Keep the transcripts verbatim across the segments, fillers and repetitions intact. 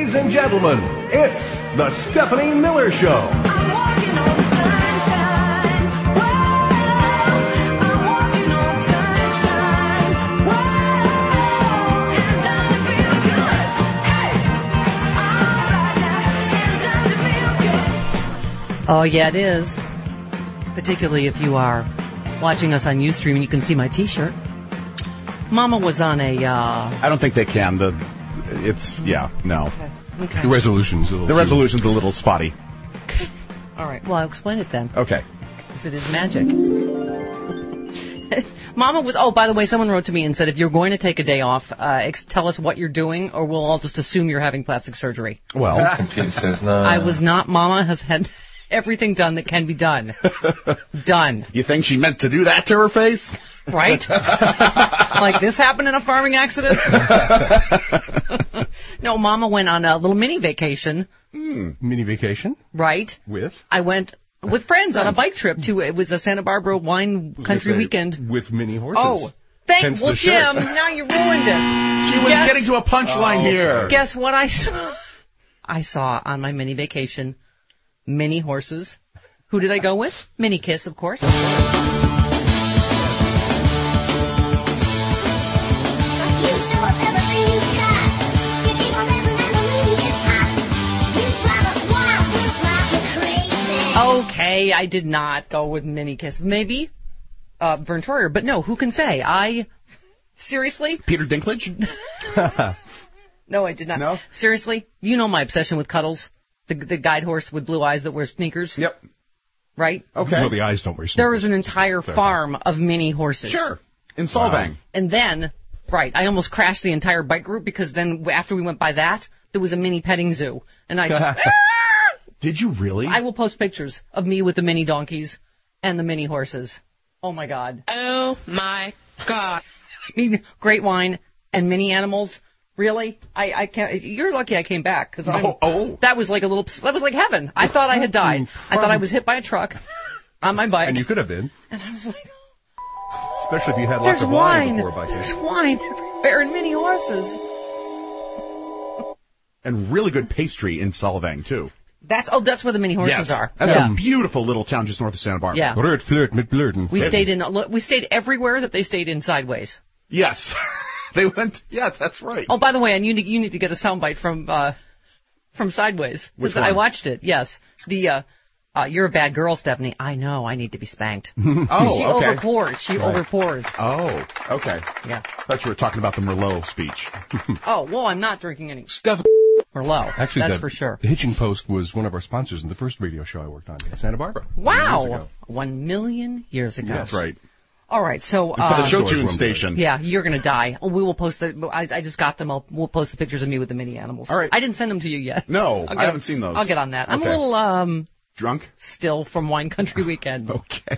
Ladies and gentlemen, it's the Stephanie Miller Show. I'm walking on sunshine. Whoa, I'm walking on sunshine. Whoa, and it doesn't feel good. Hey, all right now, it doesn't feel good. Oh, yeah, it is. Particularly if you are watching us on Ustream and you can see my T-shirt. Mama was on a... Uh... I don't think they can. The It's, yeah, no. Okay. Okay. The resolution's a little The resolution's a little spotty. All right, well, I'll explain it then. Okay. Because it is magic. Mama was... Oh, by the way, someone wrote to me and said, if you're going to take a day off, uh, ex- tell us what you're doing, or we'll all just assume you're having plastic surgery. Well, Computer says no. I was not. Mama has had everything done that can be done. Done. you think she meant to do that to her face? Right? Like this happened in a farming accident? No, Mama went on a little mini vacation. Hmm. Mini vacation? Right. With? I went with friends on a bike trip to, it was a Santa Barbara wine country Say, weekend. With mini horses. Oh, thank Hence well, the shirt. Jim, now you ruined it. She was Guess- getting to a punchline Oh, here. okay. Guess what I saw? I saw on my mini vacation mini horses. Who did I go with? Mini Kiss, of course. Okay, I did not go with Mini Kiss. Maybe uh, Vern Troyer, but no, who can say? I, seriously? Peter Dinklage? No, I did not. No? Seriously? You know my obsession with Cuddles, the, the guide horse with blue eyes that wears sneakers, Yep. right? Okay. Well, the eyes don't wear sneakers. There was an entire Fair farm of mini horses. Sure. In Solvang. And then, right, I almost crashed the entire bike group because then after we went by that, there was a mini petting zoo. And I just... Did you really? I will post pictures of me with the mini donkeys and the mini horses. Oh, my God. Oh, my God. I mean, great wine and mini animals. Really? I, I can't. You're lucky I came back because Oh, oh. that was like a little. That was like heaven. I thought I had died. I thought I was hit by a truck on my bike. And you could have been. And I was like, Especially if you had lots there's of wine, wine. before biking. There's wine everywhere and mini horses. And really good pastry in Solvang, too. That's oh, that's where the mini horses yes. are. That's yeah. a beautiful little town just north of Santa Barbara. Yeah. Rødt flirt mit blurten. We stayed in. We stayed everywhere that they stayed in sideways. Yes. They went, yes, that's right. Oh, by the way, and you need, you need to get a soundbite from uh, from Sideways. Which I one? watched it, yes. The uh, uh, You're a Bad Girl, Stephanie. I know, I need to be spanked. Oh, she okay. overpours. She Right. overpours. Oh, okay. Yeah. I thought you were talking about the Merlot speech. Oh, well, I'm not drinking any Stuff. Merlot. Actually, That's the, for sure. The Hitching Post was one of our sponsors in the first radio show I worked on in Santa Barbara. Years Wow. ago. One million years ago. That's right. All right, so... For Uh, the show Stories tune one day. station. yeah, you're going to die. Oh, we will post the... I, I just got them. I'll, we'll post the pictures of me with the mini animals. All right. I didn't send them to you yet. No, I'll I get- haven't seen those. I'll get on that. I'm Okay. a little um Drunk? still from Wine Country Weekend. Okay.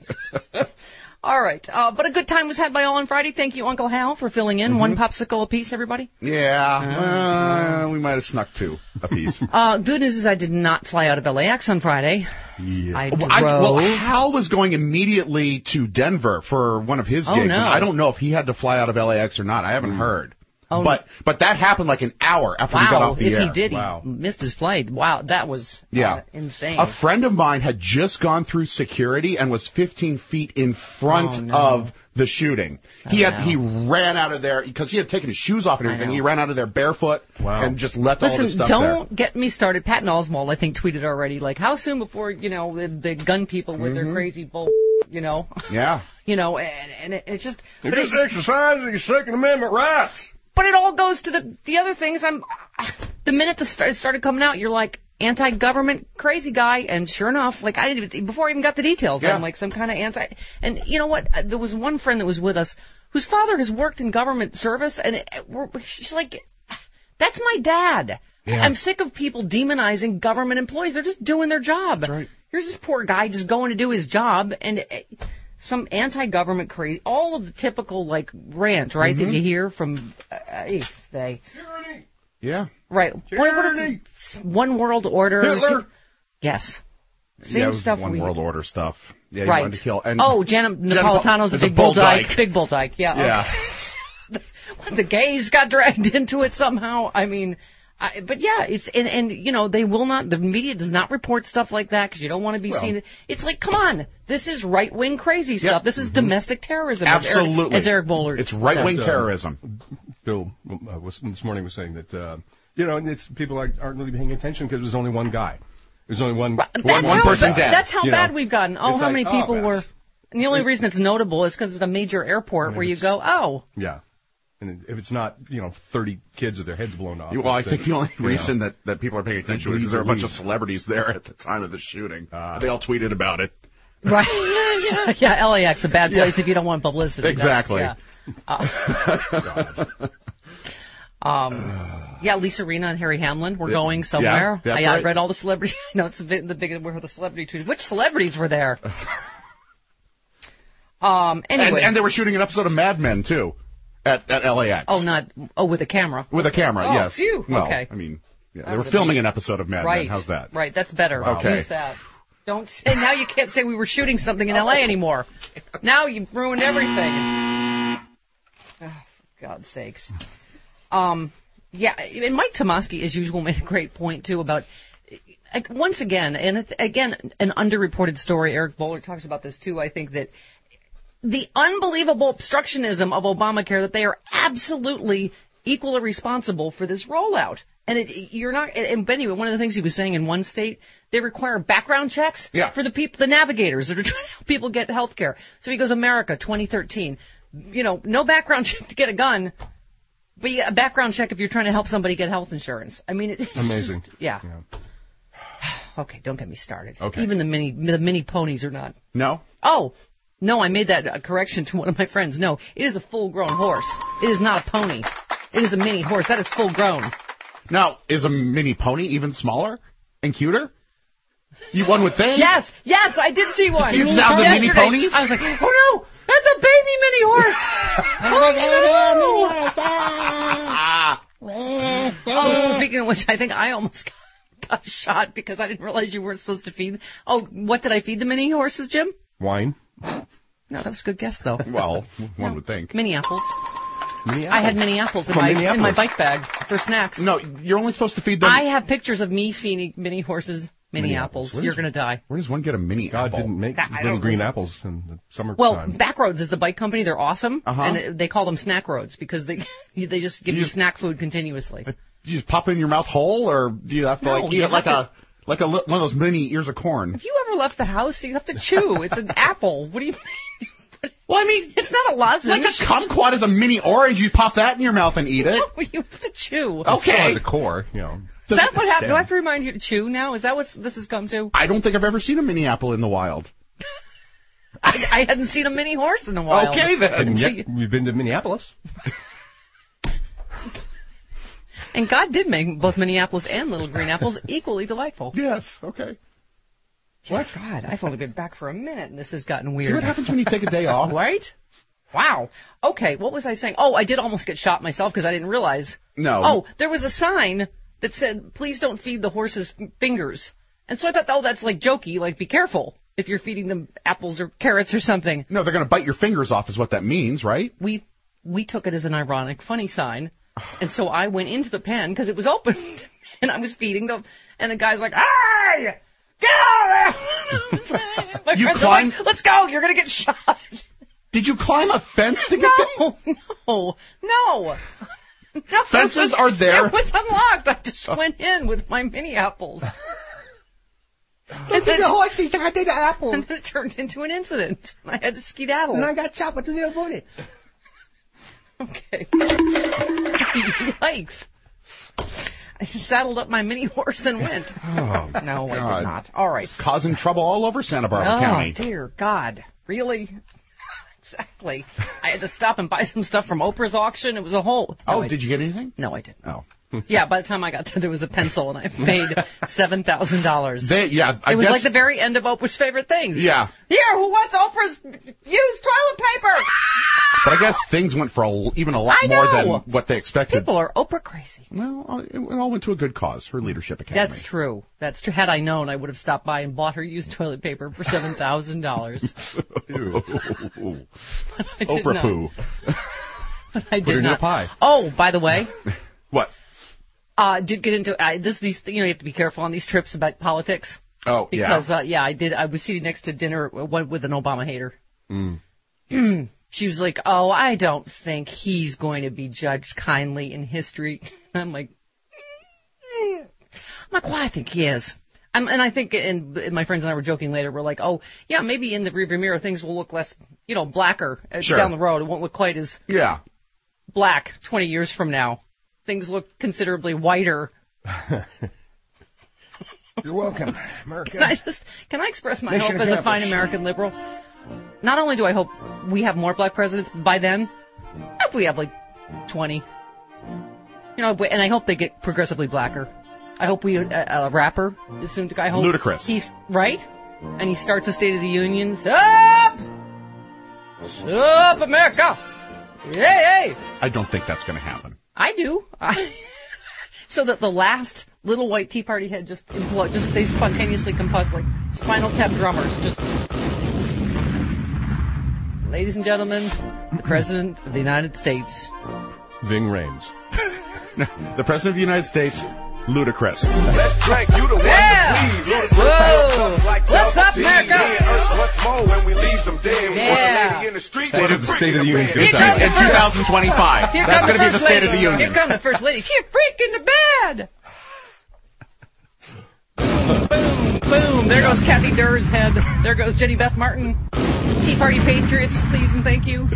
All right. Uh, but a good time was had by all on Friday. Thank you, Uncle Hal, for filling in. Mm-hmm. One popsicle apiece, everybody. Yeah, uh, we might have snuck two apiece. Uh, good news is I did not fly out of L A X on Friday. Yeah. I Well, drove. I, well, Hal was going immediately to Denver for one of his Oh, gigs. no. And I don't know if he had to fly out of L A X or not. I haven't heard. Oh, but but that happened like an hour after we got wow. off the If air. he did, Wow. he missed his flight. Wow, that was uh, Yeah. insane. A friend of mine had just gone through security and was fifteen feet in front Oh, no. of the shooting. He Oh, had no. he ran out of there because he had taken his shoes off and I everything. know. He ran out of there barefoot Wow. and just left all his Listen, stuff don't there. get me started. Patton Oswalt, I think, tweeted already, like, how soon before, you know, the, the gun people with their crazy bull, you know, Yeah. you know, and, and it, it just... You're but just it- exercising your Second Amendment rights. But it all goes to the the other things. I'm the minute the st- started coming out, you're like anti-government crazy guy, and sure enough, like I didn't even, before I even got the details, Yeah. I'm like some kind of anti. And you know what? There was one friend that was with us whose father has worked in government service, and it, we're, she's like, "That's my dad." Yeah. I'm sick of people demonizing government employees. They're just doing their job. right. Here's this poor guy just going to do his job, and. It, some anti-government crazy, all of the typical, like, rant, right, that you hear from, uh, they, Yeah. right, what, what is it? One World Order. Hitler. Yes. Same yeah, it was stuff one we World Order stuff. Yeah, he right. wanted to kill. And oh, Janet Napolitano's a is a big bull bull dyke. dyke. Big bull dyke, yeah. Yeah. Okay. the gays got dragged into it somehow. I mean, I, but yeah, it's and, and you know they will not. The media does not report stuff like that because you don't want to be Well. seen. It's like, come on, this is right wing crazy stuff. This is domestic terrorism. Absolutely. as Eric, as Eric Bowler. It's right wing But, uh, terrorism. Bill uh, was, this morning was saying that uh, you know it's people aren't, aren't really paying attention because there's only one guy. There's only one That's one- one how, person ba- dead, That's how you bad know. we've gotten. Oh, It's how like, many oh, people were? that's- And the only reason it's notable is because it's a major airport where you go, oh, Yeah. And if it's not, you know, thirty kids with their heads blown off. Well, I it's, think uh, the only you know. reason that, that people are paying attention is because there are a bunch of celebrities there at the time of the shooting. Ah. They all tweeted about it. right, yeah, yeah, L A X a bad place if you don't want publicity. That's- Exactly. yeah. Uh, um, yeah, Lisa Rinna and Harry Hamlin were Yeah, going somewhere. that's I, I right. read all the celebrities. No, it's the big, the big where the celebrity tweets. Which celebrities were there? um. Anyway. And, and they were shooting an episode of Mad Men, too, at, at L A X. oh, not oh with a camera. With a camera, Oh, yes. phew, Well, okay. I mean, yeah, That they were was a filming big- an episode of Mad Right. Men. How's that? Right. That's better. Okay. Use that. Don't say now. You can't say we were shooting something in L A anymore. Now you've ruined everything. Oh, for God's sakes. Um. Yeah, and Mike Tomasky, as usual, made a great point too about. like, Once again, and it's, again, an underreported story. Eric Bowler talks about this too. I think that the unbelievable obstructionism of Obamacare, that they are absolutely equally responsible for this rollout. And it, you're not. And anyway, one of the things he was saying in one state, they require background checks Yeah. for the people, the navigators that are trying to help people get health care. So he goes, America, twenty thirteen. You know, no background check to get a gun, but you, a background check if you're trying to help somebody get health insurance. I mean, it's Amazing. just- yeah. Yeah. Okay, don't get me started. Okay. Even the mini the mini ponies are not. No? Oh, no, I made that uh, correction to one of my friends. No, it is a full-grown horse. It is not a pony. It is a mini horse. That is full-grown. Now, is a mini pony even smaller and cuter? You one would think? Yes, yes, I did see one. You found the mini Yesterday, ponies? I was like, oh no, that's a baby mini horse. oh no. Ah. Oh, speaking of which, I think I almost got, got shot because I didn't realize you weren't supposed to feed. Oh, what did I feed the mini horses, Jim? Wine. No, that was a good guess though. Well, one would think. Mini apples. Mini I had apples. mini apples in From my in my Minneapolis. bike bag for snacks. No, you're only supposed to feed them. I have pictures of me feeding mini horses mini, Mini apples. apples. You're gonna die. Where does one get a mini God apple? didn't make I little don't green listen. apples in the summertime. Well, Backroads is the bike company. They're awesome, Uh-huh. and it- they call them snack roads because they they just give You you, just- snack food continuously. Do you just pop it in your mouth whole, or do you have to No, like eat you it like have a like a li- one of those mini ears of corn? If you ever left the house, you have to chew. It's an apple. What do you mean? Well, I mean, It's not a lozenge. like a kumquat is a mini orange. You pop that in your mouth and eat it. No, you have to chew. Still Okay. has a core, you know. Is that what happened? stem. Do I have to remind you to chew now? Is that what this has come to? I don't think I've ever seen a mini apple in the wild. I, I hadn't seen a mini horse in a while. Okay then. And yet, we've been to Minneapolis. And God did make both Minneapolis and Little Green Apples equally delightful. Yes. Okay. What? God, I've only been back for a minute, and this has gotten weird. See what happens when you take a day off? Right? Wow. Okay, what was I saying? Oh, I did almost get shot myself because I didn't realize. No. Oh, there was a sign that said, please don't feed the horses f- fingers. And so I thought, oh, that's like jokey, like be careful if you're feeding them apples or carrots or something. No, they're going to bite your fingers off, is what that means, right? We we took it as an ironic, funny sign. And so I went into the pen because it was open, and I was feeding them. And the guy's like, hey, get out of there! My You friends are climbed- like, let's go, you're going to get shot. Did you climb a fence to get there? No, no, no. No, Fences it was- are there. It was unlocked. I just went in with my mini apples. And then, horses that did the apple. and then it turned into an incident. I had to skedaddle. got shot with two little bullets. Okay. Yikes. I saddled up my mini horse and went. Oh, No, I God. did not. All right. Causing trouble all over Santa Barbara Oh, County. dear God. Really? Exactly. I had to stop and buy some stuff from Oprah's auction. It was a whole... No, Oh, I did you get anything? No, I didn't. Oh. Yeah, by the time I got there, there was a pencil, and I paid seven thousand dollars. They, yeah, I It was guess. like the very end of Oprah's favorite things. Yeah. Here, who wants Oprah's used toilet paper? But I guess things went for a, even a lot I more know. than what they expected. People are Oprah crazy. Well, uh, it all went to a good cause, her leadership academy. That's true. That's true. Had I known, I would have stopped by and bought her used toilet paper for seven thousand dollars. Ew. I did Oprah not. poo. I did Put her in not. a pie. Oh, by the way, What? Uh, did get into uh, this. These you know you have to be careful on these trips about politics. Oh, Because, yeah. uh, yeah, I did. I was sitting next to dinner with with an Obama hater. Mm. She was like, oh, I don't think he's going to be judged kindly in history. I'm like, I'm like, well, I think he is. I'm, and I think, and, and my friends and I were joking later, we're like, oh, yeah, maybe in the rearview mirror things will look less, you know, blacker uh, Sure. down the road. It won't look quite as Yeah. black twenty years from now. Things look considerably whiter. You're welcome, America. Can I just can I express my Mission hope as a fine accomplished. American liberal? Not only do I hope we have more black presidents by then, I hope we have like twenty. You know, and I hope they get progressively blacker. I hope we a, a rapper is soon to. I hope Ludacris. He's right, and he starts a State of the Union. Up, up, America! Yay, yay! I don't think that's going to happen. I do. I, so that the last little white Tea Party head just implode, just they spontaneously combust like Spinal Tap drummers. Just, ladies and gentlemen, the President of the United States. Ving Rhames. The President of the United States, Ludacris. Let's drink, you the one Yeah. to please. Ludacris Whoa. comes like What's Delta up, P. America? Me and us much more when we leave them dead. We want a Yeah. lady in the street State with of a the freak State of the in Union's bed. gonna Here sound comes In the first- twenty twenty-five. Here That's comes going to be the the First State of the Lady. Union. Here comes the First Lady. She a freak in the bed. Boom, boom. There goes Kathy Durr's head. There goes Jenny Beth Martin. Tea Party Patriots, please and thank you.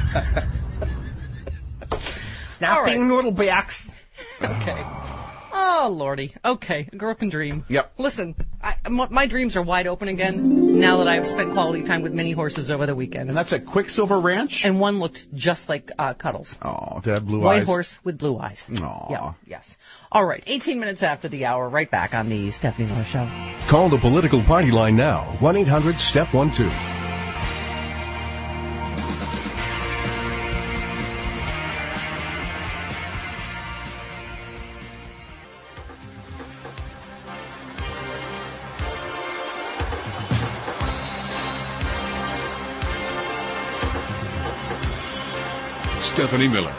Snapping little backs. Okay. Oh, Lordy. Okay, a girl can dream. Yep. Listen, I, my my dreams are wide open again now that I've spent quality time with mini horses over the weekend. And that's at Quicksilver Ranch? And one looked just like uh, Cuddles. Oh, to have blue White eyes. horse with blue eyes. Aw. Yeah, yes. All right, eighteen minutes after the hour, right back on the Stephanie Miller Show. Call the political party line now. one eight hundred step one two. Stephanie Miller.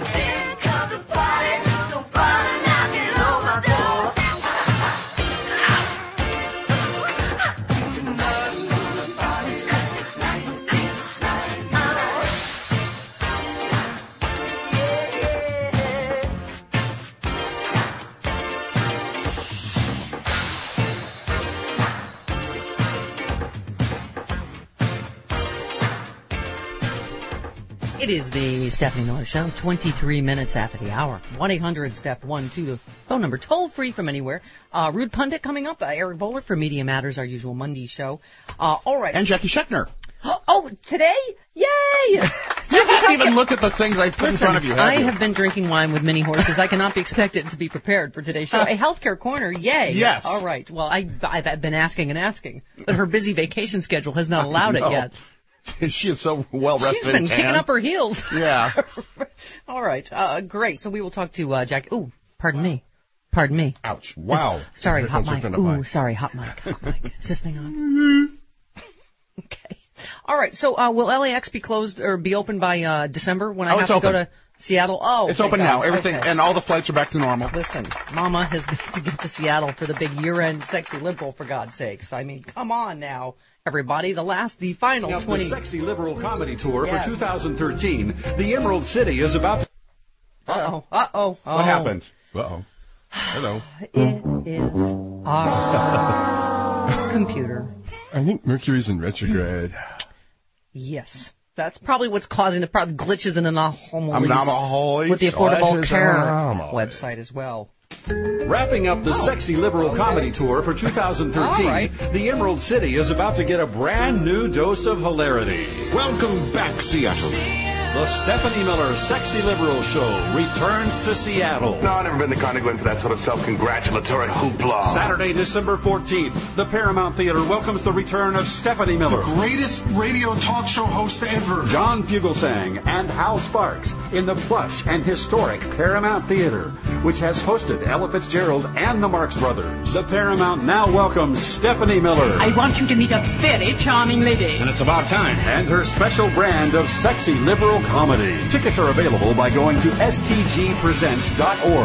It is the Stephanie Miller Show, twenty-three minutes after the hour. one eight hundred step one two, the phone number, toll free from anywhere. Uh, Rude Pundit coming up, uh, Eric Bowler for Media Matters, our usual Monday show. Uh, all right. And Jackie Scheckner. Oh, today? Yay! You haven't even looked at the things I put in Listen, front of you, have I you? have been drinking wine with mini horses. I cannot be expected to be prepared for today's show. A healthcare corner, yay! Yes. All right. Well, I, I've been asking and asking, but her busy vacation schedule has not allowed it No. yet. She is so well rested. She's been and kicking tan. up her heels. Yeah. All right. Uh, great. So we will talk to uh, Jack. Ooh, pardon me. Pardon me. Ouch. Wow. Sorry, hot Headphones mic. are turned up Ooh, high. sorry, hot mic. Hot mic. Is this thing on? Okay. All right. So uh, will L A X be closed or be open by uh, December when I Oh, have it's to open. go to Seattle? Oh, It's thank open God. now. Everything Okay. and all the flights are back to normal. Listen, Mama has got to get to Seattle for the big year-end sexy liberal, for God's sakes. I mean, come on now, everybody. The last, the final Of twenty. the Sexy Liberal Comedy Tour Yes. for two thousand thirteen, the Emerald City is about to... Uh-oh. Uh-oh. Oh. What happened? Uh-oh. Hello. It is our computer. I think Mercury's in retrograde. Yes. That's probably what's causing the problem. Glitches in anomalies Anomalies. with the Affordable Glitches Care and anomalies. website as well. Wrapping up the Sexy Liberal Comedy Tour for two thousand thirteen, All right. the Emerald City is about to get a brand new dose of hilarity. Welcome back, Seattle. The Stephanie Miller Sexy Liberal Show returns to Seattle. No, I've never been the kind to go into that sort of self-congratulatory hoopla. Saturday, December fourteenth, the Paramount Theater welcomes the return of Stephanie Miller, Greatest radio talk show host ever. John Fugelsang, and Hal Sparks in the plush and historic Paramount Theater, which has hosted Ella Fitzgerald and the Marx Brothers. The Paramount now welcomes Stephanie Miller I want you to meet a very charming lady. and it's about time, and her special brand of sexy liberal comedy. Tickets are available by going to s t g presents dot org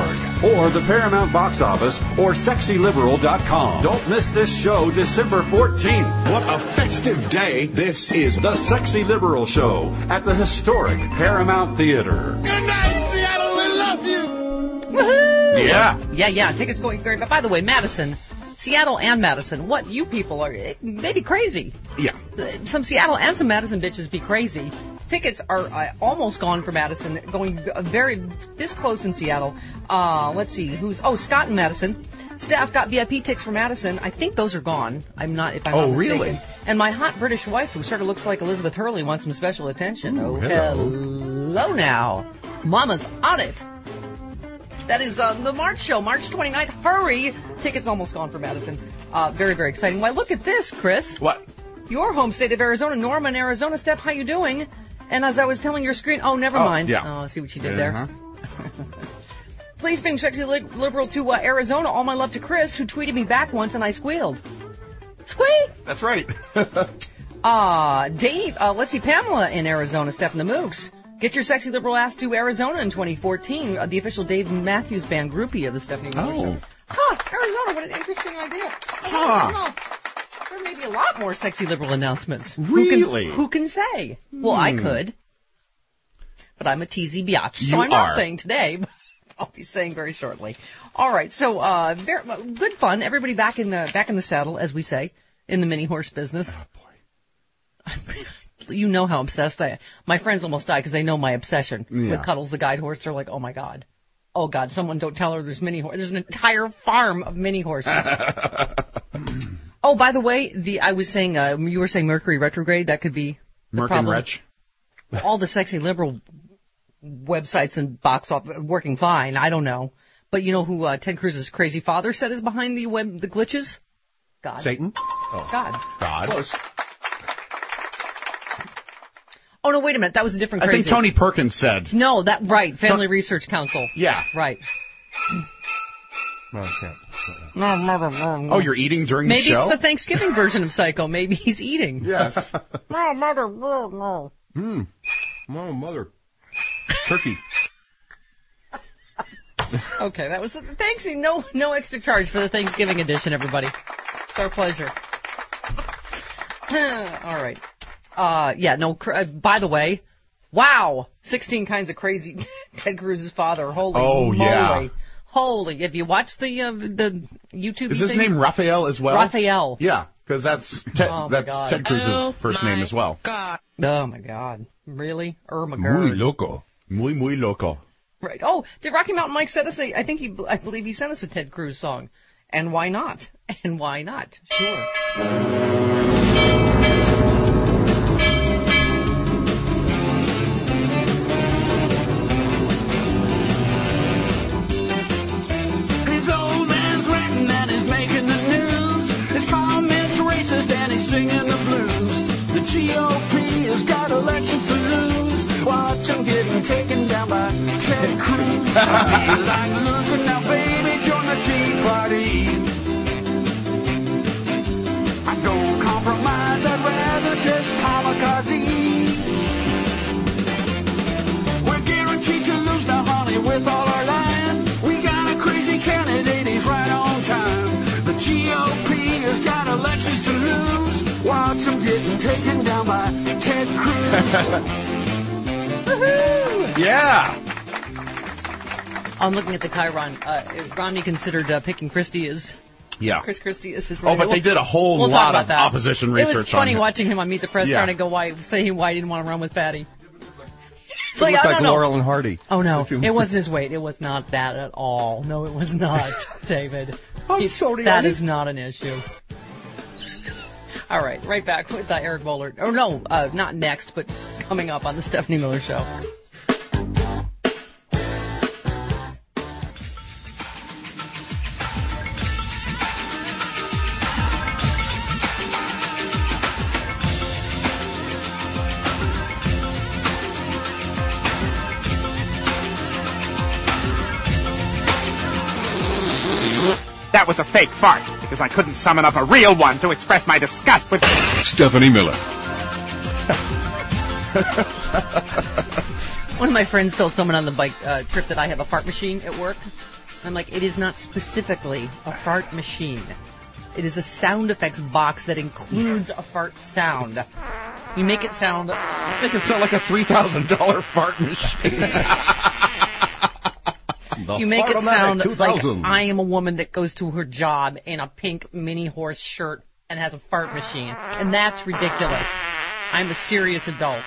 or the Paramount box office, or sexy liberal dot com. Don't miss this show December fourteenth. What a festive day this is. The Sexy Liberal Show at the historic Paramount Theater. Good night, Seattle. We love you. Woohoo! Yeah. Yeah, yeah. Tickets going great. But by the way, Madison, Seattle and Madison, what you people are, they be crazy. Yeah. Some Seattle and some Madison bitches be crazy. Tickets are uh, almost gone for Madison, going uh, very this close in Seattle. Uh, let's see, who's oh Scott and Madison. Staff got V I P tickets for Madison. I think those are gone. I'm not if I'm Oh, not mistaken. really? And my hot British wife, who sort of looks like Elizabeth Hurley, wants some special attention. Ooh, oh, hello. hello now, Mama's on it. That is uh, the March show, March twenty-ninth. Hurry! Tickets almost gone for Madison. Uh, very, very exciting. Why, look at this, Chris. What? Your home state of Arizona, Norman, Arizona. Steph, how you doing? And as I was telling your screen, oh, never Oh, mind. yeah. Oh, I see what you did Uh-huh. there. Please bring sexy li- liberal to uh, Arizona. All my love to Chris, who tweeted me back once and I squealed. Squeak! That's right. Uh, Dave, uh, let's see, Pamela in Arizona, Steph and the Mooks. Get your sexy liberal ass to Arizona in twenty fourteen. Uh, the official Dave Matthews Band groupie of the Stephanie Miller Oh. Show. Huh, Arizona, what an interesting idea. Huh. Well, there may be a lot more sexy liberal announcements. Really? Who can, who can say? Well, I Hmm. could. But I'm a teasy biatch, so You I'm not are. saying today, but I'll be saying very shortly. All right, so uh, very, uh, good fun. Everybody back in the back in the saddle, as we say, in the mini horse business. Oh, boy. You know how obsessed I am. My friends almost die because they know my obsession Yeah. with Cuddles the guide horse. They're like, oh, my God. Oh, God, someone don't tell her there's mini horse. There's an entire farm of mini horses. Oh, by the way, the I was saying, uh, you were saying Mercury retrograde. That could be the Merc problem. and Wretch. All the sexy liberal websites and box office working fine. I don't know. But you know who uh, Ted Cruz's crazy father said is behind the web the glitches? God. Satan? Oh. God. God. Close. Oh, no, wait a minute. That was a different I crazy. think Tony Perkins said. No, that right. Family So- Research Council. Yeah. Right. No, I can't. Oh, you're eating during Maybe the show? it's the Thanksgiving version of Psycho. Maybe he's eating. Yes. Hmm. Oh, mother. Turkey. Okay, that was thanks. No, no extra charge for the Thanksgiving edition, everybody. It's our pleasure. All right. Uh, yeah. No. Cr- uh, by the way, wow, sixteen kinds of crazy. Ted Cruz's father. Holy Oh, moly. yeah. Holy. Have you watched the uh, the YouTube? Is his thing? name Raphael as well? Raphael. Yeah, because that's Ted, Oh, my that's God. Ted Cruz's Oh, first name my as well. God. Oh my God. Really? Oh my Muy God. loco. Muy muy loco. Right. Oh, did Rocky Mountain Mike send us a? I think he, I believe he sent us a Ted Cruz song. And why not? And why not? Sure. His old man's written and he's making the news. His comments racist and he's singing the blues. The G O P has got elections to lose. Watch him getting taken down by Ted Cruz. I feel like losing now, baby, join the Tea Party. I don't compromise, I'd rather just kamikaze. We're guaranteed to lose now, honey, with all our land. We got a crazy candidate, he's right on time. The G O P has got elections to lose. Watch him getting taken down by Ted Cruz. Yeah. I'm looking at the Chiron. Uh, is Romney considered uh, picking Christie as Yeah. Chris Christie as his? Oh, but they did a whole We'll talk lot about of that. opposition research It was funny on him. watching him on Meet the Press Yeah. trying to go why say why he didn't want to run with Patty. It's It looked I like don't know. Laurel and Hardy. Oh no, If you- it wasn't his weight. It was not that at all. No, it was not, David. I'm He- sorry, That Annie. is not an issue. All right, right back with uh, Eric Bowler. Oh no, uh, not next, but coming up on the Stephanie Miller Show. That was a fake fart, because I couldn't summon up a real one to express my disgust with... Stephanie Miller. One of my friends told someone on the bike uh, trip that I have a fart machine at work. I'm like, it is not specifically a fart machine. It is a sound effects box that includes a fart sound. You make it sound... Make it sound like a three thousand dollars fart machine. You make it sound like I am a woman that goes to her job in a pink mini horse shirt and has a fart machine. And that's ridiculous. I'm a serious adult.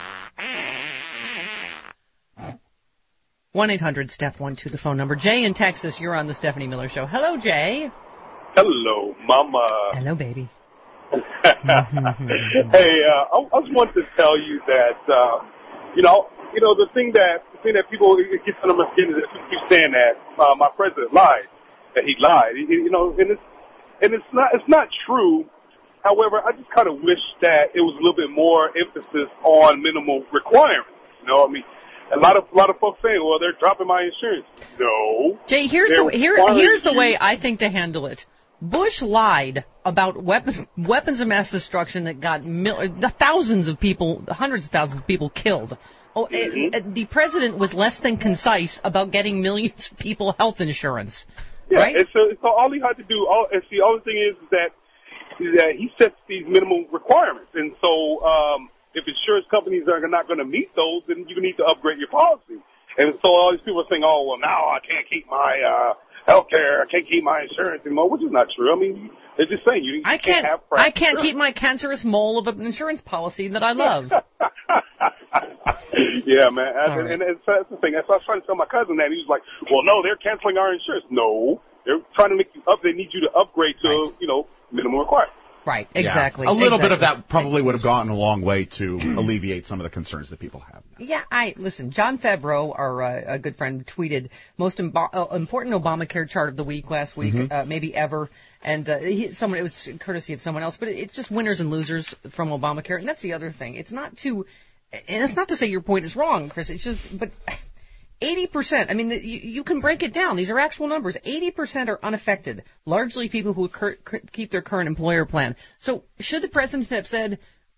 one eight hundred step one two, the phone number. Jay in Texas, you're on the Stephanie Miller Show. Hello, Jay. Hello, Mama. Hello, baby. Hey, uh, I, I just wanted to tell you that, uh, you know, you know the thing that the thing that people it gets under my skin is that people keep saying that uh, my president lied, that he lied. He, you know, and it's and it's not it's not true. However, I just kind of wish that it was a little bit more emphasis on minimal requirements. You know, I mean. A lot of a lot of folks saying, "Well, they're dropping my insurance." No. Jay, here's the here, here's the way I think to handle it. Bush lied about weapons weapons of mass destruction that got mil- thousands of people, hundreds of thousands of people killed. Oh, mm-hmm. it, the president was less than concise about getting millions of people health insurance. Yeah, right? and so, so all he had to do, all, and see, all the thing is that is that he sets these minimum requirements, and so. Um, If insurance companies are not going to meet those, then you need to upgrade your policy. And so all these people are saying, oh, well, now I can't keep my uh, health care, I can't keep my insurance anymore, which is not true. I mean, they're just saying you, you I can't, can't have I can't insurance. keep my cancerous mole of an insurance policy that I love. Yeah, man. And, right. and, and so that's the thing. So I was trying to tell my cousin that. He was like, well, no, they're canceling our insurance. No, they're trying to make you up. They need you to upgrade to, right. you know, minimum requirements. Right, exactly. Yeah. A little exactly. bit of that probably would have gone a long way to alleviate some of the concerns that people have now. Yeah, I listen. John Favreau, our uh, a good friend, tweeted most imbo- uh, important Obamacare chart of the week last week, mm-hmm. uh, maybe ever. And uh, he, someone it was courtesy of someone else, but it's just winners and losers from Obamacare. And that's the other thing. It's not to, and it's not to say your point is wrong, Chris. It's just, but. eighty percent, I mean, the, you, you can break it down. These are actual numbers. eighty percent are unaffected, largely people who cur- cur- keep their current employer plan. So should the president have said,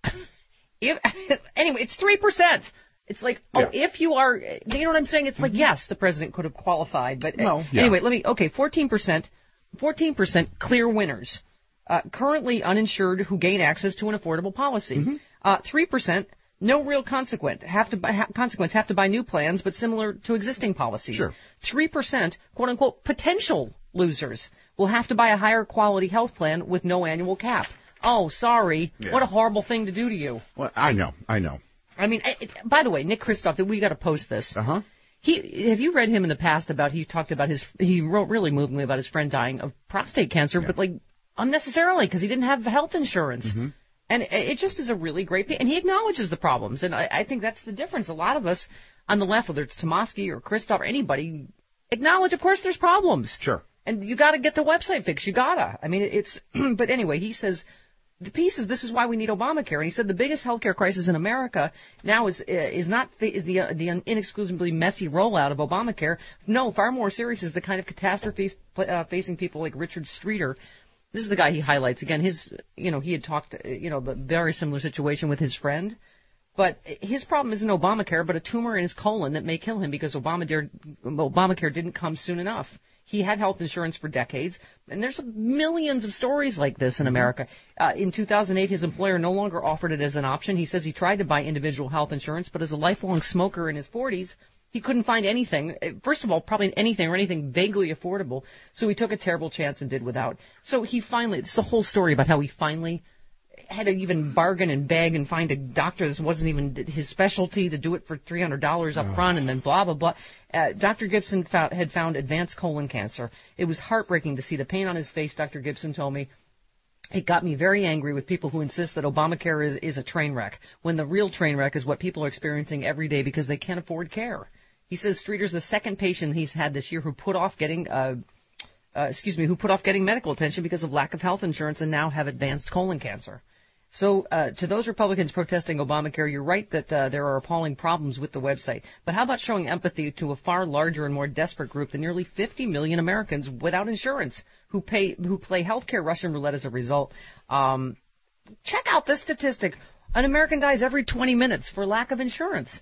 if, anyway, it's three percent. It's like, oh, yeah. if you are, you know what I'm saying? It's like, mm-hmm. yes, the president could have qualified. But no, uh, yeah. anyway, let me, okay, fourteen percent, fourteen percent clear winners, uh, currently uninsured who gain access to an affordable policy. Mm-hmm. Uh, three percent. No real consequence. Have to buy, ha, consequence. Have to buy new plans, but similar to existing policies. Sure. Three percent, quote unquote, potential losers will have to buy a higher quality health plan with no annual cap. Oh, sorry. Yeah. What a horrible thing to do to you. Well, I know. I know. I mean, it, by the way, Nick Kristof, we got to post this. Uh huh. He have you read him in the past about? He talked about his. He wrote really movingly about his friend dying of prostate cancer, yeah. but like unnecessarily because he didn't have health insurance. Mm-hmm. And it just is a really great – and he acknowledges the problems. And I, I think that's the difference. A lot of us on the left, whether it's Tomasky or Kristof or anybody, acknowledge, of course, there's problems. Sure. And you got to get the website fixed. You got to. I mean, it's – but anyway, he says the piece is this is why we need Obamacare. And he said the biggest health care crisis in America now is is not – is the, the inexcusably messy rollout of Obamacare. No, far more serious is the kind of catastrophe uh, facing people like Richard Streeter. This is the guy he highlights. Again, his, you know, he had talked, you know, the very similar situation with his friend. But his problem isn't Obamacare, but a tumor in his colon that may kill him because Obamacare, Obamacare didn't come soon enough. He had health insurance for decades, and there's millions of stories like this in America. Uh, in two thousand eight, his employer no longer offered it as an option. He says he tried to buy individual health insurance, but as a lifelong smoker in his forties, he couldn't find anything, first of all, probably anything or anything vaguely affordable, so he took a terrible chance and did without. So he finally, it's a whole story about how he finally had to even bargain and beg and find a doctor. This wasn't even his specialty to do it for three hundred dollars up front and then blah, blah, blah. Uh, Doctor Gibson found, had found advanced colon cancer. It was heartbreaking to see the pain on his face, Doctor Gibson told me. It got me very angry with people who insist that Obamacare is, is a train wreck, when the real train wreck is what people are experiencing every day because they can't afford care. He says Streeter's the second patient he's had this year who put off getting, uh, uh, excuse me, who put off getting medical attention because of lack of health insurance and now have advanced colon cancer. So uh, to those Republicans protesting Obamacare, you're right that uh, there are appalling problems with the website. But how about showing empathy to a far larger and more desperate group than nearly fifty million Americans without insurance who pay who play healthcare Russian roulette as a result? Um, check out this statistic: an American dies every twenty minutes for lack of insurance.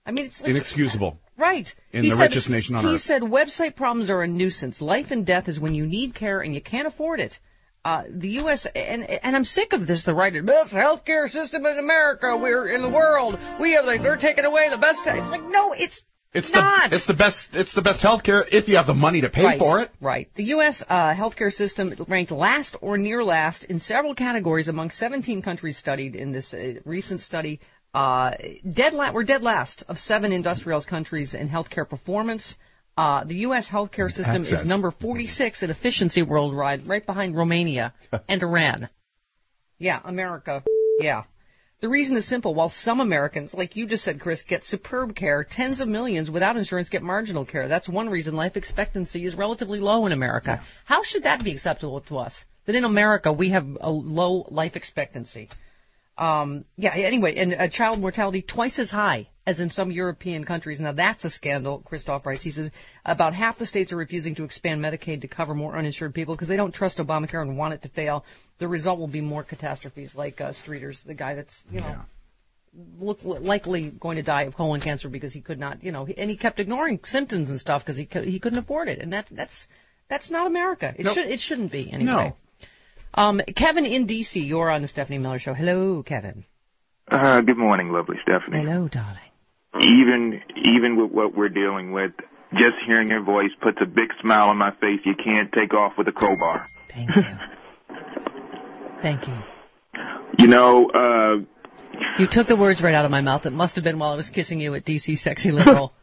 I mean, it's like, Inexcusable. right. In He the said- richest nation on he earth. said website problems are a nuisance. Life and death is when you need care and you can't afford it. Uh, the U S and and I'm sick of this. The right, best healthcare system in America. We're in the world. We have. Like, they're taking away the best. It's like no, it's It's not. the it's the best it's the best healthcare if you have the money to pay right, for it. Right. The U S uh, healthcare system ranked last or near last in several categories among seventeen countries studied in this uh, recent study. Uh, dead la- we're dead last of seven industrialized countries in healthcare performance. Uh, the U S healthcare system Access. is number forty-six in efficiency worldwide, right behind Romania and Iran. Yeah, America. Yeah. The reason is simple. While some Americans, like you just said, Chris, get superb care, tens of millions without insurance get marginal care. That's one reason life expectancy is relatively low in America. Yeah. How should that be acceptable to us? That in America we have a low life expectancy. Um, yeah, anyway, and uh, child mortality twice as high as in some European countries. Now, that's a scandal, Christoph writes. He says about half the states are refusing to expand Medicaid to cover more uninsured people because they don't trust Obamacare and want it to fail. The result will be more catastrophes like uh, Streeter's, the guy that's, you know, yeah. look, likely going to die of colon cancer because he could not, you know, and he kept ignoring symptoms and stuff because he, he couldn't afford it. And that, that's that's not America. It, nope. should, it shouldn't be, anyway. No. Um, Kevin in D C, you're on the Stephanie Miller Show. Hello, Kevin. Uh, good morning, lovely Stephanie. Hello, darling. Even even with what we're dealing with, just hearing your voice puts a big smile on my face you can't take off with a crowbar. Thank you. Thank you. You know, uh... You took the words right out of my mouth. It must have been while I was kissing you at D C Sexy Liberal.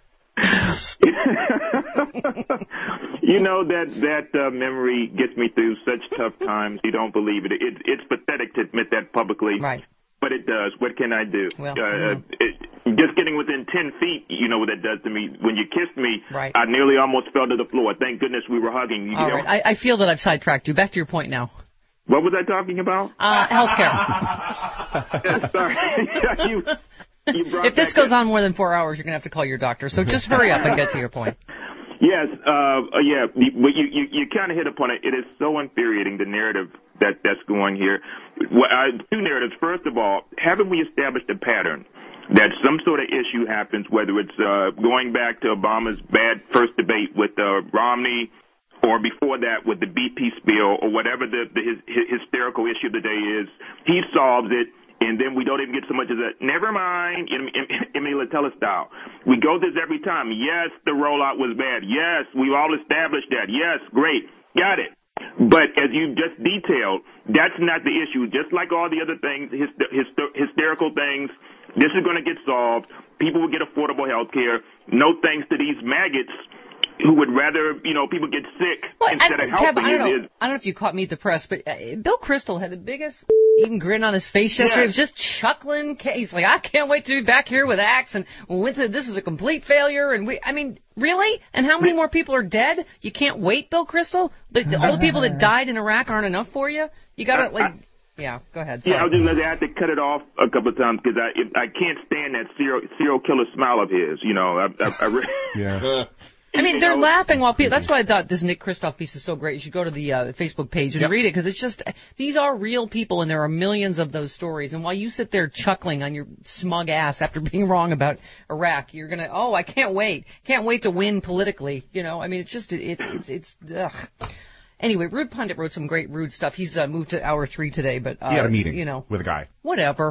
You know, that that uh, memory gets me through such tough times. You don't believe it. it. It's pathetic to admit that publicly. Right. But it does. What can I do? Well, uh, yeah. it, just getting within ten feet, you know what that does to me. When you kissed me, right. I nearly almost fell to the floor. Thank goodness we were hugging. You All know? right. I, I feel that I've sidetracked you. Back to your point now. What was I talking about? Uh, healthcare. Sorry. you, you brought if this back goes a- on more than four hours, you're going to have to call your doctor. So just hurry up and get to your point. Yes, uh, uh, yeah, but you, you, you kind of hit upon it. It is so infuriating, the narrative that, that's going here. Well, uh, two narratives. First of all, haven't we established a pattern that some sort of issue happens, whether it's uh, going back to Obama's bad first debate with uh, Romney or before that with the B P spill or whatever the, the his, his hysterical issue of the day is, he solves it. And then we don't even get so much as a, never mind, Emily Latella style. We go this every time. Yes, the rollout was bad. Yes, we've all established that. Yes, great. Got it. But as you just detailed, that's not the issue. Just like all the other things, hyster- hyster- hysterical things, this is going to get solved. People will get affordable health care. No thanks to these maggots who would rather, you know, people get sick well, instead I, of helping. Kev, I, don't know, is, I don't know if you caught me at the press, but uh, Bill Kristol had the biggest even grin on his face yesterday. Yeah. He was just chuckling. He's like, I can't wait to be back here with Axe, and we went to, this is a complete failure. And we, I mean, really? And how many more people are dead? You can't wait, Bill Kristol? The, the, all the people that died in Iraq aren't enough for you? You got to, like... Yeah, go ahead. Sorry. Yeah, I was just gonna say I had to cut it off a couple of times because I I can't stand that serial serial killer smile of his. You know, I, I, I really yeah. I mean, they're laughing while people. That's why I thought this Nick Kristof piece is so great. You should go to the uh, Facebook page and yep. read it because it's just these are real people and there are millions of those stories. And while you sit there chuckling on your smug ass after being wrong about Iraq, you're gonna oh I can't wait, can't wait to win politically. You know, I mean, it's just it, it's it's ugh. Anyway, Rude Pundit wrote some great rude stuff. He's uh, moved to hour three today, but uh, he had a meeting you know, with a guy. Whatever.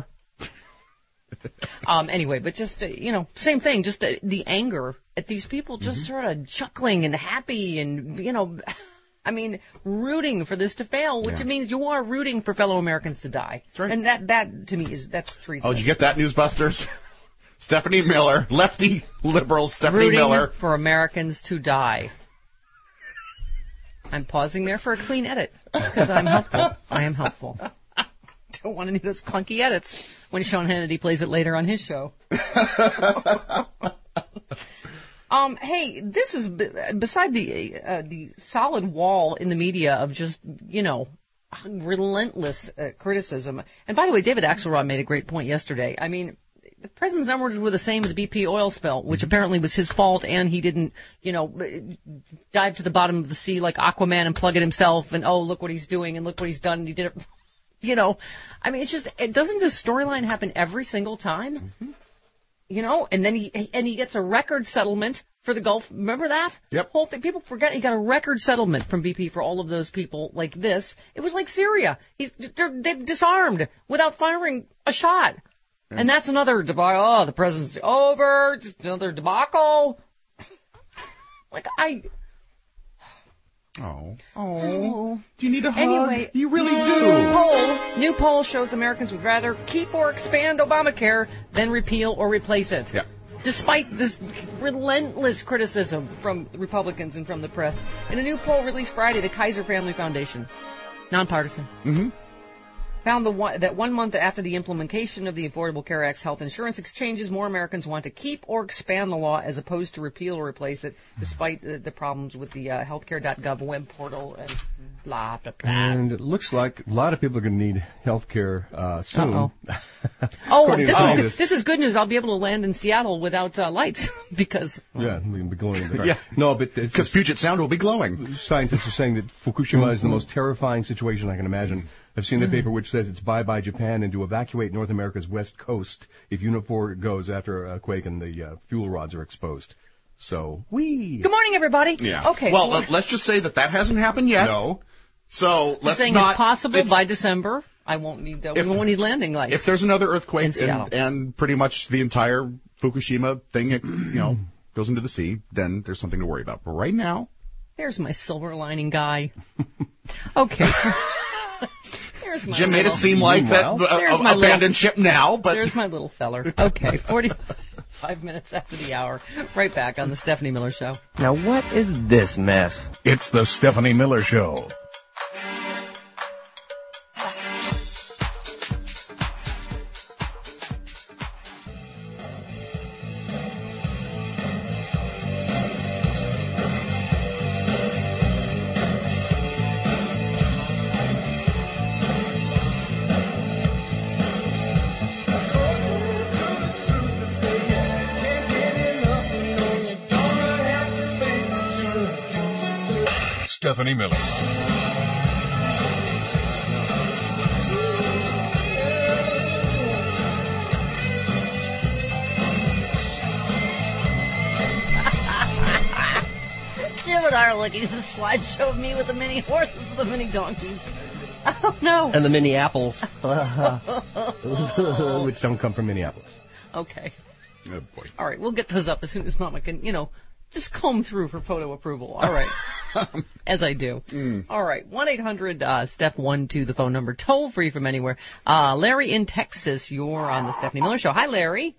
um. Anyway, but just uh, you know, same thing. Just uh, the anger at these people, just mm-hmm. sort of chuckling and happy, and you know, I mean, rooting for this to fail, which yeah. means you are rooting for fellow Americans to die. That's right. And that that to me is that's treason. Oh, did you get that, Newsbusters? Stephanie Miller, lefty liberal Stephanie rooting Miller, for Americans to die. I'm pausing there for a clean edit because I'm helpful. I am helpful. Don't want any of those clunky edits when Sean Hannity plays it later on his show. um, hey, this is beside the uh, the solid wall in the media of just you know relentless uh, criticism. And by the way, David Axelrod made a great point yesterday. I mean. The president's numbers were the same as the B P oil spill, which apparently was his fault, and he didn't, you know, dive to the bottom of the sea like Aquaman and plug it himself, and oh, look what he's doing, and look what he's done, and he did it, you know. I mean, it's just, it, doesn't this storyline happen every single time? Mm-hmm. You know, and then he and he gets a record settlement for the Gulf. Remember that? Yep. Whole thing. People forget he got a record settlement from B P for all of those people like this. It was like Syria. He's they're, they've disarmed without firing a shot. And, and that's another debacle. Oh, the presidency over. Just another debacle. Like I. Oh. Oh. Oh. Do you need a hug? Anyway, you really new do. Poll, new poll shows Americans would rather keep or expand Obamacare than repeal or replace it. Yeah. Despite this relentless criticism from Republicans and from the press. In a new poll released Friday, the Kaiser Family Foundation, nonpartisan, Mm-hmm. found the one, that one month after the implementation of the Affordable Care Act's health insurance exchanges, more Americans want to keep or expand the law as opposed to repeal or replace it, despite the, the problems with the uh, healthcare dot gov web portal and blah, blah, blah. And it looks like a lot of people are going to need health care uh, soon. Uh-oh. Oh, According this to is, scientists. this is good news. I'll be able to land in Seattle without uh, lights because... Yeah, we can be glowing in the dark. Yeah. No, but Because Puget Sound will be glowing. Scientists are saying that Fukushima is the most terrifying situation I can imagine. I've seen the paper which says it's bye-bye Japan and to evacuate North America's west coast if Unit four goes after a quake and the uh, fuel rods are exposed. So, wee. Good morning, everybody. Yeah. Okay. Well, so uh, let's just say that that hasn't happened yet. No. So you're let's saying not. it's possible it's- by December. I won't need. Uh, we If- won't need landing lights. If there's another In earthquake Seattle. and, and pretty much the entire Fukushima thing, you know, goes into the sea, then there's something to worry about. But right now, There's my silver lining guy. Okay. There's my Jim made little, it seem like that Meanwhile, uh, There's my abandoned ship now, but There's my little feller. Okay, forty-five minutes after the hour. Right back on the Stephanie Miller Show. Now what is this mess? It's the Stephanie Miller Show. Stephanie Miller. Jim and I are looking at the slideshow of me with the mini horses and the mini donkeys. Oh, no. And the mini apples. Which don't come from Minneapolis. Okay. oh boy. All right, we'll get those up as soon as Mama can, you know, just comb through for photo approval. All right. As I do. Mm. All right. one eight hundred Steph one two, the phone number, toll free from anywhere. Uh, Larry in Texas, you're on the Stephanie Miller Show. Hi, Larry.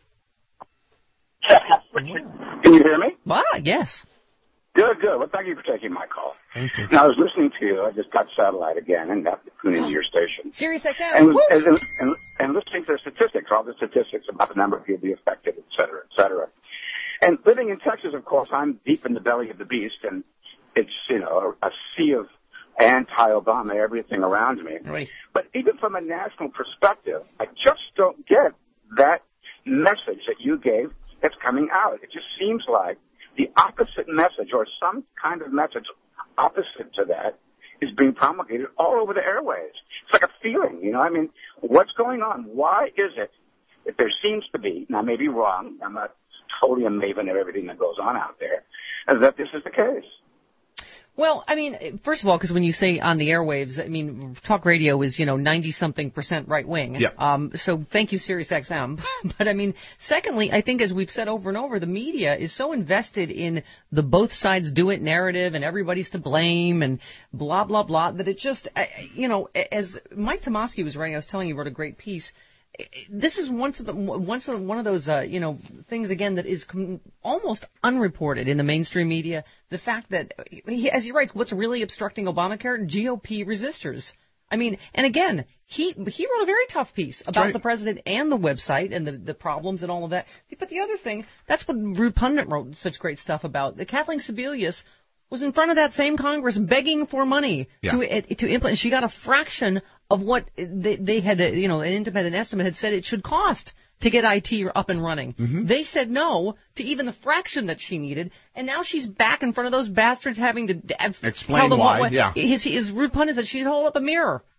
Can you hear me? Ah, yes. Good, good. Well, thank you for taking my call. Thank you. Now, I was listening to you. I just got satellite again and got to tune into your station. Sirius X M. And, Woo! and, and, and listening to the statistics, all the statistics about the number of people affected, et cetera, et cetera. And living in Texas, of course, I'm deep in the belly of the beast, and it's, you know, a, a sea of anti-Obama, everything around me. Right. But even from a national perspective, I just don't get that message that you gave that's coming out. It just seems like the opposite message or some kind of message opposite to that is being promulgated all over the airwaves. It's like a feeling, you know. I mean, what's going on? Why is it that there seems to be, and I may be wrong, I'm not totally a maven of everything that goes on out there, that this is the case? Well, I mean, first of all, because when you say on the airwaves, I mean, talk radio is, you know, ninety-something percent right-wing. Yeah. Um, so thank you, Sirius X M. But, I mean, secondly, I think as we've said over and over, the media is so invested in the both sides do it narrative and everybody's to blame and blah, blah, blah, that it just, I- you know, as Mike Tomasky was writing, I was telling you, he wrote a great piece. This is once of the once of one of those uh, you know things again that is com- almost unreported in the mainstream media. The fact that, he, as he writes, what's really obstructing Obamacare? G O P resistors. I mean, and again, he he wrote a very tough piece about right. the president and the website and the the problems and all of that. But the other thing, that's what Rude Pundit wrote such great stuff about. The Kathleen Sebelius was in front of that same Congress begging for money Yeah. to to implement. She got a fraction of what they, they had, you know, an independent estimate had said it should cost to get I T up and running. Mm-hmm. They said no to even the fraction that she needed, and now she's back in front of those bastards having to d- Explain tell them why, what. yeah. His, his rude pun is that she'd hold up a mirror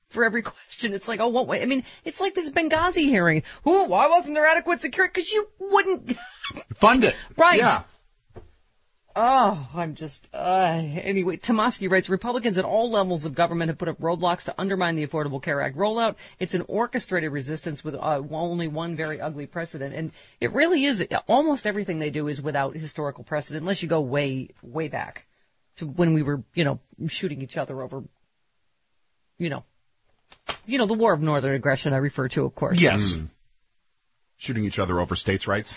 for every question. It's like, oh, what way? I mean, it's like this Benghazi hearing. Who? Why wasn't there adequate security? Because you wouldn't fund it. Right. Yeah. Oh, I'm just, uh, anyway, Tomasky writes, Republicans at all levels of government have put up roadblocks to undermine the Affordable Care Act rollout. It's an orchestrated resistance with uh, only one very ugly precedent. And it really is, almost everything they do is without historical precedent, unless you go way, way back to when we were, you know, shooting each other over, you know, you know, the War of Northern Aggression I refer to, of course. Yes. Mm. Shooting each other over states' rights.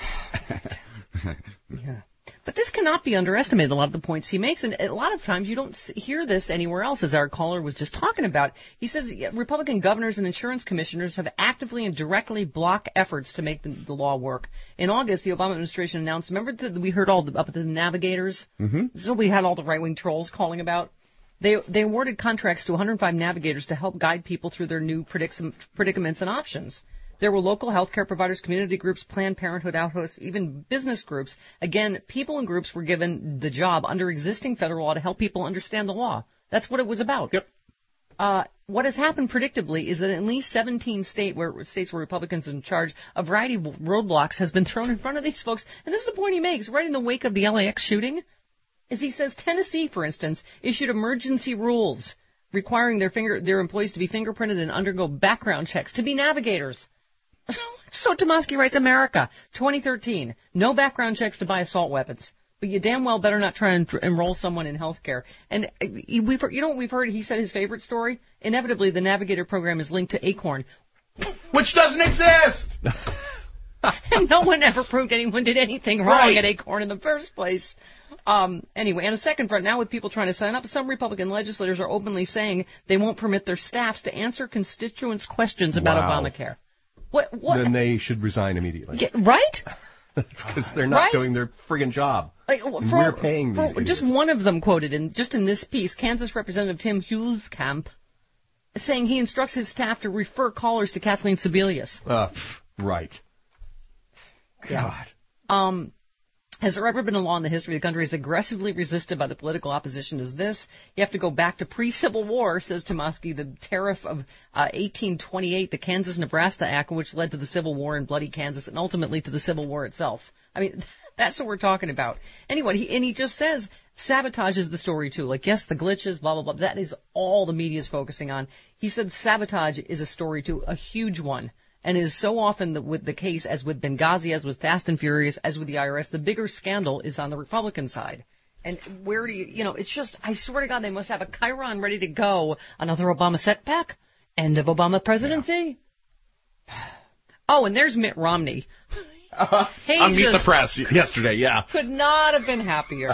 Yeah. But this cannot be underestimated, a lot of the points he makes. And a lot of times you don't hear this anywhere else, as our caller was just talking about. He says Republican governors and insurance commissioners have actively and directly blocked efforts to make the, the law work. In August, the Obama administration announced, remember that we heard all the, up at the navigators? Mm-hmm. So we had all the right-wing trolls calling about. They they awarded contracts to one hundred five navigators to help guide people through their new predic- predicaments and options. There were local healthcare providers, community groups, Planned Parenthood outposts, even business groups. Again, people and groups were given the job under existing federal law to help people understand the law. That's what it was about. Yep. Uh, what has happened predictably is that in at least seventeen state where, states where Republicans are in charge, a variety of roadblocks has been thrown in front of these folks. And this is the point he makes, right in the wake of the L A X shooting, is he says Tennessee, for instance, issued emergency rules requiring their finger their employees to be fingerprinted and undergo background checks to be navigators. So Tomasky writes, America, twenty thirteen, no background checks to buy assault weapons. But you damn well better not try and enroll someone in health care. And we've, you know what we've heard? He said his favorite story? Inevitably, the Navigator program is linked to Acorn. Which doesn't exist! And no one ever proved anyone did anything wrong right. at Acorn in the first place. Um, anyway, on a second front, now with people trying to sign up, some Republican legislators are openly saying they won't permit their staffs to answer constituents' questions about wow. Obamacare. What, what? Then they should resign immediately. Get, right? Because they're not right? doing their friggin' job. Like, for, we're paying these for, idiots. Just one of them quoted, in just in this piece, Kansas Representative Tim Huelskamp, saying he instructs his staff to refer callers to Kathleen Sebelius. Uh, right. God. Um... Has there ever been a law in the history of the country as aggressively resisted by the political opposition as this? You have to go back to pre-Civil War, says Tomasky, the tariff of uh, eighteen twenty-eight, the Kansas-Nebraska Act, which led to the Civil War in bloody Kansas and ultimately to the Civil War itself. I mean, that's what we're talking about. Anyway, he, and he just says sabotage is the story, too. Like, yes, the glitches, blah, blah, blah. That is all the media is focusing on. He said sabotage is a story, too, a huge one. And is so often the, with the case, as with Benghazi, as with Fast and Furious, as with the I R S, the bigger scandal is on the Republican side. And where do you, you know, it's just, I swear to God, they must have a Chiron ready to go. Another Obama setback? End of Obama presidency? Yeah. Oh, and there's Mitt Romney. Uh, on Meet the Press yesterday, yeah. Could not have been happier.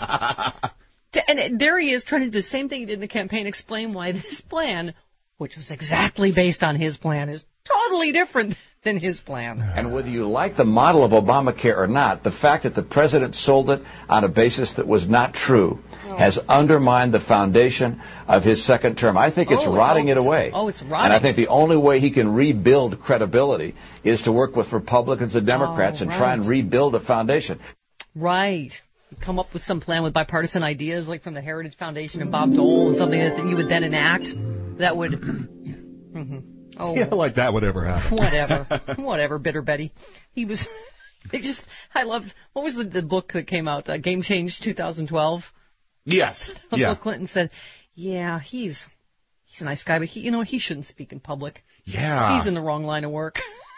And there he is trying to do the same thing he did in the campaign, explain why this plan, which was exactly based on his plan, is totally different than his plan. And whether you like the model of Obamacare or not, the fact that the president sold it on a basis that was not true oh. has undermined the foundation of his second term. I think it's oh, rotting it's, it away. Oh, it's rotting. And I think the only way he can rebuild credibility is to work with Republicans and Democrats oh, and right. try and rebuild a foundation. Right. Come up with some plan with bipartisan ideas, like from the Heritage Foundation and Bob Dole, and something that you would then enact that would... Mm-hmm. Oh, yeah, like that would ever happen. Whatever. Whatever, Bitter Betty. He was, they just, I love, what was the, the book that came out, uh, Game Change twenty twelve? Yes. Yeah. Bill Clinton said, yeah, he's, he's a nice guy, but he, you know, he shouldn't speak in public. Yeah. He's in the wrong line of work.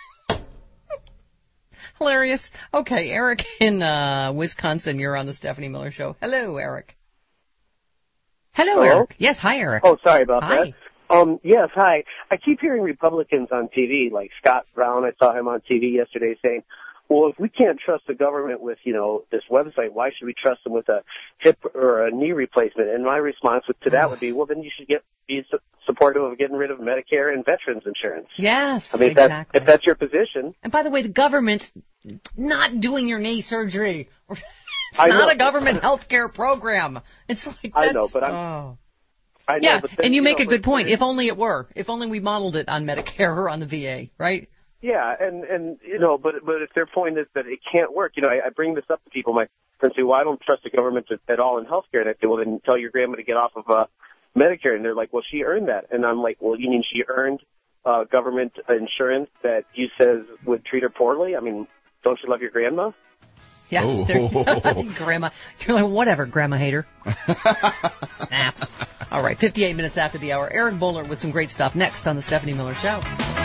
Hilarious. Okay, Eric in uh, Wisconsin, you're on the Stephanie Miller Show. Hello, Eric. Hello, Hello? Eric. Yes, hi, Eric. Oh, sorry about hi. that. Um, yes, hi. I keep hearing Republicans on T V, like Scott Brown. I saw him on T V yesterday saying, well, if we can't trust the government with, you know, this website, why should we trust them with a hip or a knee replacement? And my response to that would be, well, then you should get be su- supportive of getting rid of Medicare and veterans insurance. Yes, I mean, exactly. If that's, if that's your position. And by the way, the government's not doing your knee surgery. It's I not know. a government health care program. It's like that's, I know, but I'm... Oh. I know, yeah, but then, and you, you make know, a good but, point. If only it were. If only we modeled it on Medicare or on the V A, right? Yeah, and, and you know, but but if their point is that it can't work, you know, I, I bring this up to people. My friends say, well, I don't trust the government at, at all in healthcare. And I say, well, then tell your grandma to get off of uh, Medicare, and they're like, well, she earned that. And I'm like, well, you mean she earned uh, government insurance that you says would treat her poorly? I mean, don't you love your grandma? Yeah, Oh. there- grandma. You're like, whatever, grandma hater. Nah. All right, fifty-eight minutes after the hour. Eric Bowler with some great stuff next on the Stephanie Miller Show.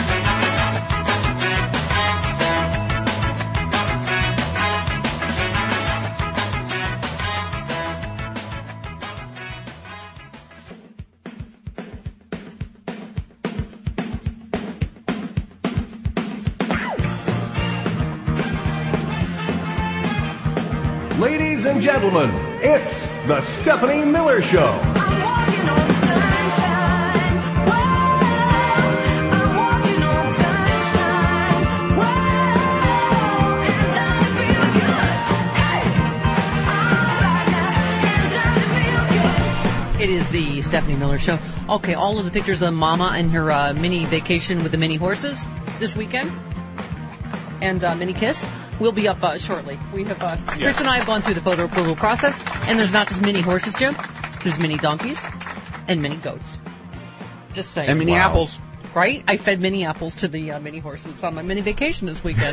Ladies and gentlemen, it's the Stephanie Miller Show. It is the Stephanie Miller Show. Okay, all of the pictures of Mama and her uh, mini vacation with the mini horses this weekend and uh, mini kiss will be up uh, shortly. We have uh, Yes. Chris and I have gone through the photo approval process, and there's not just mini horses, Jim. There's mini donkeys and mini goats. Just saying. And mini Wow. apples. Right? I fed mini apples to the uh, mini horses on my mini vacation this weekend.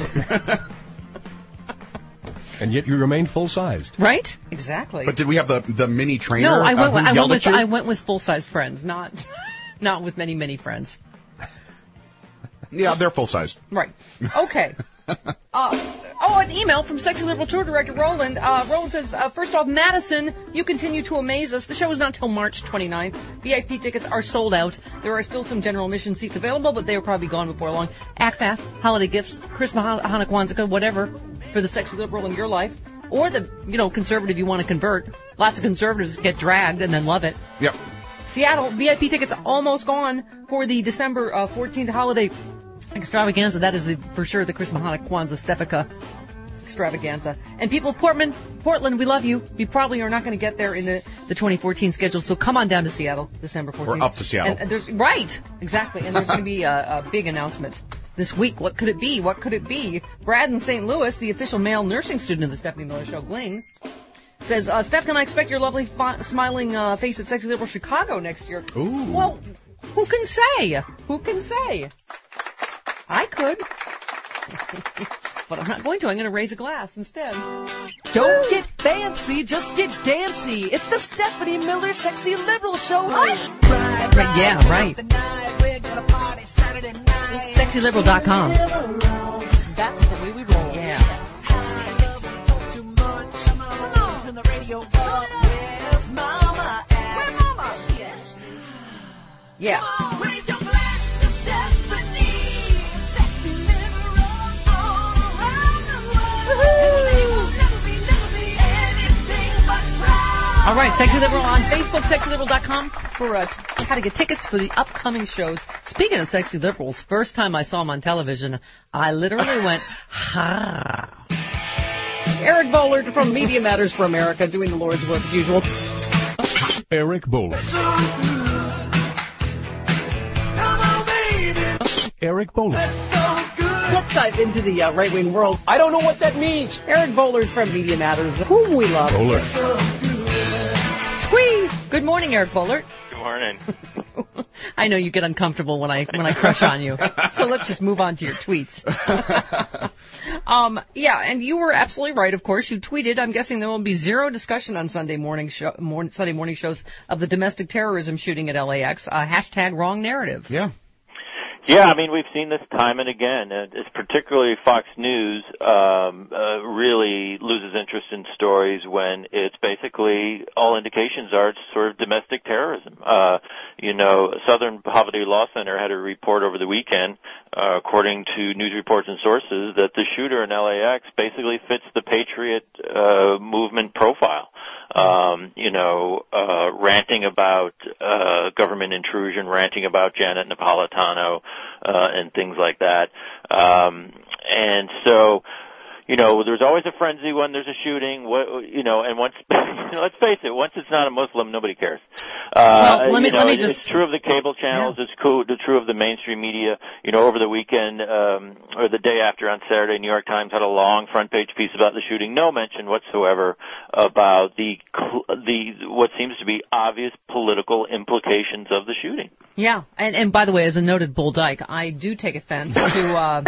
And yet you remain full-sized. Right? Exactly. But did we have the the mini trainer? No, I uh, went. who I yelled went with. at you? I went with full size friends, not not with many many friends. Yeah, they're full sized. Right. Okay. Uh, oh, an email from Sexy Liberal Tour Director Roland. Uh, Roland says, uh, first off, Madison, you continue to amaze us. The show is not until March twenty-ninth. V I P tickets are sold out. There are still some general admission seats available, but they will probably be gone before long. Act fast, holiday gifts, Christmas, Hanukkah, Kwanzaa, whatever, for the Sexy Liberal in your life. Or the, you know, conservative you want to convert. Lots of conservatives get dragged and then love it. Yep. Seattle, V I P tickets almost gone for the December uh, fourteenth holiday extravaganza. That is the, for sure the Christmas, Hanukkah, Kwanzaa, Stefika extravaganza. And people of Portland, Portland, we love you. You probably are not going to get there in the, the twenty fourteen schedule, so come on down to Seattle, December fourteenth. Or up to Seattle. And, and there's, right, exactly. And there's going to be a, a big announcement this week. What could it be? What could it be? Brad in Saint Louis, the official male nursing student of the Stephanie Miller Show, Gling, says, uh, Steph, can I expect your lovely fi- smiling uh, face at Sexy Liberal Chicago next year? Ooh. Well, who can say? Who can say? I could. But I'm not going to. I'm going to raise a glass instead. Don't get fancy, just get dancy. It's the Stephanie Miller Sexy Liberal Show. Right, Right, yeah, right. Sexy Liberal dot com. That's the way we roll. Yeah. Turn the radio up. Where's Mama at? Where's Mama? Yes. Yeah. Raise your glass to Stephanie. Sexy Liberal all around the world. Everybody will never be, never be anything but proud. All right, Sexy Liberal on Facebook, Sexy Liberal dot com for uh, t- how to get tickets for the upcoming shows. Speaking of Sexy Liberals, first time I saw them on television, I literally went, ha. Eric Bowler from Media Matters for America doing the Lord's work as usual. Eric Bowler. Eric Bowler. Let's dive into the uh, right-wing world. I don't know what that means. Eric Bowler from Media Matters, whom we love. Bowler. Squeeze! Good morning, Eric Bowler. Good morning. I know you get uncomfortable when I when I crush on you. So let's just move on to your tweets. um, yeah, and you were absolutely right. Of course, you tweeted. I'm guessing there will be zero discussion on Sunday morning show, morning, Sunday morning shows of the domestic terrorism shooting at L A X. Uh, hashtag wrong narrative. Yeah. Yeah, I mean, we've seen this time and again. And it's particularly Fox News um, uh, really loses interest in stories when it's basically all indications are it's sort of domestic terrorism. Uh, you know, Southern Poverty Law Center had a report over the weekend, uh, according to news reports and sources, that the shooter in L A X basically fits the Patriot uh, movement profile. Um, you know, uh, ranting about uh, government intrusion, ranting about Janet Napolitano, uh, and things like that. Um, and so, you know, there's always a frenzy when there's a shooting. What, you know, and once, you know, let's face it, once it's not a Muslim, nobody cares. Uh, well, let me you know, let me it's, just. It's true of the cable channels. Yeah. It's cool, it's true of the mainstream media. You know, over the weekend um, or the day after on Saturday, New York Times had a long front page piece about the shooting. No mention whatsoever about the the what seems to be obvious political implications of the shooting. Yeah, and and by the way, as a noted Bull Dyke, I do take offense to. Uh,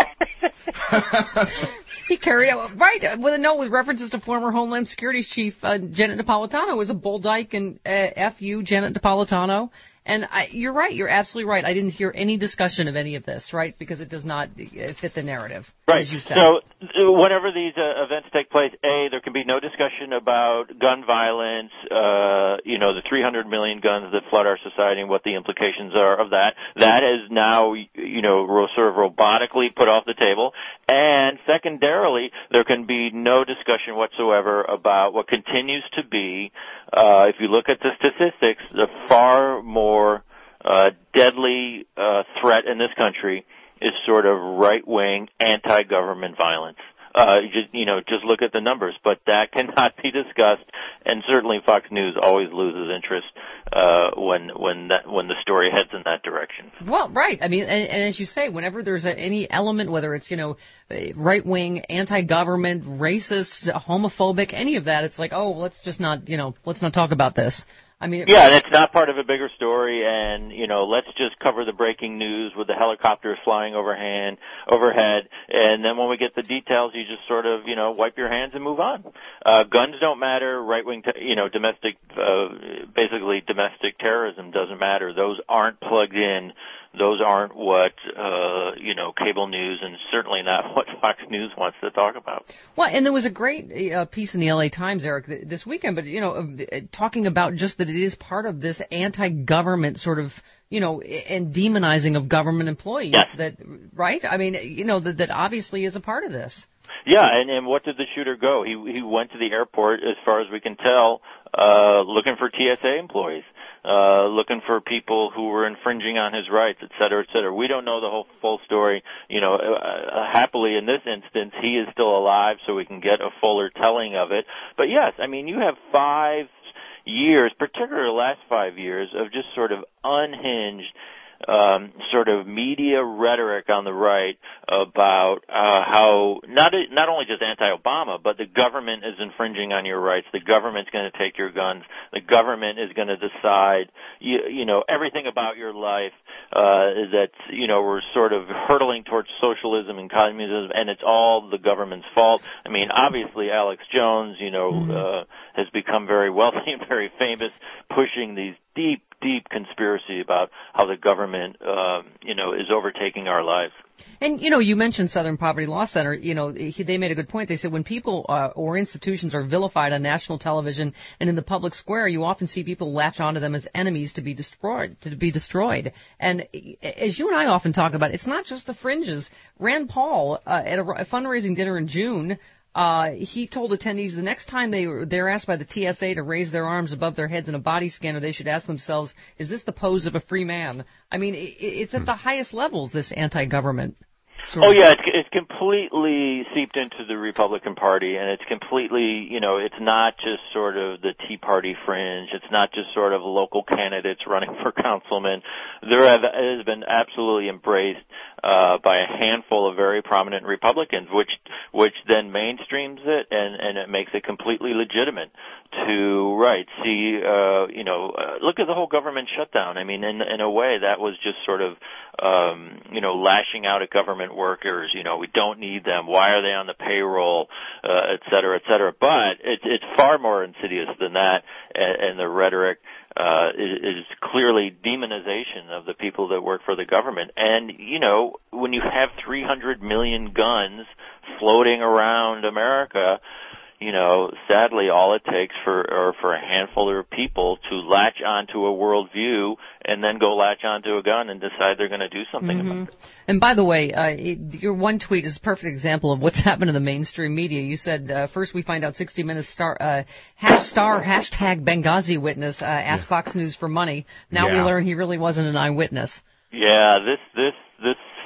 He carried out, right, with a note with references to former Homeland Security Chief uh, Janet Napolitano, who was a Bull Dyke, and uh, F U, Janet Napolitano. And I, you're right, you're absolutely right. I didn't hear any discussion of any of this, right, because it does not uh, fit the narrative, right. as you said. So whenever these uh, events take place, A, there can be no discussion about gun violence, uh, you know, the three hundred million guns that flood our society and what the implications are of that. That is now, you know, sort of robotically put off the table. And secondarily, there can be no discussion whatsoever about what continues to be, uh, if you look at the statistics, the far more uh, deadly uh, threat in this country is sort of right-wing anti-government violence. Uh, just, you know, just look at the numbers, but that cannot be discussed, and certainly Fox News always loses interest uh, when when that when the story heads in that direction. Well, right. I mean, and, and as you say, whenever there's a, any element, whether it's you know right wing, anti-government, racist, homophobic, any of that, it's like, oh, let's just not, you know, let's not talk about this. I mean, yeah, and it's not part of a bigger story, and, you know, let's just cover the breaking news with the helicopters flying overhand, overhead, and then when we get the details, you just sort of, you know, wipe your hands and move on. Uh, guns don't matter, right-wing, te- you know, domestic, uh, basically domestic terrorism doesn't matter. Those aren't plugged in. Those aren't what, uh, you know, cable news, and certainly not what Fox News wants to talk about. Well, and there was a great uh, piece in the L A Times, Eric, this weekend, but, you know, uh, talking about just that it is part of this anti-government sort of, you know, and demonizing of government employees. Yes. That, right? I mean, you know, that, that obviously is a part of this. Yeah, and, and what did the shooter go? He he went to the airport, as far as we can tell, uh, looking for T S A employees. Uh, looking for people who were infringing on his rights, et cetera, et cetera. We don't know the whole full story. You know, uh, happily in this instance, he is still alive, so we can get a fuller telling of it. But yes, I mean, you have five years, particularly the last five years, of just sort of unhinged, um, sort of media rhetoric on the right about uh, how not not only just anti-Obama, but the government is infringing on your rights. The government's going to take your guns. The government is going to decide, you, you know, everything about your life. Uh, that you know we're sort of hurtling towards socialism and communism, and it's all the government's fault. I mean, obviously, Alex Jones, you know, mm-hmm. uh, has become very wealthy and very famous, pushing these deep, deep conspiracy about how the government, um, you know, is overtaking our lives. And, you know, you mentioned Southern Poverty Law Center. You know, they made a good point. They said when people uh, or institutions are vilified on national television and in the public square, you often see people latch onto them as enemies to be destroyed. To be destroyed. And as you and I often talk about, it's not just the fringes. Rand Paul, uh, at a, a fundraising dinner in June, Uh, he told attendees the next time they were, they're asked by the T S A to raise their arms above their heads in a body scanner, they should ask themselves, is this the pose of a free man? I mean, it, it's at the highest levels, this anti-government. Sort oh of. yeah, it's, it's completely seeped into the Republican Party, and it's completely, you know, it's not just sort of the Tea Party fringe. It's not just sort of local candidates running for councilman. There have, it has been absolutely embraced uh, by a handful of very prominent Republicans, which which then mainstreams it and and it makes it completely legitimate to right see, uh, you know, uh, look at the whole government shutdown. I mean, in in a way, that was just sort of, um, you know, lashing out at government workers. You know, we don't need them. Why are they on the payroll, uh, et cetera, et cetera. But it's it's far more insidious than that, and, and the rhetoric uh, is, is clearly demonization of the people that work for the government. And you know, when you have three hundred million guns floating around America, you know, sadly, all it takes for or for a handful of people to latch onto a worldview and then go latch onto a gun and decide they're going to do something mm-hmm. about it. And by the way, uh, it, your one tweet is a perfect example of what's happened to the mainstream media. You said, uh, first we find out sixty minutes star, uh, hash star hashtag Benghazi witness uh, asked yeah. Fox News for money. Now yeah. we learn he really wasn't an eyewitness. Yeah, this this this sixty minutes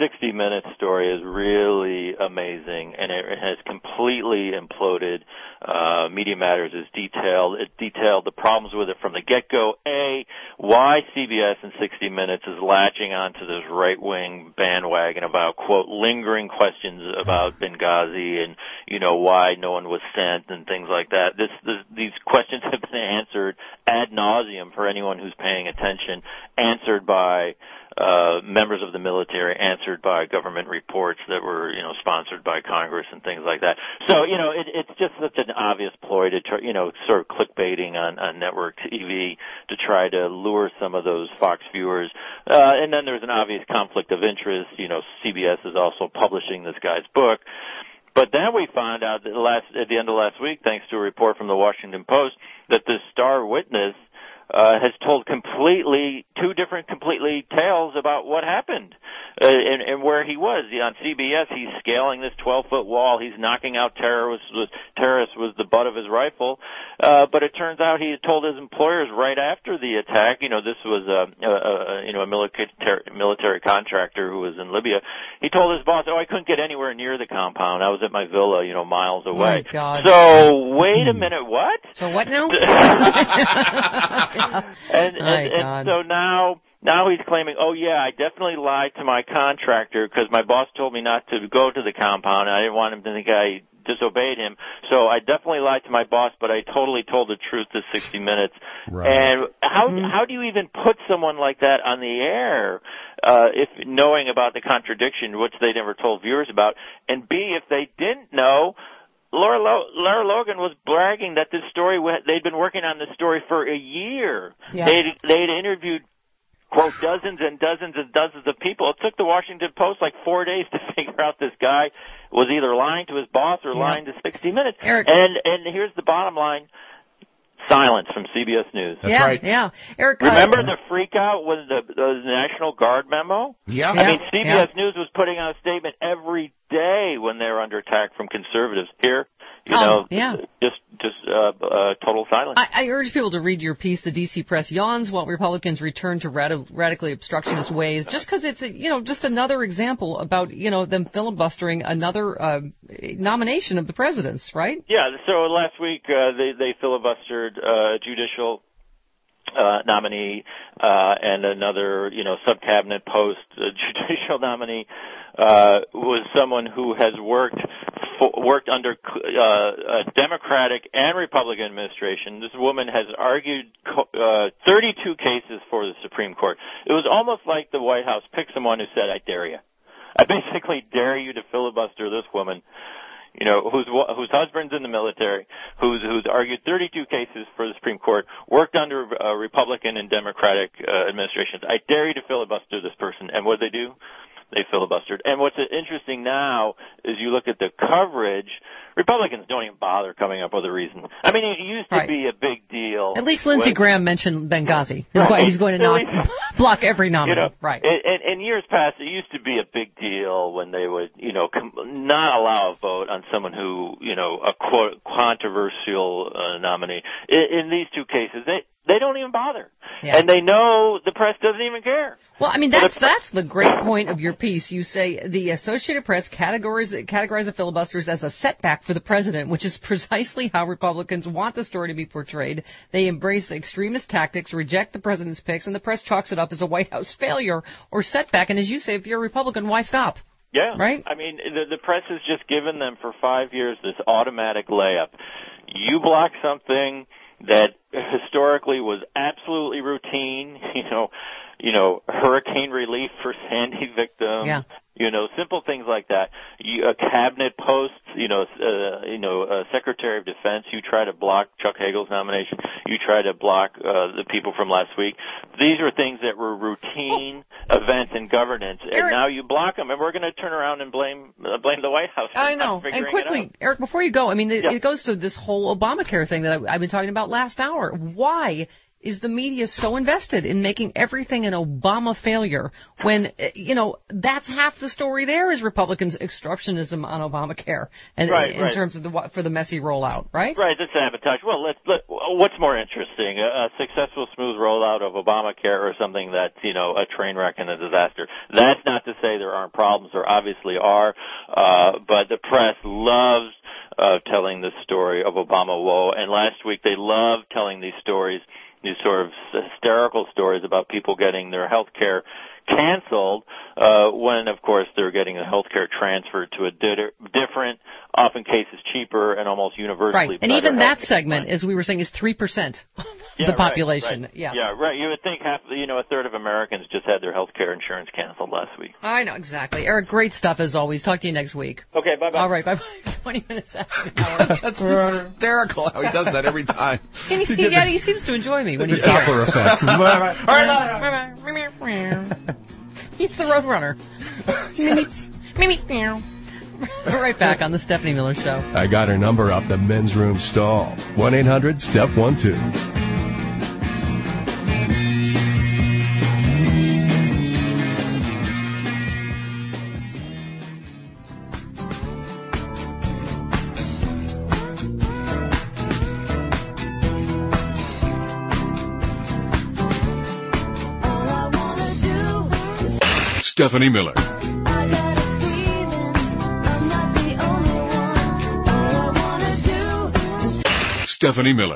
Minutes story is really amazing, and it has completely imploded uh, Media Matters. Is detailed. It detailed the problems with it from the get-go. A, why C B S and sixty Minutes is latching onto this right-wing bandwagon about, quote, lingering questions about Benghazi and, you know, why no one was sent and things like that. This, this these questions have been answered ad nauseum for anyone who's paying attention, answered by uh members of the military, answered by government reports that were, you know, sponsored by Congress and things like that. So, you know, it, it's just such an obvious ploy to try, you know, sort of clickbaiting on, on network T V to try to lure some of those Fox viewers. Uh, and then there's an obvious conflict of interest. You know, C B S is also publishing this guy's book. But then we found out that last, at the end of last week, thanks to a report from the Washington Post, that this star witness Uh, has told completely, two different completely tales about what happened uh, and, and where he was. On C B S, he's scaling this twelve-foot wall. He's knocking out terrorists with, terrorists with the butt of his rifle. Uh, but it turns out he had told his employers right after the attack, you know, this was a, a, a you know, a military, military contractor who was in Libya. He told his boss, oh, I couldn't get anywhere near the compound. I was at my villa, you know, miles away. Oh, my God. So, wait a minute, what? So what now? and, and, and so now, now he's claiming, oh yeah, I definitely lied to my contractor because my boss told me not to go to the compound. I didn't want him to think I disobeyed him. So I definitely lied to my boss, but I totally told the truth to sixty Minutes. Right. And how Mm-hmm. how do you even put someone like that on the air, uh, if knowing about the contradiction, which they never told viewers about, and B, if they didn't know, Laura, Lo- Laura Logan was bragging that this story, they'd been working on this story for a year. Yeah. They'd, they'd interviewed, quote, dozens and dozens and dozens of people. It took the Washington Post like four days to figure out this guy was either lying to his boss or Yeah. lying to sixty Minutes. Eric. And, and here's the bottom line. Silence from C B S News. That's yeah, right. yeah. Eric, uh, Remember the freak out with the, the National Guard memo? Yeah. I mean, C B S yeah. News was putting out a statement every day when they were under attack from conservatives. Here, you Oh, know, yeah. just just uh, uh, total silence. I, I urge people to read your piece. The D C press yawns while Republicans return to rad- radically obstructionist ways, just because it's a, you know, just another example about, you know, them filibustering another uh, nomination of the president's, right? Yeah. So last week uh, they they filibustered uh, judicial uh, nominee uh, and another, you know, sub-cabinet post uh, judicial nominee uh, was someone who has worked for, worked under uh, a Democratic and Republican administration. This woman has argued uh, thirty-two cases for the Supreme Court. It was almost like the White House picked someone who said, "I dare you. I basically dare you to filibuster this woman." You know, whose whose husband's in the military, who's who's argued thirty-two cases for the Supreme Court, worked under uh, Republican and Democratic uh, administrations. I dare you to filibuster this person. And what did they do? They filibustered. And what's interesting now is you look at the coverage. Republicans don't even bother coming up with a reason. I mean, it used to Right. be a big deal. At least Lindsey when- Graham mentioned Benghazi. That's Right. why he's going to At not least- block every nominee. You know, right. In, in, in years past, it used to be a big deal when they would, you know, com- not allow a vote on someone who, you know, a quote, controversial uh, nominee. In, in these two cases, they they don't even bother, Yeah. and they know the press doesn't even care. Well, I mean, But that's if- that's the great point of your piece. You say the Associated Press categories categorize the filibusters as a setback for the president, which is precisely how Republicans want the story to be portrayed. They embrace extremist tactics, reject the president's picks, and the press chalks it up as a White House failure or setback. And as you say, if you're a Republican, why stop? Yeah. Right? I mean, the, the press has just given them for five years this automatic layup. You block something that historically was absolutely routine, you know, you know, hurricane relief for Sandy victims, Yeah. you know, simple things like that. You, a cabinet post, you know, uh, you know, a Secretary of Defense. You try to block Chuck Hagel's nomination. You try to block uh, the people from last week. These are things that were routine events in governance, and Eric- now you block them, and we're going to turn around and blame uh, blame the White House. For I not know. figuring And quickly, it out. Eric, before you go, I mean, it, Yeah. it goes to this whole Obamacare thing that I, I've been talking about last hour. Why is the media so invested in making everything an Obama failure when, uh, you know, that's half the story there is Republicans' obstructionism on Obamacare and Right, in right. terms of the for the messy rollout, right? Right, the sabotage. Well, let's, let, what's more interesting, a, a successful, smooth rollout of Obamacare or something that's, you know, a train wreck and a disaster? That's not to say there aren't problems. There obviously are, uh, but the press loves uh, telling the story of Obama woe, and last week they loved telling these stories, these sort of hysterical stories about people getting their health care canceled, uh, when, of course, they're getting the health care transferred to a di- different, often cases cheaper, and almost universally Right, and better even that healthcare segment, as we were saying, is three percent of Yeah, the right, population. right. Yes. Yeah, right. You would think half, you know, a third of Americans just had their health care insurance canceled last week. I know, exactly. Eric, great stuff as always. Talk to you next week. Okay, bye-bye. All right, bye-bye. twenty minutes after the hour. That's hysterical how he does that every time. And he, he, yeah, he seems to enjoy me when The he's here. Doppler effect. Bye-bye. He's the Roadrunner. Right back on the Stephanie Miller Show. I got her number up the men's room stall. one eight hundred step one two. Stephanie Miller. Stephanie Miller.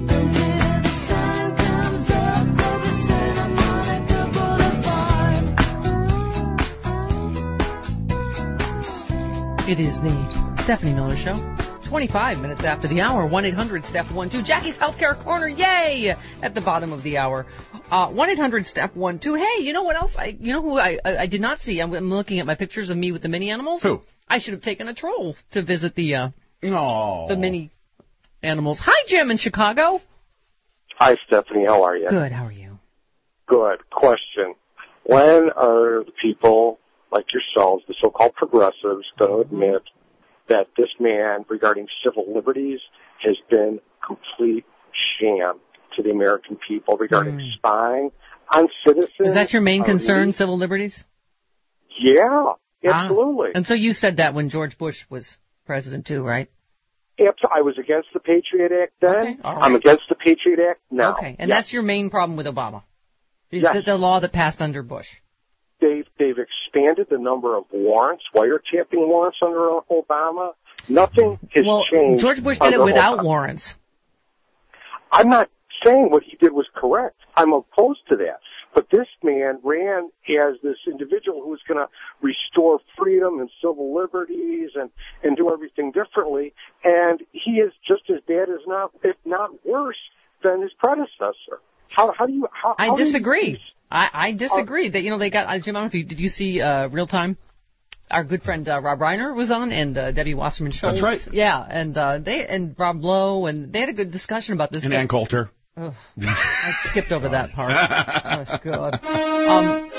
It is the Stephanie Miller Show. twenty-five minutes after the hour. one eight hundred step one two. Jackie's Healthcare Corner. Yay! At the bottom of the hour. Uh, one eight hundred step one two. Hey, you know what else? I, you know who I, I, I did not see? I'm, I'm looking at my pictures of me with the mini animals. Who? I should have taken a troll to visit the uh, oh. the mini animals. Hi, Jim in Chicago. Hi, Stephanie. How are you? Good. How are you? Good. Question. When are the people like yourselves, the so-called progressives, going to admit that this man regarding civil liberties has been complete sham to the American people regarding Mm. spying on citizens? Is that your main on concern, least- civil liberties? Yeah, absolutely. Ah. And so you said that when George Bush was president too, right? Abs- I was against the Patriot Act then. Okay, all right. I'm against the Patriot Act now. Okay, and Yes. that's your main problem with Obama. Is Yes. the, the law that passed under Bush. They've they've expanded the number of warrants, wiretapping warrants under Obama. Nothing has Well, changed. George Bush did it under without Obama. warrants. I'm not saying what he did was correct. I'm opposed to that. But this man ran as this individual who was going to restore freedom and civil liberties and, and do everything differently. And he is just as bad as not, if not worse, than his predecessor. How, how do you? How, I how do you- disagree. I, I disagree. That you know they got uh, Jim. I don't know if you did you see uh, Real Time? Our good friend uh, Rob Reiner was on, and uh, Debbie Wasserman Schultz. That's right. Yeah, and uh, they and Rob Lowe, and they had a good discussion about this. And Ann Coulter. Ugh, I skipped over that part. Oh, God. Um,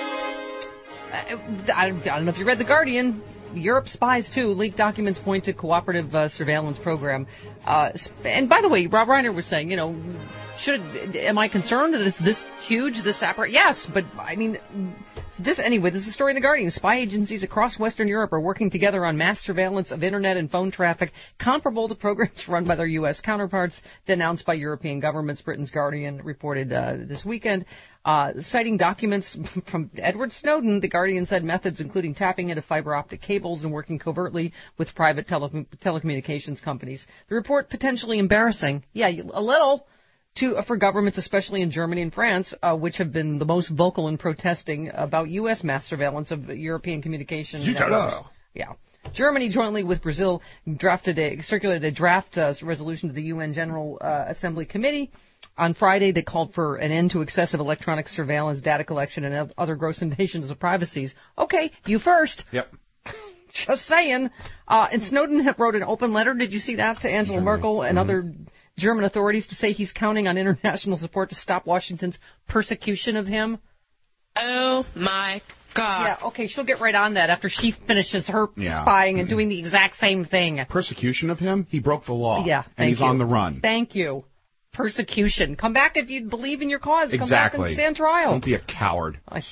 I, I don't know if you read The Guardian. Europe spies, too. Leaked documents point to cooperative uh, surveillance program. Uh, and by the way, Rob Reiner was saying, you know, should am I concerned that it's this huge, this apparatus? Yes, but, I mean, this anyway, this is a story in The Guardian. Spy agencies across Western Europe are working together on mass surveillance of Internet and phone traffic comparable to programs run by their U S counterparts denounced by European governments, Britain's Guardian reported uh, this weekend. Uh, citing documents from Edward Snowden, The Guardian said methods including tapping into fiber optic cables and working covertly with private tele- telecommunications companies. The report potentially embarrassing, yeah, a little, to for governments, especially in Germany and France, uh, which have been the most vocal in protesting about U S mass surveillance of European communication networks. Yeah. Germany, jointly with Brazil, drafted a, circulated a draft uh, resolution to the U N General uh, Assembly Committee on Friday that called for an end to excessive electronic surveillance, data collection, and other gross invasions of privacy. Okay, you first. Yep. Just saying. Uh, and Snowden have wrote an open letter, did you see that, to Angela Germany. Merkel and Mhm. other German authorities to say he's counting on international support to stop Washington's persecution of him? Oh, my God. Yeah, okay, she'll get right on that after she finishes her Yeah. spying and doing the exact same thing. Persecution of him? He broke the law. Yeah, And thank he's you. on the run. Thank you. Persecution. Come back if you believe in your cause. Come Exactly. back and stand trial. Don't be a coward. I-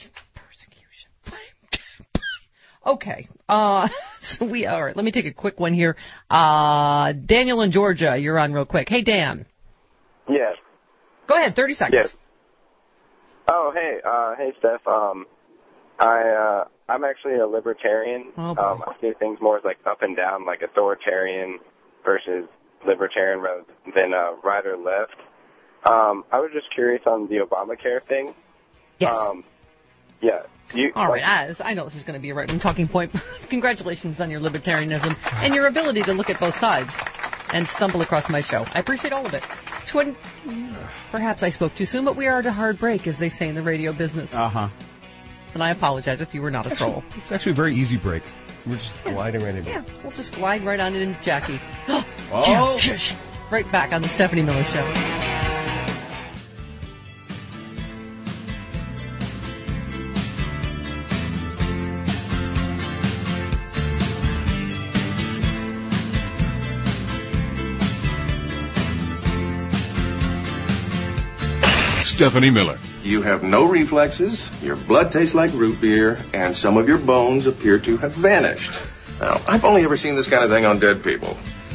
Okay. Uh, so we all right. Let me take a quick one here. Uh, Daniel in Georgia, you're on real quick. Hey, Dan. Yes. Go ahead. Thirty seconds. Yes. Oh, hey, uh, hey, Steph. Um, I, uh, I'm actually a libertarian. Oh, um, I see things more as like up and down, like authoritarian versus libertarian rather than uh, right or left. Um, I was just curious on the Obamacare thing. Yes. Um, yeah. You, All like, right. I, I know this is going to be a right-wing talking point. Congratulations on your libertarianism and your ability to look at both sides and stumble across my show. I appreciate all of it. Twin, perhaps I spoke too soon, but we are at a hard break, as they say in the radio business. Uh-huh. And I apologize if you were not a troll. It's actually a very easy break. We're just gliding right into it. Yeah, we'll just glide right on into Jackie. Oh. Shush. Right back on the Stephanie Miller Show. Stephanie Miller. You have no reflexes, your blood tastes like root beer, and some of your bones appear to have vanished. Now, I've only ever seen this kind of thing on dead people.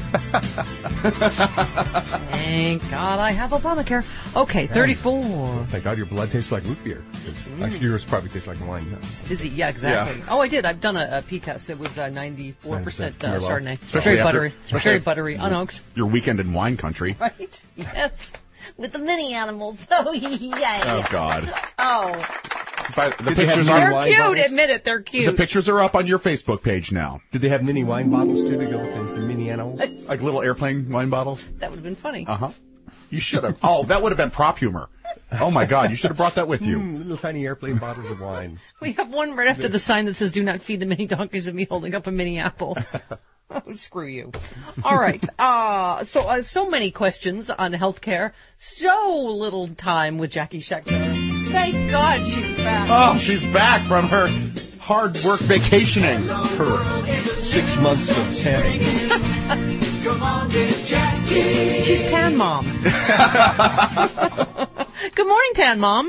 Thank God I have Obamacare. Okay, thirty-four. Thank God your blood tastes like root beer. Mm. Actually, yours probably tastes like wine. Is it? Yeah, exactly. Yeah. Oh, I did. I've done a, a P test. It was uh, ninety-four percent uh, Chardonnay. Especially very after- buttery. especially Very after buttery. Unoaked. Your weekend in wine country. Right? Yes. With the mini animals. Oh, yeah. Oh, God. Oh. But the Did they have pictures mini They're wine cute. bottles? Admit it. They're cute. The pictures are up on your Facebook page now. Did they have mini wine bottles, too, to go with the, the mini animals? Like little airplane wine bottles? That would have been funny. Uh-huh. You should have. Oh, that would have been prop humor. Oh, my God. You should have brought that with you. Mm, little tiny airplane bottles of wine. We have one right after the sign that says, "Do not feed the mini donkeys," of me holding up a mini apple. Oh, screw you. All right. Uh, so uh, so many questions on healthcare. So little time with Jackie Schechter. Thank God she's back. Oh, she's back from her hard work vacationing. Her six months of tanning. She's Tan Mom. Good morning, Tan Mom.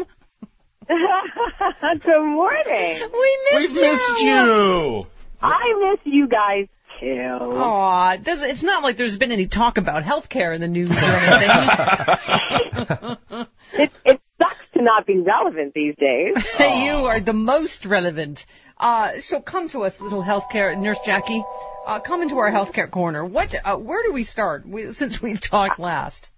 Good morning. We missed We you. missed you. I miss you guys too. Aw, does- it's not like there's been any talk about healthcare in the news or anything. It, it sucks to not be relevant these days. You are the most relevant. Uh, so come to us, little healthcare Nurse Jackie. Uh, come into our healthcare corner. What? Uh, where do we start? We, since we've talked last.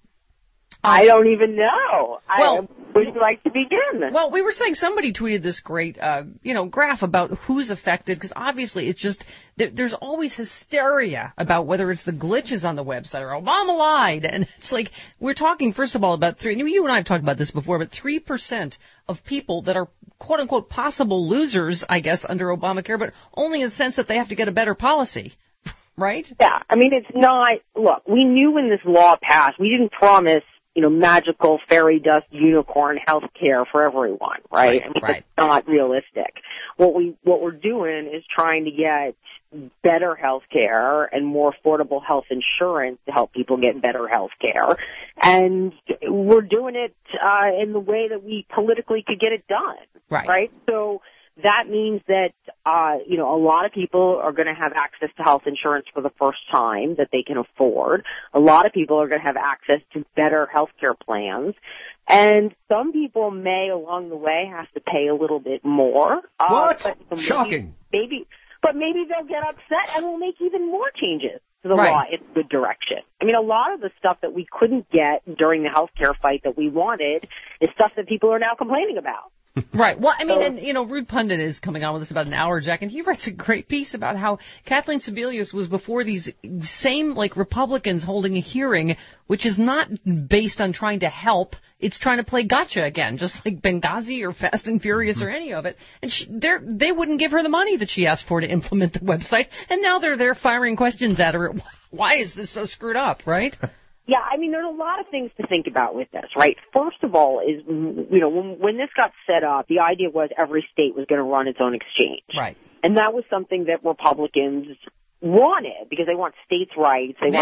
I don't even know. Well, I, would you like to begin? Well, we were saying somebody tweeted this great, uh, you know, graph about who's affected, because obviously it's just there, there's always hysteria about whether it's the glitches on the website or Obama lied, and it's like we're talking first of all about three. You and I have talked about this before, but three percent of people that are quote unquote possible losers, I guess, under Obamacare, but only in the sense that they have to get a better policy. Right? Yeah, I mean, it's not, look, we knew when this law passed, we didn't promise, you know, magical fairy dust unicorn health care for everyone, right? Right, I mean, right. it's not realistic. What we, what we're doing is trying to get better health care and more affordable health insurance to help people get better health care. And we're doing it, uh, in the way that we politically could get it done. Right. Right? So, that means that, uh, you know, a lot of people are going to have access to health insurance for the first time that they can afford. A lot of people are going to have access to better health care plans. And some people may, along the way, have to pay a little bit more. Uh, What? But maybe, Shocking. Maybe, but maybe they'll get upset and we'll make even more changes to the Right. law in a good direction. I mean, a lot of the stuff that we couldn't get during the health care fight that we wanted is stuff that people are now complaining about. Right. Well, I mean, So- and, you know, Rude Pundit is coming on with us about an hour, Jack, and he writes a great piece about how Kathleen Sebelius was before these same, like, Republicans holding a hearing, which is not based on trying to help. It's trying to play gotcha again, just like Benghazi or Fast and Furious or any of it. And she, they're, they wouldn't give her the money that she asked for to implement the website, and now they're there firing questions at her. Why is this so screwed up, right? Yeah, I mean, there's a lot of things to think about with this, right? First of all is, you know, when, when this got set up, the idea was every state was going to run its own exchange. Right. And that was something that Republicans wanted because they want states' rights. They Yeah. want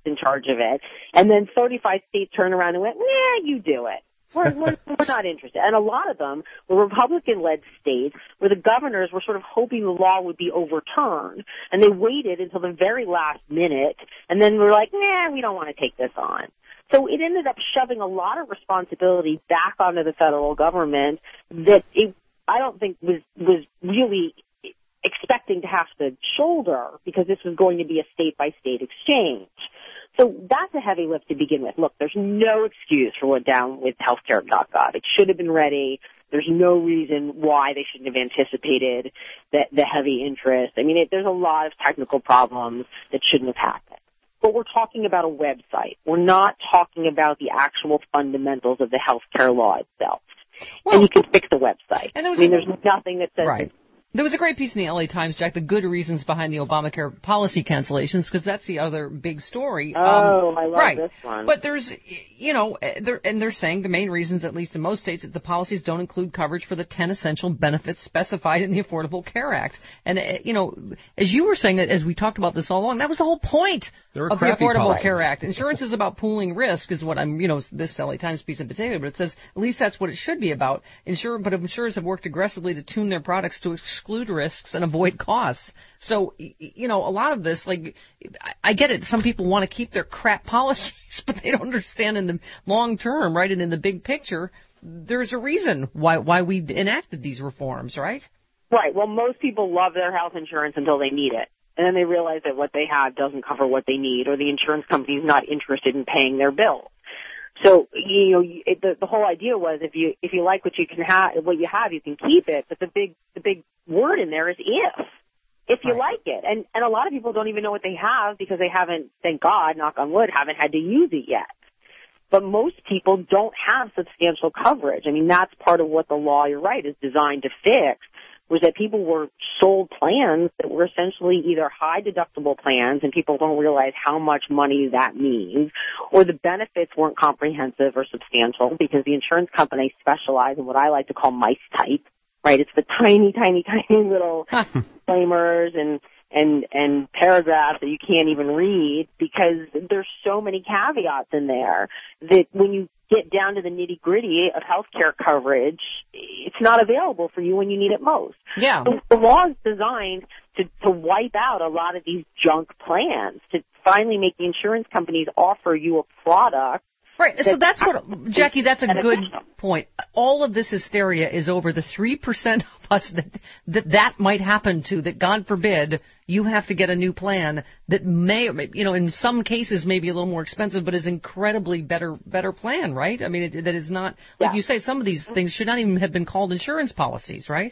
in charge of it. And then thirty-five states turned around and went, nah, you do it. We're, we're, we're not interested. And a lot of them were Republican-led states where the governors were sort of hoping the law would be overturned. And they waited until the very last minute and then were like, nah, we don't want to take this on. So it ended up shoving a lot of responsibility back onto the federal government that it, I don't think was, was really expecting to have to shoulder because this was going to be a state-by-state exchange. So that's a heavy lift to begin with. Look, there's no excuse for what down with healthcare dot gov. It should have been ready. There's no reason why they shouldn't have anticipated the, the heavy interest. I mean, it, there's a lot of technical problems that shouldn't have happened. But we're talking about a website. We're not talking about the actual fundamentals of the healthcare law itself. Well, and you can fix the website. And there was I mean, a, there's nothing that says... Right. There was a great piece in the L A Times, Jack, the good reasons behind the Obamacare policy cancellations, because that's the other big story. Oh, um, I love right. this one. But there's, you know, they're, and they're saying the main reasons, at least in most states, that the policies don't include coverage for the ten essential benefits specified in the Affordable Care Act. And, uh, you know, as you were saying, as we talked about this all along, that was the whole point of the Affordable policies. Care Act. Insurance is about pooling risk, is what I'm, you know, this L A Times piece in particular, but it says at least that's what it should be about. Insure, but insurers have worked aggressively to tune their products to exclude risks and avoid costs. So, you know, a lot of this, like, I get it. Some people want to keep their crap policies, but they don't understand in the long term, right, and in the big picture, there's a reason why why we enacted these reforms, right? Right. Well, most people love their health insurance until they need it. And then they realize that what they have doesn't cover what they need, or the insurance company is not interested in paying their bill. So, you know, it, the, the whole idea was if you if you like what you can have, what you have, you can keep it. But the big the big word in there is if. If you right. like it. And and a lot of people don't even know what they have because they haven't, thank God, knock on wood, haven't had to use it yet. But most people don't have substantial coverage. I mean, that's part of what the law, you're right, is designed to fix, was that people were sold plans that were essentially either high deductible plans, and people don't realize how much money that means, or the benefits weren't comprehensive or substantial because the insurance companies specialize in what I like to call mice type, right? It's the tiny, tiny, tiny little disclaimers and and and paragraphs that you can't even read because there's so many caveats in there that when you get down to the nitty-gritty of healthcare coverage, it's not available for you when you need it most. Yeah. So the law is designed to, to wipe out a lot of these junk plans, to finally make the insurance companies offer you a product. Right, so that's what, Jackie, that's a good point. All of this hysteria is over the three percent of us that, that that might happen to, that God forbid, you have to get a new plan that may, you know, in some cases may be a little more expensive, but is incredibly better, better plan, right? I mean, it, that is not, like Yeah. you say, some of these things should not even have been called insurance policies, right?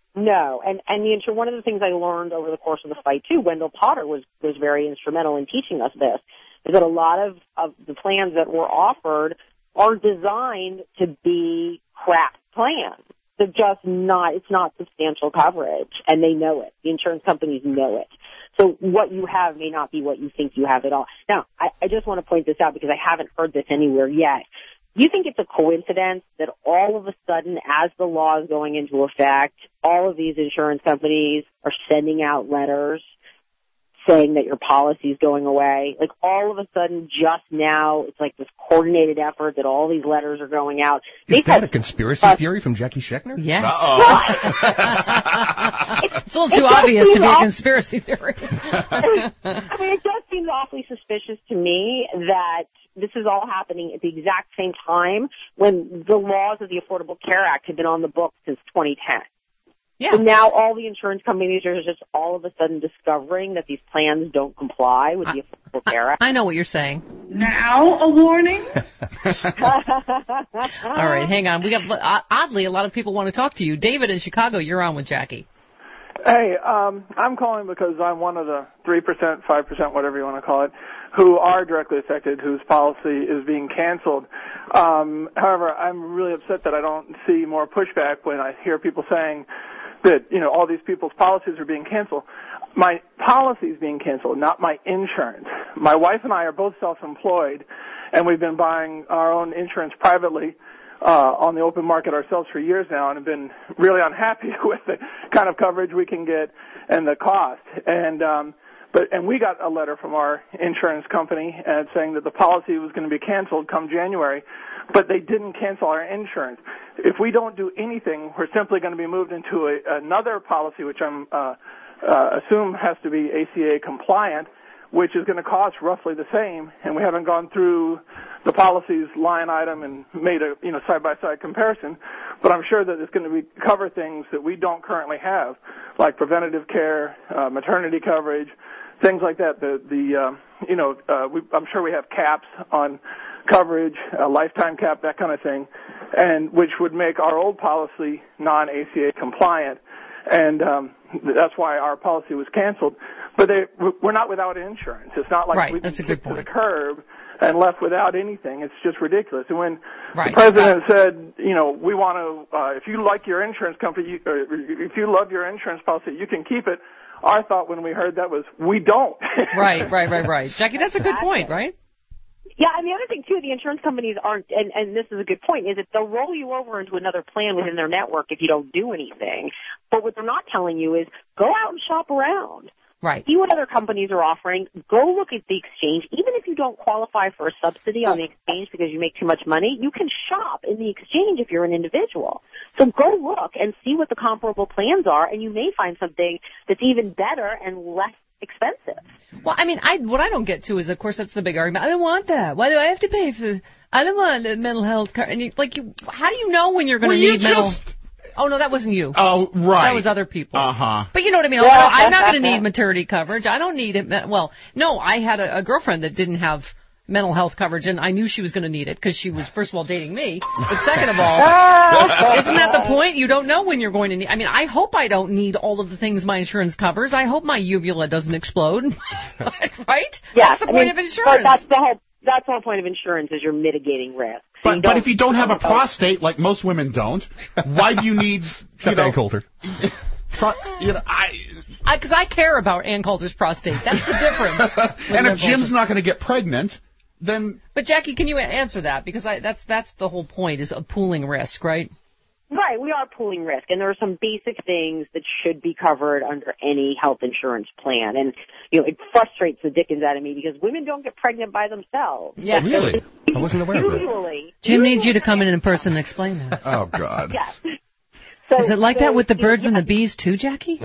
No, and and the insur- one of the things I learned over the course of the fight too, Wendell Potter was was very instrumental in teaching us this, is that a lot of of the plans that were offered are designed to be crap plans. They're just not. It's not substantial coverage, and they know it. The insurance companies know it. So what you have may not be what you think you have at all. Now, I, I just want to point this out because I haven't heard this anywhere yet. You think it's a coincidence that all of a sudden, as the law is going into effect, all of these insurance companies are sending out letters saying that your policy is going away? Like, all of a sudden, just now, it's like this coordinated effort that all these letters are going out. Is They've that had, a conspiracy uh, theory from Jackie Schechner? Yes. Uh-oh. It's a little too obvious to be a conspiracy theory. I mean, it does seem awfully suspicious to me that this is all happening at the exact same time when the laws of the Affordable Care Act have been on the books since twenty ten. Yeah. So now all the insurance companies are just all of a sudden discovering that these plans don't comply with the Affordable Care Act. I know what you're saying. Now a warning? All right, hang on. We got, oddly, a lot of people want to talk to you. David in Chicago, you're on with Jackie. Hey, um, I'm calling because I'm one of the three percent, five percent, whatever you want to call it, who are directly affected, whose policy is being canceled. Um, however, I'm really upset that I don't see more pushback when I hear people saying that, you know, all these people's policies are being canceled. My policy is being canceled, not my insurance. My wife and I are both self-employed, and we've been buying our own insurance privately uh, on the open market ourselves for years now, and have been really unhappy with the kind of coverage we can get and the cost. And um, But and we got a letter from our insurance company uh, saying that the policy was going to be canceled come January, but they didn't cancel our insurance. If we don't do anything, we're simply going to be moved into a, another policy, which I'm uh, uh, assume has to be A C A compliant, which is going to cost roughly the same, and we haven't gone through the policy's line item and made a you know side-by-side comparison. But I'm sure that it's going to be, cover things that we don't currently have, like preventative care, uh, maternity coverage, things like that. The the uh, you know uh, we, I'm sure we have caps on coverage, a lifetime cap, that kind of thing, and which would make our old policy non-A C A compliant, and um, that's why our policy was canceled. But they, we're not without insurance. It's not like Right, we've been that's a good kicked to the point. curb and left without anything. It's just ridiculous. And when Right. the president said, you know, we want to, uh, if you like your insurance company, you, or if you love your insurance policy, you can keep it. Our thought when we heard that was, we don't. Right, right, right, right. Jackie, that's a good point, right? Yeah, and the other thing, too, the insurance companies aren't, and, and this is a good point, is that they'll roll you over into another plan within their network if you don't do anything. But what they're not telling you is go out and shop around. Right. See what other companies are offering. Go look at the exchange. Even if you don't qualify for a subsidy on the exchange because you make too much money, you can shop in the exchange if you're an individual. So go look and see what the comparable plans are, and you may find something that's even better and less expensive. Well, I mean, I what I don't get to is, of course, that's the big argument. I don't want that. Why do I have to pay for? I don't want a mental health card. And you, like, you, how do you know when you're going to Well, you need mental? just- Oh no, that wasn't you. Oh, right. That was other people. Uh huh. But you know what I mean? Yeah. I'm not going to need maternity coverage. I don't need it. Well, no, I had a, a girlfriend that didn't have mental health coverage, and I knew she was going to need it because she was, first of all, dating me. But second of all, isn't that the point? You don't know when you're going to need. I mean, I hope I don't need all of the things my insurance covers. I hope my uvula doesn't explode. Right? Yes, That's the I point mean, of insurance. But that's the whole. That's the whole point of insurance is you're mitigating risk. So But you but don't- if you don't have a prostate, like most women don't, why do you need? Except you know, Ann Coulter. pro, you know, I. Because I, I care about Ann Coulter's prostate. That's the difference. with And if Ann Jim's Coulter. not going to get pregnant, then But Jackie, can you answer that? Because I, that's that's the whole point is a pooling risk, right? Right, we are pooling risk, and there are some basic things that should be covered under any health insurance plan. And, you know, it frustrates the dickens out of me because women don't get pregnant by themselves. Yeah. Oh, really? I wasn't aware of that. Usually. Jim needs you to come in in person and explain that. oh god. Yes. So, Is it like so, that with the you know, birds and yeah, the bees too, Jackie?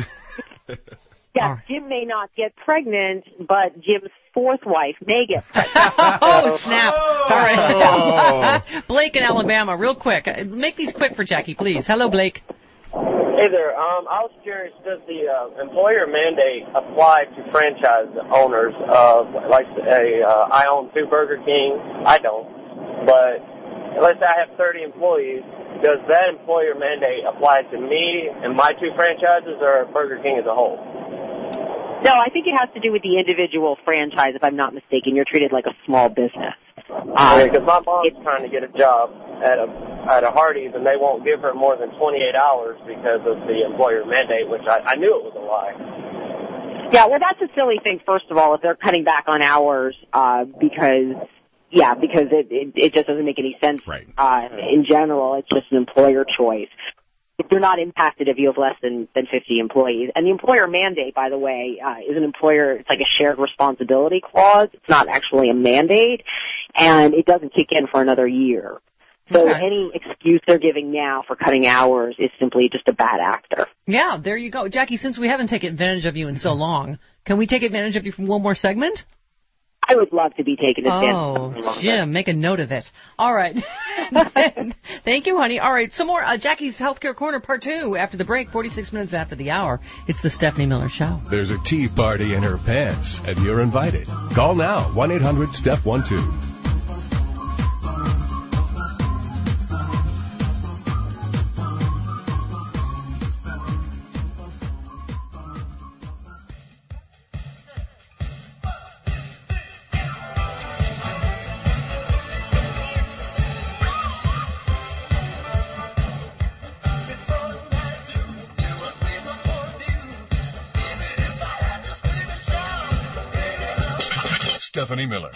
Yes, Jim may not get pregnant, but Jim's fourth wife may get pregnant. Oh, snap. All right. Blake in Alabama, real quick. Uh, Make these quick for Jackie, please. Hello, Blake. Hey there. Um, I was curious, does the uh, employer mandate apply to franchise owners of, like, a, uh, I own two Burger King? I don't. But let's say I have thirty employees. Does that employer mandate apply to me and my two franchises or Burger King as a whole? No, I think it has to do with the individual franchise, if I'm not mistaken. You're treated like a small business. Because my mom's trying to get a job at a at a Hardee's, and they won't give her more than twenty-eight hours because of the employer mandate, which I, I knew it was a lie. Yeah, well, that's a silly thing, first of all, if they're cutting back on hours, uh, because, yeah, because it, it, it just doesn't make any sense. Right. Uh, in general, it's just an employer choice. If you're not impacted if you have less than, than fifty employees. And the employer mandate, by the way, uh, is an employer, it's like a shared responsibility clause. It's not actually a mandate, and it doesn't kick in for another year. So Okay. any excuse they're giving now for cutting hours is simply just a bad actor. Yeah, there you go. Jackie, since we haven't taken advantage of you in so long, can we take advantage of you for one more segment? I would love to be taken advantage Oh, of. Jim, make a note of it. All right. Thank you, honey. All right, some more uh, Jackie's Healthcare Corner Part two after the break, forty-six minutes after the hour. It's the Stephanie Miller Show. There's a tea party in her pants, and you're invited. Call now, one eight hundred step one two. Stephanie Miller.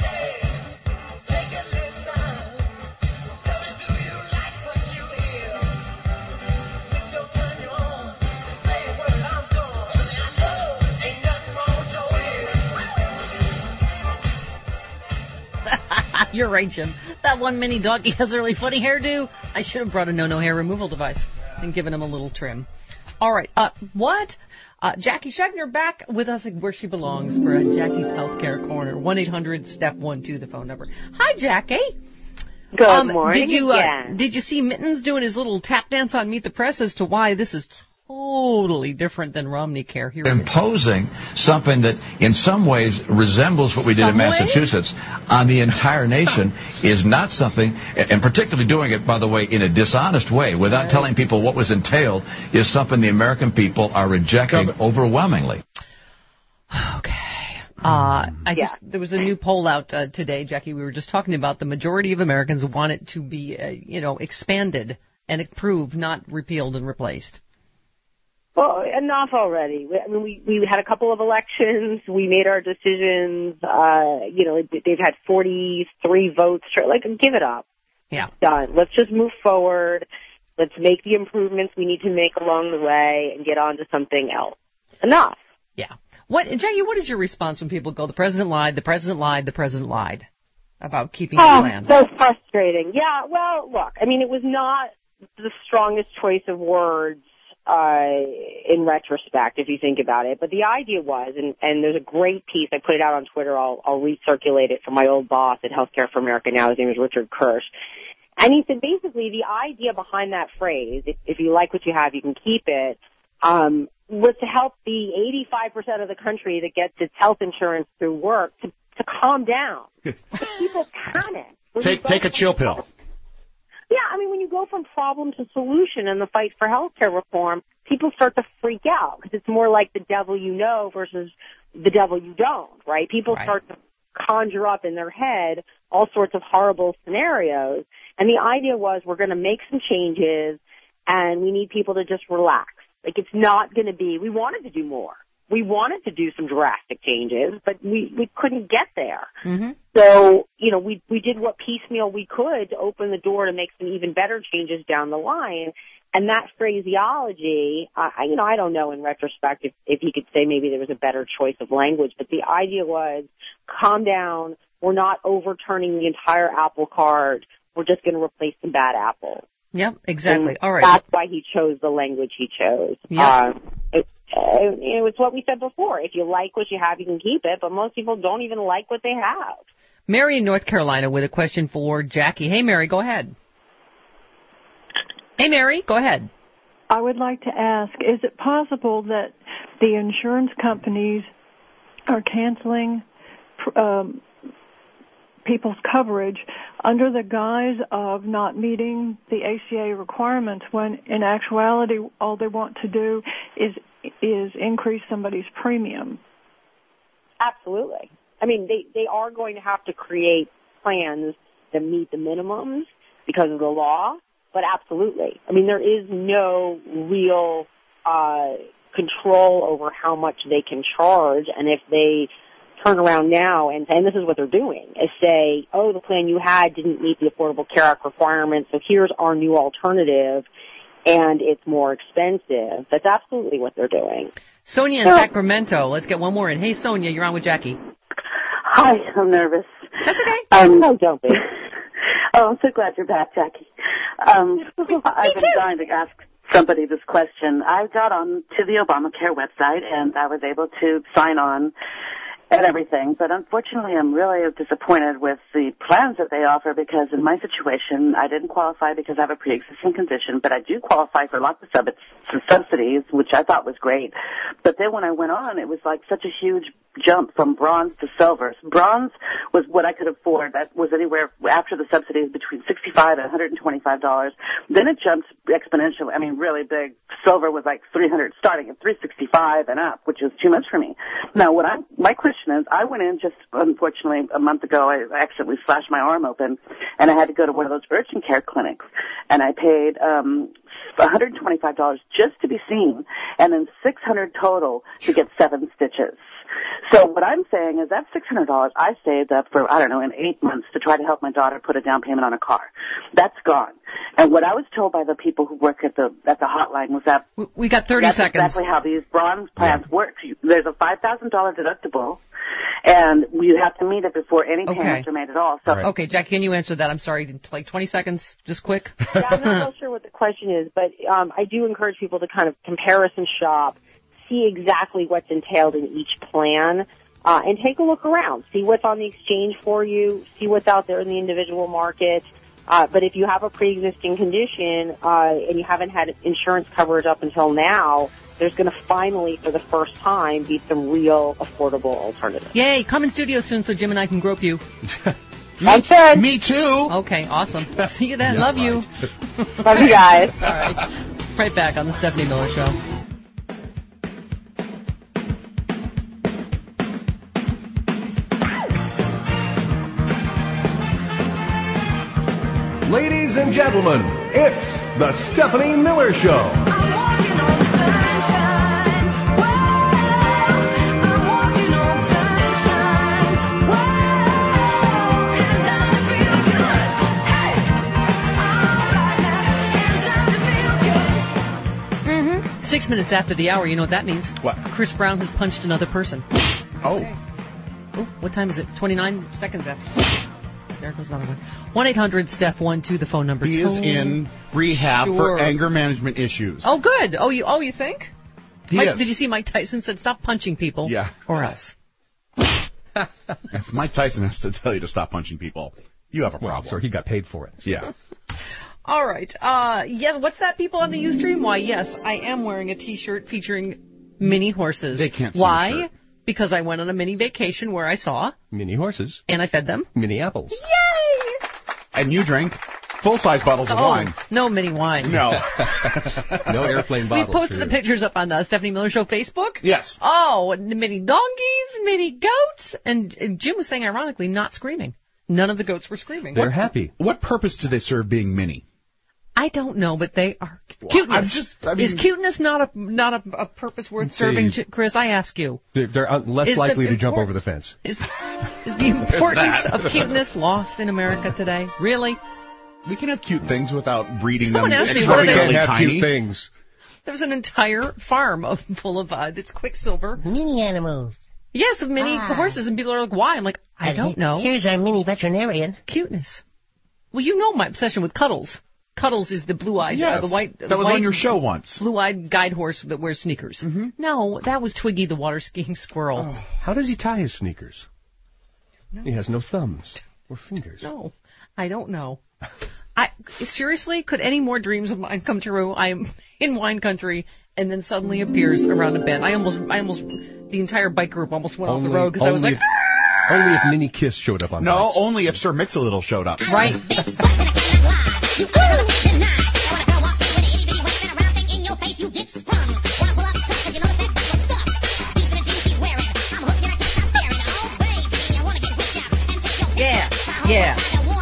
You're right, Jim. That one mini doggy has a really funny hairdo. I should have brought a no-no hair removal device and given him a little trim. All right. Uh, what? Uh, Jackie Schegner back with us where she belongs for uh, Jackie's Healthcare Corner. one eight hundred step one two, the phone number. Hi, Jackie. Good um, morning Did you, uh, again. did you see Mittens doing his little tap dance on Meet the Press as to why this is totally different than Romney Care? Here Imposing something that in some ways resembles what we did Some in Massachusetts on the entire nation is not something, and particularly doing it, by the way, in a dishonest way, without Right. telling people what was entailed, is something the American people are rejecting overwhelmingly. Okay. Uh, I just, there was a new poll out uh, today, Jackie. We were just talking about the majority of Americans want it to be, uh, you know, expanded and improved, not repealed and replaced. Well, enough already. We- I mean, we, we had a couple of elections. We made our decisions. Uh, you know, they've had forty-three votes. Like, give it up. Yeah. Done. Let's just move forward. Let's make the improvements we need to make along the way and get on to something else. Enough. Yeah. What, Jackie, what is your response when people go, the president lied, the president lied, the president lied about keeping the Oh, plan? so frustrating. Yeah, well, look, I mean, it was not the strongest choice of words uh, in retrospect, if you think about it. But the idea was, and, and there's a great piece, I put it out on Twitter, I'll, I'll recirculate it from my old boss at Healthcare for America now, his name is Richard Kirsch. And he said basically the idea behind that phrase, if, if you like what you have, you can keep it, um, was to help the eighty-five percent of the country that gets its health insurance through work to, to calm down. People panic. When you Take go take a from- chill pill. Yeah, I mean, when you go from problem to solution in the fight for healthcare reform, people start to freak out because it's more like the devil you know versus the devil you don't, right? People Right. start to conjure up in their head all sorts of horrible scenarios. And the idea was we're going to make some changes and we need people to just relax. Like, it's not going to be, we wanted to do more. We wanted to do some drastic changes, but we, we couldn't get there. Mm-hmm. So, you know, we, we did what piecemeal we could to open the door to make some even better changes down the line. And that phraseology, I, I- you know, I don't know in retrospect if, if he could say maybe there was a better choice of language, but the idea was calm down. We're not overturning the entire apple cart. We're just going to replace some bad apples. Yep, exactly. And All right. That's why he chose the language he chose. Yep. Um, it, uh, you know, it's what we said before. If you like what you have, you can keep it, but most people don't even like what they have. Mary in North Carolina with a question for Jackie. Hey, Mary, go ahead. Hey, Mary, go ahead. I would like to ask, is it possible that the insurance companies are canceling um, people's coverage under the guise of not meeting the A C A requirements when in actuality all they want to do is is increase somebody's premium? Absolutely. I mean, they, they are going to have to create plans that meet the minimums because of the law, but absolutely. I mean, there is no real uh, control over how much they can charge, and if they turn around now and, and this is what they're doing, is say, oh, the plan you had didn't meet the Affordable Care Act requirements, so here's our new alternative, and it's more expensive. That's absolutely what they're doing. Sonia in Well- Sacramento. Let's get one more in. Hey, Sonia, you're on with Jackie. Hi, I'm nervous. That's okay. Um, no, don't be. Oh, I'm so glad you're back, Jackie. Um, I've been dying to ask somebody this question. I got on to the Obamacare website and I was able to sign on and everything, but unfortunately I'm really disappointed with the plans that they offer because in my situation I didn't qualify because I have a pre-existing condition, but I do qualify for lots of sub- subsidies, which I thought was great. But then when I went on, it was like such a huge jump from bronze to silver. Bronze was what I could afford. That was anywhere after the subsidies between sixty-five dollars and one hundred twenty-five dollars. Then it jumped exponentially. I mean, really big. Silver was like three hundred, starting at three sixty-five and up, which is too much for me. Now, what I, my question is, I went in just, unfortunately, a month ago, I accidentally slashed my arm open, and I had to go to one of those urgent care clinics, and I paid um one hundred twenty-five dollars just to be seen, and then six hundred dollars total to get seven stitches. So what I'm saying is that six hundred dollars I saved up for, I don't know, in eight months to try to help my daughter put a down payment on a car. That's gone. And what I was told by the people who work at the at the hotline was that we got thirty that's seconds. exactly how these bronze plans work. You- There's a five thousand dollars deductible, And we have to meet it before any Okay. payments are made at all. So Okay, Jack, can you answer that? I'm sorry, like twenty seconds, just quick. Yeah, I'm not real sure what the question is, but um, I do encourage people to kind of comparison shop, see exactly what's entailed in each plan, uh, and take a look around. See what's on the exchange for you, see what's out there in the individual market. Uh, but if you have a pre-existing condition uh, and you haven't had insurance coverage up until now, there's going to finally, for the first time, be some real affordable alternatives. Yay, come in studio soon so Jim and I can grope you. I'm good. Me too. Okay, awesome. See you then. Yeah, Love you. Love you guys. All right. Right back on the Stephanie Miller Show. Ladies and gentlemen, it's the Stephanie Miller Show. Mm-hmm. Six minutes after the hour, you know what that means? What? Chris Brown has punched another person. Oh. Oh, what time is it? twenty-nine seconds after. There goes another one. one eight hundred Steph one two, the phone number. He is Tone. in rehab Sure. for anger management issues. Oh, good. Oh, you oh you think? He Mike, is. did you see Mike Tyson said stop punching people? Yeah. Or us. If Mike Tyson has to tell you to stop punching people, you have a Well, problem. sir, he got paid for it. Yeah. All right. Uh, yes. What's that, people on the Ustream? Why, yes, I am wearing a T-shirt featuring mini horses. They can't see Why? the shirt. Because I went on a mini vacation where I saw Mini horses, and I fed them. mini apples. Yay! And you drink full-size bottles of Oh, wine. no mini wine. No. No airplane We bottles. posted for the you. pictures up on the Stephanie Miller Show Facebook. Yes. Oh, and the mini donkeys, mini goats, and, and Jim was saying, ironically, not screaming. None of the goats were screaming. They're happy. What purpose do they serve being mini? I don't know, but they are cuteness. I'm just- I mean- Is cuteness not a not a, a purpose worth See, serving, J- Chris? I ask you. They're, they're uh, less Is the likely to jump import- over the fence. Is, is the importance that. of cuteness lost in America today? Really? We can have cute things without breeding Someone them asked me, what are they- extraordinarily have tiny. cute things. There's an entire farm of full of uh, it's Quicksilver. Mini animals. Yes, of mini Ah. horses, and people are like, why? I'm like, I And don't he- know. Here's our mini veterinarian. Cuteness. Well, you know my obsession with Cuddles. Cuddles is the blue-eyed, Yes, uh, the white. that the was white, on your show once. Blue-eyed guide horse that wears sneakers. Mm-hmm. No, that was Twiggy the water skiing squirrel. Oh. How does he tie his sneakers? He has no thumbs or fingers. No, I don't know. I seriously, could any more dreams of mine come true? I am in wine country, and then suddenly appears around a bend. I almost, I almost, the entire bike group almost went off the road because I was only like, if, only if Mini Kiss showed up on No, bikes. only if Sir Mix-a-Little showed up. right. Yeah, yeah.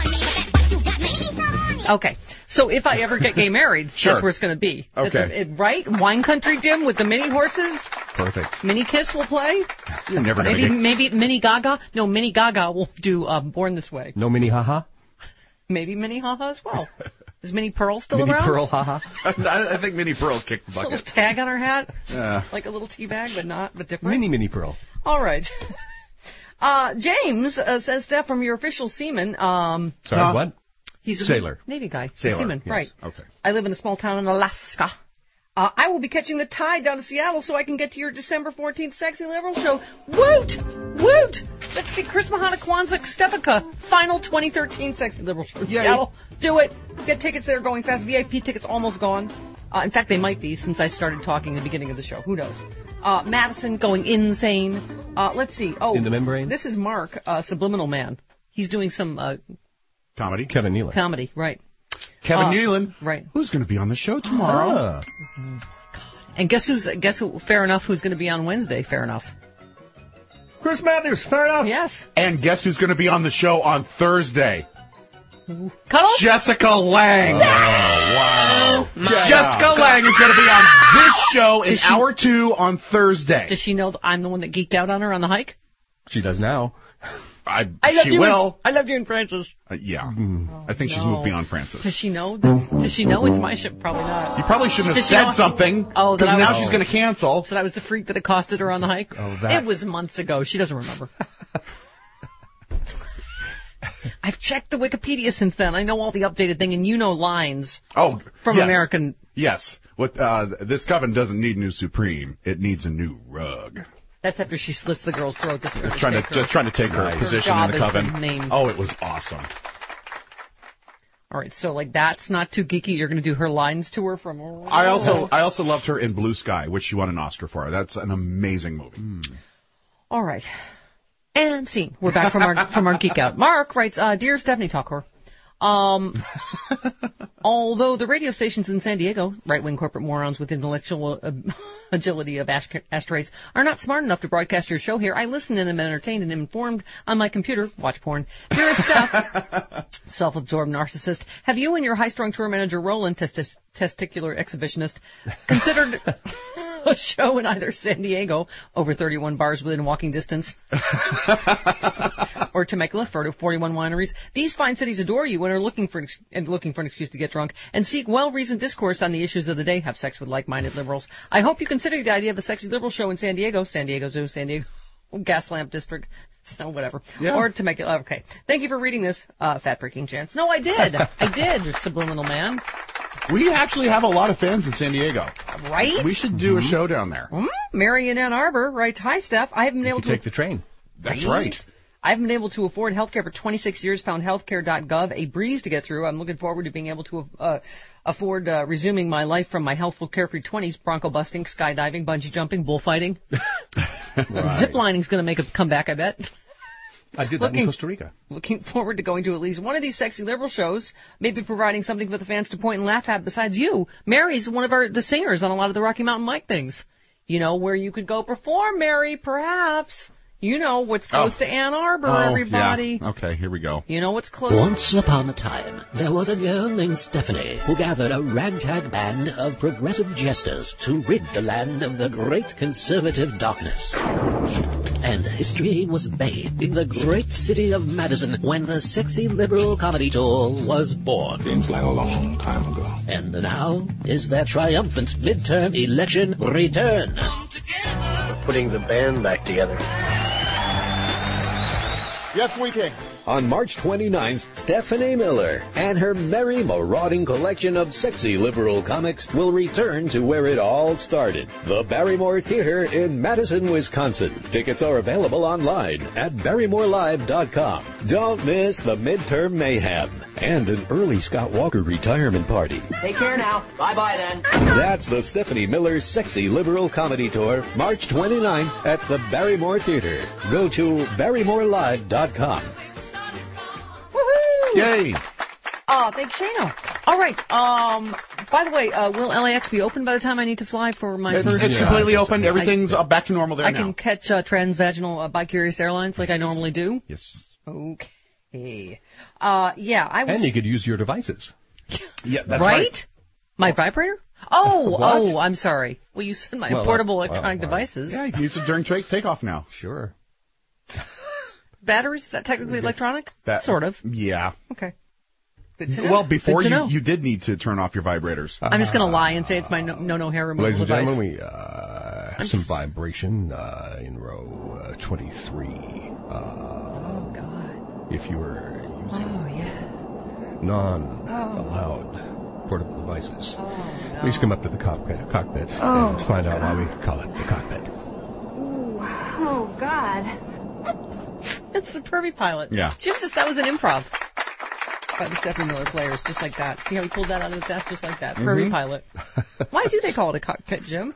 Okay, so if I ever get gay married, Sure. that's where it's going to be. Okay. At the- it- right? Wine country, Jim, with the mini horses. Perfect. Mini Kiss will play. You're never going to Maybe, get... maybe Mini Gaga. No, Mini Gaga will do uh, Born This Way. No Mini haha? Maybe Mini Haha as well. Is Mini Pearl still Mini around? Pearl haha? I I think Minnie Pearl kicked the A little bucket. tag on her hat, Yeah. like a little tea bag, but not, but different. Mini Mini Pearl. All right. Uh, James uh, says, Steph, from your official seaman. Um, Sorry, Huh? what? he's a Sailor. Navy guy. Sailor, Seaman, yes. right. Okay. I live in a small town in Alaska. Uh, I will be catching the tide down to Seattle so I can get to your December fourteenth Sexy Liberal show. Woot! Woot! Let's see Chris Mahana Kwanzaa Stepica, final twenty thirteen Sexy Liberal show in Yay. Seattle. Do it. Get tickets there going fast. V I P tickets almost gone. Uh, in fact, they might be since I started talking at the beginning of the show. Who knows? Uh, Madison going insane. Uh, let's see. Oh, In the membrane? This is Mark, uh, Subliminal Man. He's doing some uh, Comedy. Kevin Nealon. comedy, right? Kevin Uh, Nealon, Right. who's going to be on the show tomorrow. Ah. And guess who's guess who? Fair enough. Who's going to be on Wednesday? Fair enough. Chris Matthews, fair enough. Yes. And guess who's going to be on the show on Thursday? Cuddles. Jessica Lang. Oh, wow. Jessica Lang is going to be on this show in Does she- hour two on Thursday. Does she know that I'm the one that geeked out on her on the hike? She does now. I, I love she you. will. I love you and Francis. Uh, yeah. I think she's no. moved beyond Francis. Does she know? Does she know it's my ship? Probably not. You probably shouldn't have Does she said know- something. Oh, that because I now was- she's going to cancel. So that was the freak that accosted her on the hike? Oh, that. It was months ago. She doesn't remember. I've checked the Wikipedia since then. I know all the updated thing, and you know lines Oh, from yes. American. Yes. What uh, this coven doesn't need new Supreme. It needs a new rug. That's after she slits the girl's throat. That's Just trying to her. just trying to take her Her position job in the has been coven. named. Oh, it was awesome. All right, so like that's not too geeky. You're going to do her lines to her from. I also I also loved her in Blue Sky, which she won an Oscar for. That's an amazing movie. Hmm. All right. And scene. We're back from our from our geek out. Mark writes, uh, "Dear Stephanie Talker, um, although the radio stations in San Diego, right-wing corporate morons with intellectual uh, agility of ash- ashtrays, are not smart enough to broadcast your show here, I listen and am entertained and informed on my computer. Watch porn. Dearest Steph, self-absorbed narcissist, have you and your high-strung tour manager Roland, testis- testicular exhibitionist, considered a show in either San Diego, over thirty-one bars within walking distance, or Temecula, forty-one wineries? These fine cities adore you and are looking for and looking for an excuse to get drunk and seek well-reasoned discourse on the issues of the day. Have sex with like-minded liberals. I hope you consider the idea of a sexy liberal show in San Diego, San Diego Zoo, San Diego Gas Lamp District, Snow, whatever, Yeah. or Temecula. Okay, thank you for reading this, uh, fat freaking chance. No, I did, I did, subliminal man. We actually have a lot of fans in San Diego. Right? We should do a show down there. Mm, Mary in Ann Arbor writes, "Hi, Steph. I haven't been able to Take the train. That's right. I haven't been able to afford healthcare for twenty-six years. Found healthcare dot gov a breeze to get through. I'm looking forward to being able to uh, afford uh, resuming my life from my healthful, carefree twenties: bronco busting, skydiving, bungee jumping, bullfighting. Right. Zip lining's going to make a comeback, I bet." I did that Looking- in Costa Rica. Looking forward to going to at least one of these sexy liberal shows, maybe providing something for the fans to point and laugh at besides you. Mary's one of our the singers on a lot of the Rocky Mountain Mike things. You know, where you could go perform, Mary, perhaps. You know what's close Oh. to Ann Arbor, Oh, everybody. yeah. Okay, here we go. You know what's close. Once upon a time, there was a girl named Stephanie who gathered a ragtag band of progressive jesters to rid the land of the great conservative darkness. And history was made in the great city of Madison when the sexy liberal comedy tour was born. Seems like a long time ago. And now is their triumphant midterm election return. Putting the band back together. Yes, we can. On March twenty-ninth, Stephanie Miller and her merry marauding collection of sexy liberal comics will return to where it all started, the Barrymore Theater in Madison, Wisconsin. Tickets are available online at barrymore live dot com. Don't miss the midterm mayhem and an early Scott Walker retirement party. Take care now. Bye-bye then. That's the Stephanie Miller Sexy Liberal Comedy Tour, March twenty-ninth at the Barrymore Theater. Go to barrymore live dot com. Woohoo! Yay! Oh, thanks, Shano. All right. Um. By the way, uh, will L A X be open by the time I need to fly for my It's, first? it's completely open. I- Everything's uh, back to normal there I now. can catch uh, transvaginal uh, bi-curious airlines like I normally do. Yes. Okay. Uh. Yeah. I was. And you could use your devices. Yeah, that's right? right. My vibrator? Oh, What? oh, I'm sorry. Well, you said my Well, portable well, electronic well, devices. Yeah, you can use it during take takeoff now. Sure. Batteries? Is that technically electronic? That- sort of. Yeah. Okay. Good to know. Well, before Good to you, know. you did need to turn off your vibrators. I'm just going to lie and say it's my no no, no hair removal Ladies and device. gentlemen, we uh, have I'm some just- vibration uh, in row uh, twenty-three. Uh, Oh, God. if you were using Oh, yeah. non-allowed portable devices, Oh, no. please come up to the cockpit, cockpit Oh, and find out why we call it the cockpit. Ooh, oh, God. It's the Pervy Pilot. Yeah. Jim, just that was an improv by the Stephanie Miller Players, just like that. See how he pulled that out of his ass just like that? Pervy Mhm. Pilot. Why do they call it a cockpit, Jim?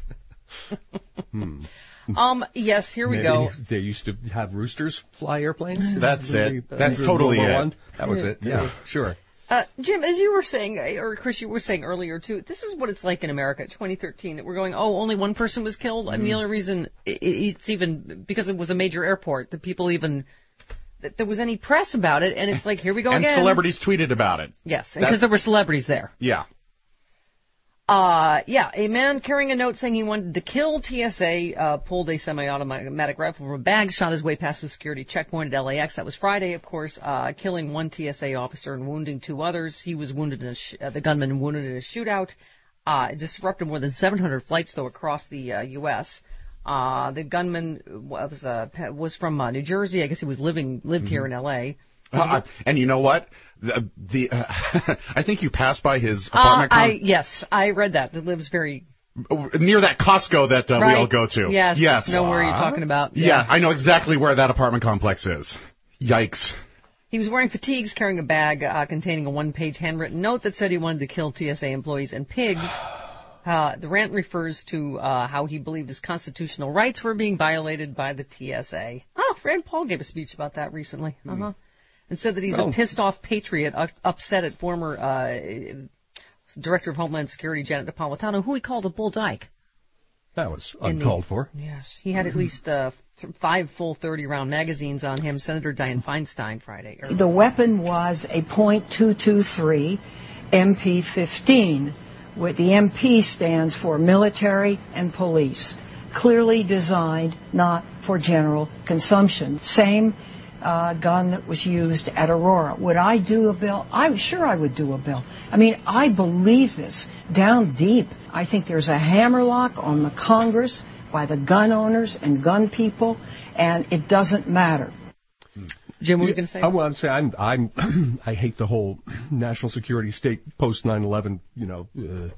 Hmm. Um. Yes. Here we Maybe go. They used to have roosters fly airplanes. That's Really, it. uh, That's World totally War it. One? That was it. Yeah, sure. Uh, Jim, as you were saying, uh, or Chris, you were saying earlier too, this is what it's like in America, twenty thirteen, that we're going, oh, only one person was killed. I mean, the only reason i i- it's even because it was a major airport that people even that there was any press about it, and it's like, here we go and again. celebrities tweeted about it. Yes, That's- because there were celebrities there. Yeah. Uh, yeah, a man carrying a note saying he wanted to kill T S A uh, pulled a semi-automatic rifle from a bag, shot his way past the security checkpoint at L A X. That was Friday, of course, uh, killing one T S A officer and wounding two others. He was wounded in a sh- uh, the gunman wounded in a shootout. Uh, it disrupted more than seven hundred flights, though, across the uh, U S Uh, the gunman was uh, was from uh, New Jersey. I guess he was living lived mm-hmm. here in L A. Uh, and you know what? The, the uh, I think you passed by his apartment. Uh, I yes, I read that. It lives very near that Costco that uh, right. we all go to. Yes, yes. Know where you're talking about. Yeah. yeah, I know exactly where that apartment complex is. Yikes. He was wearing fatigues, carrying a bag uh, containing a one-page handwritten note that said he wanted to kill T S A employees and pigs. Uh, the rant refers to uh, how he believed his constitutional rights were being violated by the T S A. Oh, Rand Paul gave a speech about that recently. Uh-huh. Mm. And said that he's oh. a pissed-off patriot, uh, upset at former uh, Director of Homeland Security Janet Napolitano, who he called a bull dyke. That was uncalled the, for. Yes. He had at least uh, th- five full thirty-round magazines on him, Senator Dianne Feinstein Friday. Earlier. The weapon was a point two two three M P fifteen. Where the M P stands for military and police, clearly designed not for general consumption. Same uh, gun that was used at Aurora. Would I do a bill? I'm sure I would do a bill. I mean, I believe this down deep. I think there's a hammerlock on the Congress by the gun owners and gun people, and it doesn't matter. Jim, what were you going to say? I want to say I'm, I'm I hate the whole national security state post nine eleven, you know, uh,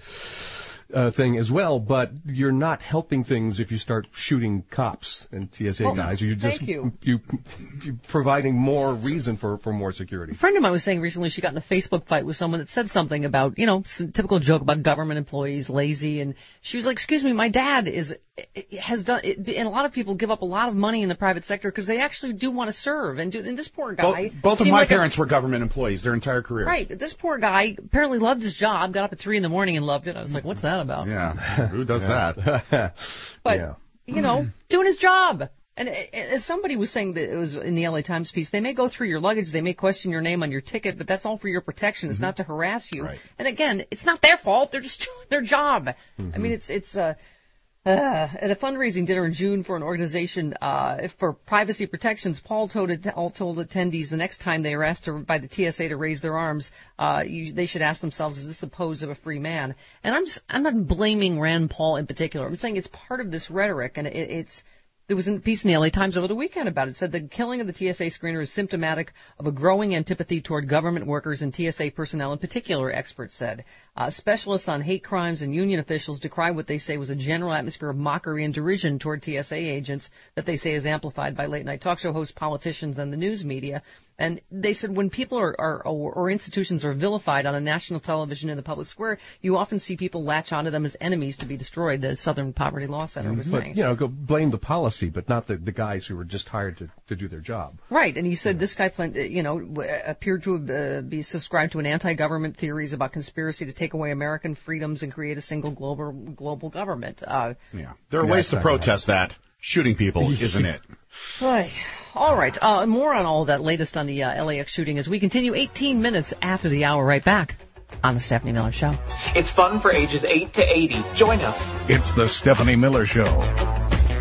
uh, thing as well. But you're not helping things if you start shooting cops and T S A well, guys. You're just thank you. You, you're providing more reason for, for more security. A friend of mine was saying recently she got in a Facebook fight with someone that said something about, you know, some typical joke about government employees lazy, and she was like, "Excuse me, my dad is." has done, and a lot of people give up a lot of money in the private sector because they actually do want to serve. And, do, and this poor guy... Both, both of my like parents a, were government employees their entire career. Right. This poor guy apparently loved his job, got up at three in the morning and loved it. I was like, what's that about? Yeah. Who does that? But, yeah. you know, doing his job. And as somebody was saying that it was in the L A Times piece, they may go through your luggage, they may question your name on your ticket, but that's all for your protection. It's mm-hmm. not to harass you. Right. And again, it's not their fault. They're just doing their job. Mm-hmm. I mean, it's, it's, uh, Uh, at a fundraising dinner in June for an organization uh, for privacy protections, Paul told, all told attendees the next time they are asked to, by the T S A to raise their arms, uh, you, they should ask themselves, is this a pose of a free man? And I'm just, I'm not blaming Rand Paul in particular. I'm saying it's part of this rhetoric, and it, it's there was a piece in the L A Times over the weekend about it. It said the killing of the T S A screener is symptomatic of a growing antipathy toward government workers and T S A personnel in particular, experts said. Uh, specialists on hate crimes and union officials decry what they say was a general atmosphere of mockery and derision toward T S A agents that they say is amplified by late-night talk show hosts, politicians, and the news media. And they said when people are, are or, or institutions are vilified on a national television in the public square, you often see people latch onto them as enemies to be destroyed, the Southern Poverty Law Center was but, saying. You know, go blame the policy, but not the, the guys who were just hired to, to do their job. Right, and he said yeah. this guy, you know, appeared to uh, be subscribed to an anti-government theories about conspiracy to take away American freedoms and create a single global global government. Uh, yeah, there are yeah, ways to protest that. Shooting people isn't it. Right. All right. Uh, more on all of that latest on the uh, L A X shooting as we continue eighteen minutes after the hour. Right back on the Stephanie Miller Show. It's fun for ages eight to eighty. Join us. It's the Stephanie Miller Show.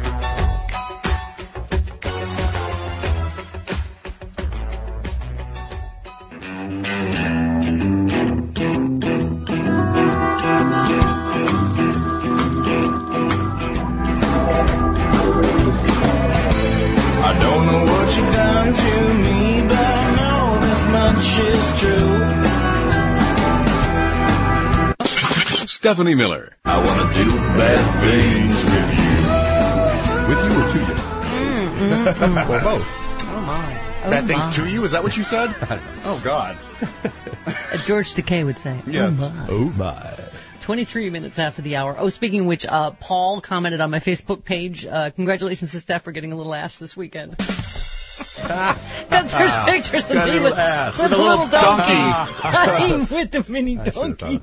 Stephanie Miller. I want to do bad things with you. With you or to you? Mm, mm, mm. Or both. Oh, my. Oh, bad my. things to you? Is that what you said? Oh, God. As George Takei would say. Yes. Oh, my. Oh, my. twenty-three minutes after the hour. Oh, speaking of which, uh, Paul commented on my Facebook page, uh, congratulations to Steph for getting a little ass this weekend. Because there's pictures of me with, with, with a little, little donkey playing with the mini donkeys.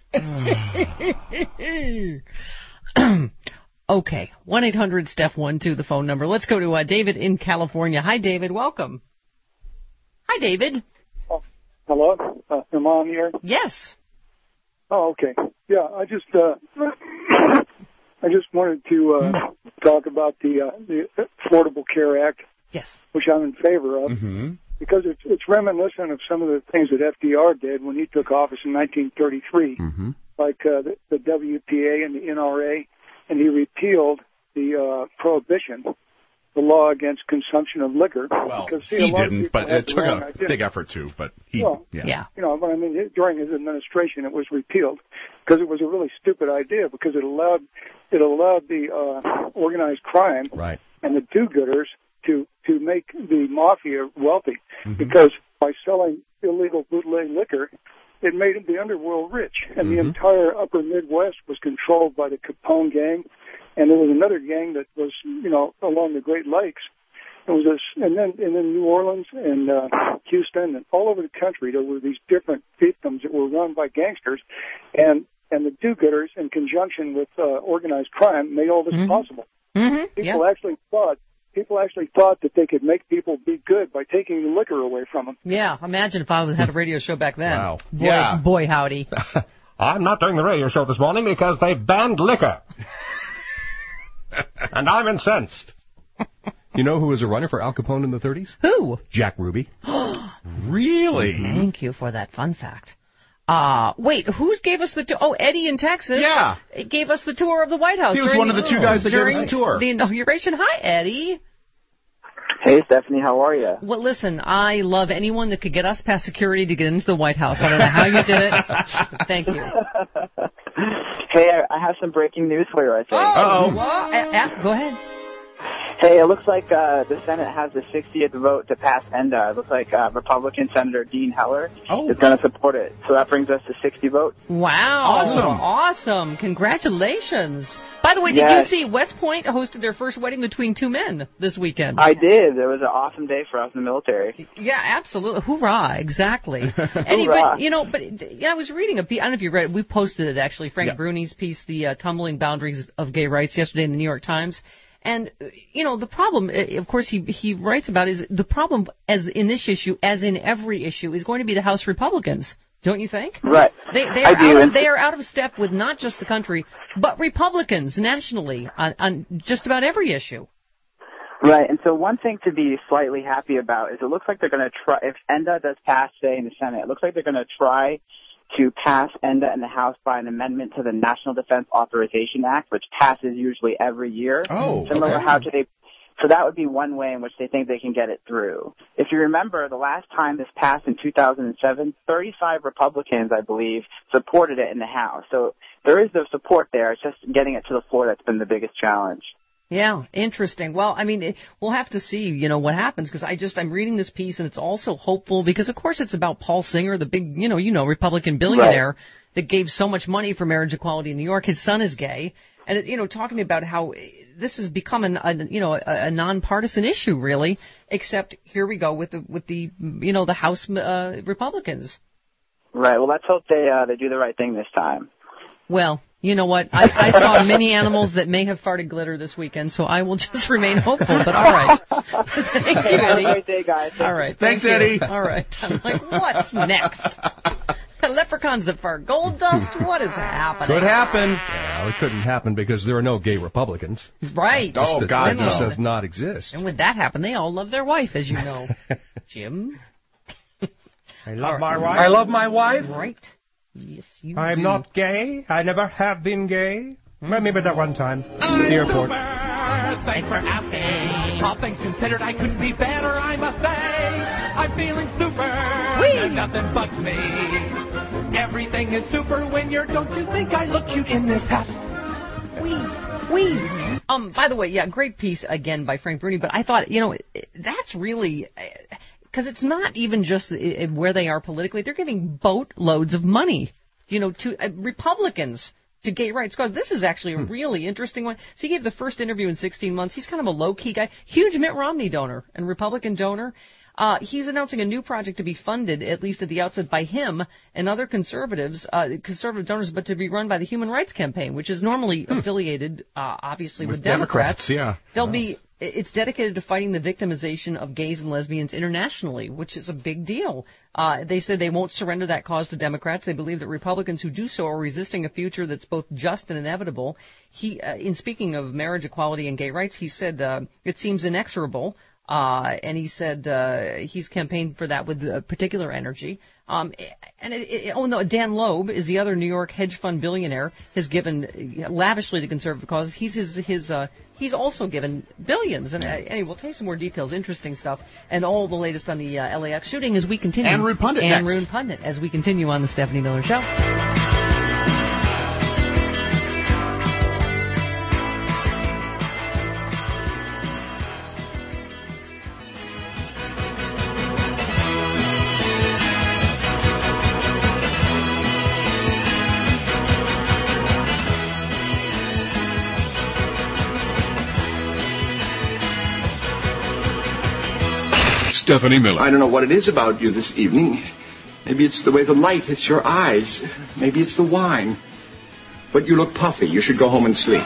Okay, one eight hundred Steph one two, the phone number. Let's go to uh, David in California. Hi, David. Welcome. Hi, David. Oh, hello? Uh, am I on here? Yes. Oh, okay. Yeah, I just uh, I just wanted to uh, mm. talk about the, uh, the Affordable Care Act. Yes. Which I'm in favor of. Mm-hmm. Because it's, it's reminiscent of some of the things that F D R did when he took office in nineteen thirty-three, mm-hmm. like uh, the, the W P A and the N R A, and he repealed the the uh, prohibition, the law against consumption of liquor. Well, because, see, he a lot of didn't, people but have it the took wrong a idea. big effort too. But he, Well, yeah. Yeah. You know, but I mean, during his administration, it was repealed because it was a really stupid idea because it allowed it allowed the uh, organized crime Right. and the do-gooders to to make the mafia wealthy Mm-hmm. because by selling illegal bootleg liquor, it made the underworld rich, and the Mm-hmm. entire upper Midwest was controlled by the Capone gang, and there was another gang that was, you know, along the Great Lakes. It was this, and then and then New Orleans and uh, Houston and all over the country, there were these different fiefdoms that were run by gangsters, and and the do-gooders, in conjunction with uh, organized crime, made all this Mhm. possible. Mm-hmm. People Yeah. actually thought people actually thought that they could make people be good by taking the liquor away from them. Yeah. Imagine if I was had a radio show back then. Wow. Boy, Yeah. boy, howdy. I'm not doing the radio show this morning because they banned liquor. And I'm incensed. You know who was a runner for Al Capone in the thirties? Who? Jack Ruby. Really? Thank you for that fun fact. Uh, wait, who gave us the tour? Oh, Eddie in Texas. Yeah. Gave us the tour of the White House. He was during one of the two guys that gave us during the tour. The inauguration. Hi, Eddie. Hey, Stephanie, how are you? Well, listen, I love anyone that could get us past security to get into the White House. I don't know how you did it. but thank you. Hey, I I have some breaking news for you, I think. Oh, what? Uh, uh, go ahead. Hey, it looks like uh, the Senate has the sixtieth vote to pass ENDA. It looks like uh, Republican Senator Dean Heller Oh. is going to support it. So that brings us to sixty votes. Wow. Awesome. Awesome. Congratulations. By the way, did Yes. you see West Point hosted their first wedding between two men this weekend? I did. It was an awesome day for us in the military. Yeah, absolutely. Hoorah, exactly. Eddie, Hoorah. but, you know, but yeah, I was reading a piece. I don't know if you read it. We posted it, actually. Frank Yeah. Bruni's piece, The uh, Tumbling Boundaries of Gay Rights, yesterday in the New York Times. And, uh, you know, the problem, uh, of course, he he writes about is the problem as in this issue, as in every issue, is going to be the House Republicans. Don't you think? Right. They they I are do. out of, And- they are out of step with not just the country, but Republicans nationally on, on just about every issue. Right, and so one thing to be slightly happy about is it looks like they're going to try, if ENDA does pass today in the Senate, it looks like they're going to try to pass ENDA in the House by an amendment to the National Defense Authorization Act, which passes usually every year. Oh, Similar okay. how do they, so that would be one way in which they think they can get it through. If you remember, the last time this passed in two thousand seven, thirty-five Republicans, I believe, supported it in the House. So there is the support there. It's just getting it to the floor that's been the biggest challenge. Yeah, interesting. Well, I mean, it, we'll have to see, you know, what happens, because I just, I'm reading this piece, and it's also hopeful, because, of course, it's about Paul Singer, the big, you know, you know, Republican billionaire that gave so much money for marriage equality in New York. His son is gay, and, it, you know, talking about how this has become, an, a, you know, a, a nonpartisan issue, really, except here we go with the, with the you know, the House uh, Republicans. Right, well, let's hope they, uh, they do the right thing this time. Well, you know what? I, I saw many animals that may have farted glitter this weekend, so I will just remain hopeful. But all right. Thank you, Have a Eddie. great day, guys. All right. Thanks, thank you. Eddie. All right. I'm like, what's next? Leprechauns that fart gold dust? What is happening? Could happen. Well, it couldn't happen because there are no gay Republicans. Right. Oh, God, It just no. does not exist. And when that happened, they all love their wife, as you know. Jim? I love my All wife. right. I love my wife. Right. Yes, you I'm do. not gay. I never have been gay. Well, maybe that one time at the airport. Thanks for asking. All things considered, I couldn't be better, I must say. I'm feeling super, and nothing bugs me. Everything is super when you're, don't you think I look cute in this hat? Wee, wee. Um, by the way, yeah, great piece again by Frank Bruni, but I thought, you know, that's really, because it's not even just where they are politically, they're giving boatloads of money, you know, to uh, Republicans. To gay rights cause. This is actually a really interesting one. So he gave the first interview in sixteen months. He's kind of a low-key guy. Huge Mitt Romney donor and Republican donor. Uh, he's announcing a new project to be funded, at least at the outset, by him and other conservatives, uh, conservative donors, but to be run by the Human Rights Campaign, which is normally affiliated, uh, obviously, with, With Democrats. Democrats, yeah. They'll Wow. be. It's dedicated to fighting the victimization of gays and lesbians internationally, which is a big deal. Uh, they said they won't surrender that cause to Democrats. They believe that Republicans who do so are resisting a future that's both just and inevitable. He, uh, in speaking of marriage equality and gay rights, he said uh, it seems inexorable. Uh, and he said uh, he's campaigned for that with uh, particular energy. Um, and it, it, oh no, Dan Loeb is the other New York hedge fund billionaire. Has given lavishly to conservative causes. He's his his uh, he's also given billions. And uh, anyway, we'll tell you some more details, interesting stuff, and all the latest on the uh, L A X shooting as we continue. And Rune Pundit and next. Rune Pundit as we continue on the Stephanie Miller Show. Stephanie Miller. I don't know what it is about you this evening. Maybe it's the way the light hits your eyes. Maybe it's the wine. But you look puffy. You should go home and sleep.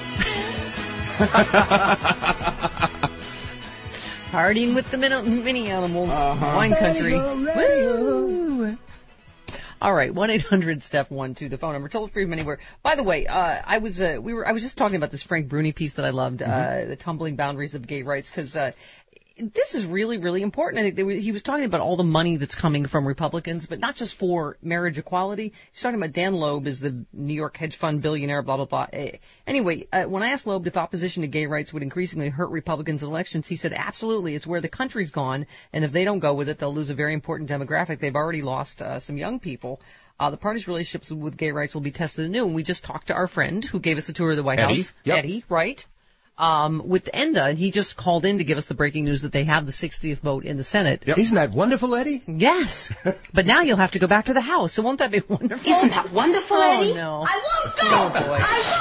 Partying with the min- mini animals. Uh-huh. Wine country. Woo! All right, one eight hundred Steph one two, the phone number. Toll free from anywhere. By the way, uh, I was uh, we were I was just talking about this Frank Bruni piece that I loved, mm-hmm. uh, the tumbling boundaries of gay rights, because uh, this is really, really important. I think he was talking about all the money that's coming from Republicans, but not just for marriage equality. He's talking about Dan Loeb is the New York hedge fund billionaire, blah, blah, blah. Anyway, uh, when I asked Loeb if opposition to gay rights would increasingly hurt Republicans in elections, he said, absolutely. It's where the country's gone, and if they don't go with it, they'll lose a very important demographic. They've already lost uh, some young people. Uh, the party's relationships with gay rights will be tested anew. And we just talked to our friend who gave us a tour of the White Eddie. House. Yep. Eddie, right? Um, with Enda, and he just called in to give us the breaking news that they have the sixtieth vote in the Senate. Yep. Isn't that wonderful, Eddie? Yes. But now you'll have to go back to the House, so won't that be wonderful? Isn't that wonderful, Eddie? Oh, no. I won't go. Oh, boy.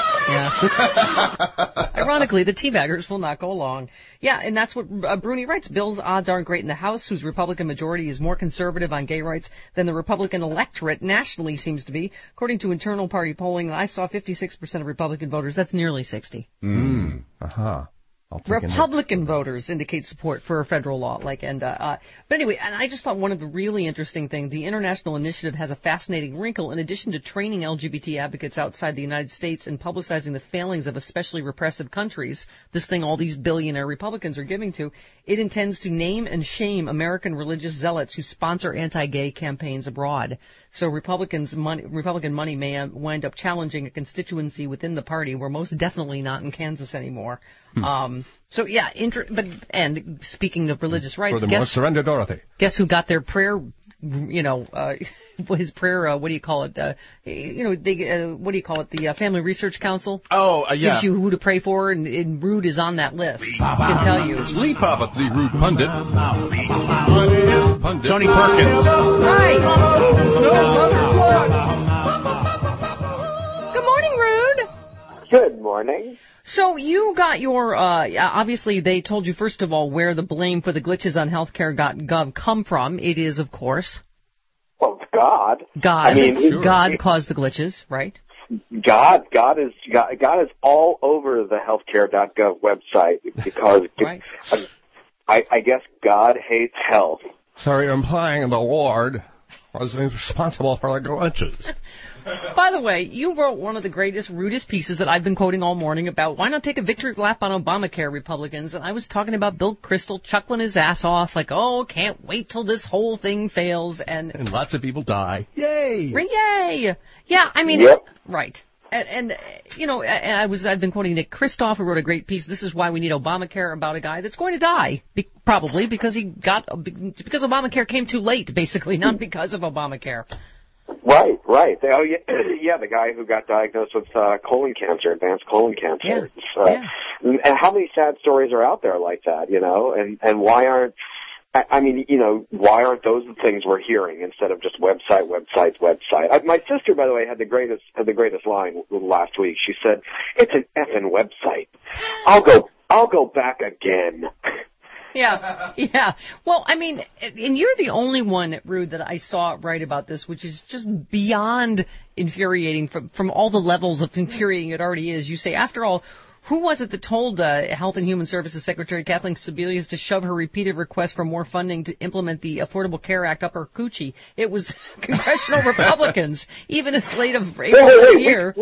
I won't. Yeah. Ironically, the teabaggers will not go along. Yeah, and that's what uh, Bruni writes. Bill's odds aren't great in the House, whose Republican majority is more conservative on gay rights than the Republican electorate nationally seems to be. According to internal party polling, I saw fifty-six percent of Republican voters. That's nearly sixty. Mm. Uh-huh. Republican voters indicate support for a federal law like Enda. Uh, but anyway, and I just thought one of the really interesting things, the international initiative has a fascinating wrinkle. In addition to training L G B T advocates outside the United States and publicizing the failings of especially repressive countries, this thing all these billionaire Republicans are giving to, it intends to name and shame American religious zealots who sponsor anti-gay campaigns abroad. So Republicans money, Republican money may wind up challenging a constituency within the party. We're most definitely not in Kansas anymore. Hmm. Um, so yeah, inter- but and speaking of religious rights, furthermore, guess, surrender Dorothy. Guess who got their prayer? You know, uh, his prayer. Uh, what do you call it? Uh, you know, they. Uh, what do you call it? The uh, Family Research Council. Oh, uh, yeah. Gives you who to pray for, and, and Rude is on that list. I can tell you. It's Lee Papa, the Rude Pundit. Pundit. Tony Perkins. Right. Good morning, Rude. Good morning. So you got your, uh, obviously they told you, first of all, where the blame for the glitches on healthcare dot gov come from. It is, of course. Well, it's God. God. I mean, sure. God caused the glitches, right? God, God is, God, God is all over the healthcare dot gov website because right. I, I guess God hates health. So you're implying the Lord was responsible for the glitches. By the way, you wrote one of the greatest, rudest pieces that I've been quoting all morning about why not take a victory lap on Obamacare, Republicans. And I was talking about Bill Kristol chuckling his ass off like, oh, can't wait till this whole thing fails. And, and lots of people die. Yay! Yay! Yeah, I mean, yep. right. And, and, you know, and I was, I've been quoting Nick Kristof, who wrote a great piece. This is why we need Obamacare, about a guy that's going to die, be, probably because he got, because Obamacare came too late, basically, not because of Obamacare. Right, right. Oh, yeah, yeah, the guy who got diagnosed with uh, colon cancer, advanced colon cancer. Yeah. Uh, yeah. And how many sad stories are out there like that, you know? And and why aren't, I, I mean, you know, why aren't those the things we're hearing instead of just website, website, website? I, my sister, by the way, had the greatest had the greatest line last week. She said, "It's an effing website. I'll go, I'll go back again." Yeah, yeah. Well, I mean, and you're the only one, Rude, that I saw write about this, which is just beyond infuriating from, from all the levels of infuriating it already is. You say, after all, who was it that told uh, Health and Human Services Secretary Kathleen Sebelius to shove her repeated request for more funding to implement the Affordable Care Act up her coochie? It was congressional Republicans, even as late of April wait, wait, this wait, year. We, we,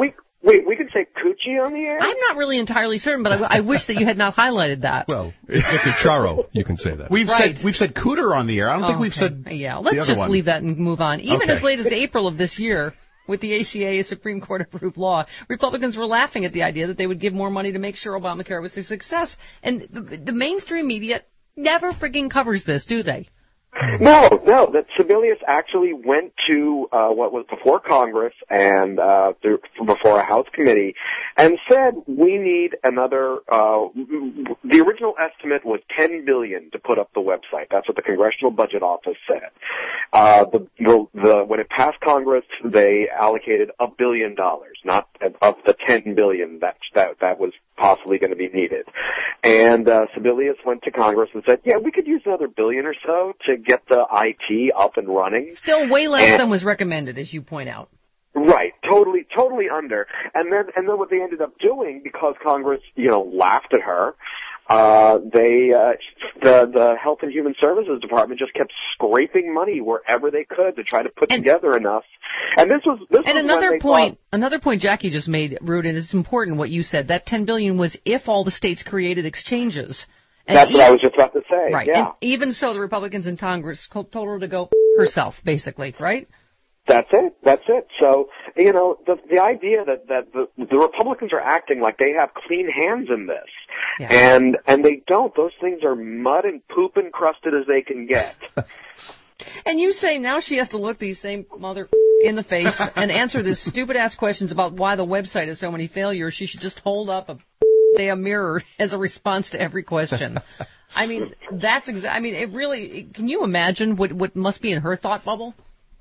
Wait, we can say coochie on the air? I'm not really entirely certain, but I, I wish that you had not highlighted that. Well, if you're Charo, you can say that. We've Right. said we've said cooter on the air. I don't Oh, think we've okay. said Yeah, the let's other just one. leave that and move on. Even Okay. as late as April of this year, with the A C A, a Supreme Court approved law, Republicans were laughing at the idea that they would give more money to make sure Obamacare was a success. And the, the mainstream media never frigging covers this, do they? No, no, that Sebelius actually went to uh, what was before Congress and uh, through, before a House committee and said we need another, uh, the original estimate was ten billion dollars to put up the website. That's what the Congressional Budget Office said. Uh, the, the, the, when it passed Congress, they allocated a billion dollars, not of the ten billion dollars that, that, that was possibly going to be needed. And uh, Sebelius went to Congress and said, yeah, we could use another billion or so to get the I T up and running. Still way less and, than was recommended, as you point out. Right, totally, totally under. And then, and then what they ended up doing, because Congress, you know, laughed at her, uh, they, uh, the, the Health and Human Services Department just kept scraping money wherever they could to try to put and, together enough. And this was, this and was another when they point, thought, another point Jackie just made, Rude, and it's important what you said. That ten billion was if all the states created exchanges. And that's even, what I was just about to say. Right. Yeah. And even so, the Republicans in Congress told her to go herself, basically, right? That's it. That's it. So, you know, the the idea that that the, the Republicans are acting like they have clean hands in this, yeah. and and they don't. Those things are mud and poop encrusted as they can get. And you say now she has to look these same mother in the face and answer these stupid ass questions about why the website has so many failures. She should just hold up a damn mirror as a response to every question. I mean, that's exa- I mean, it really. Can you imagine what what must be in her thought bubble?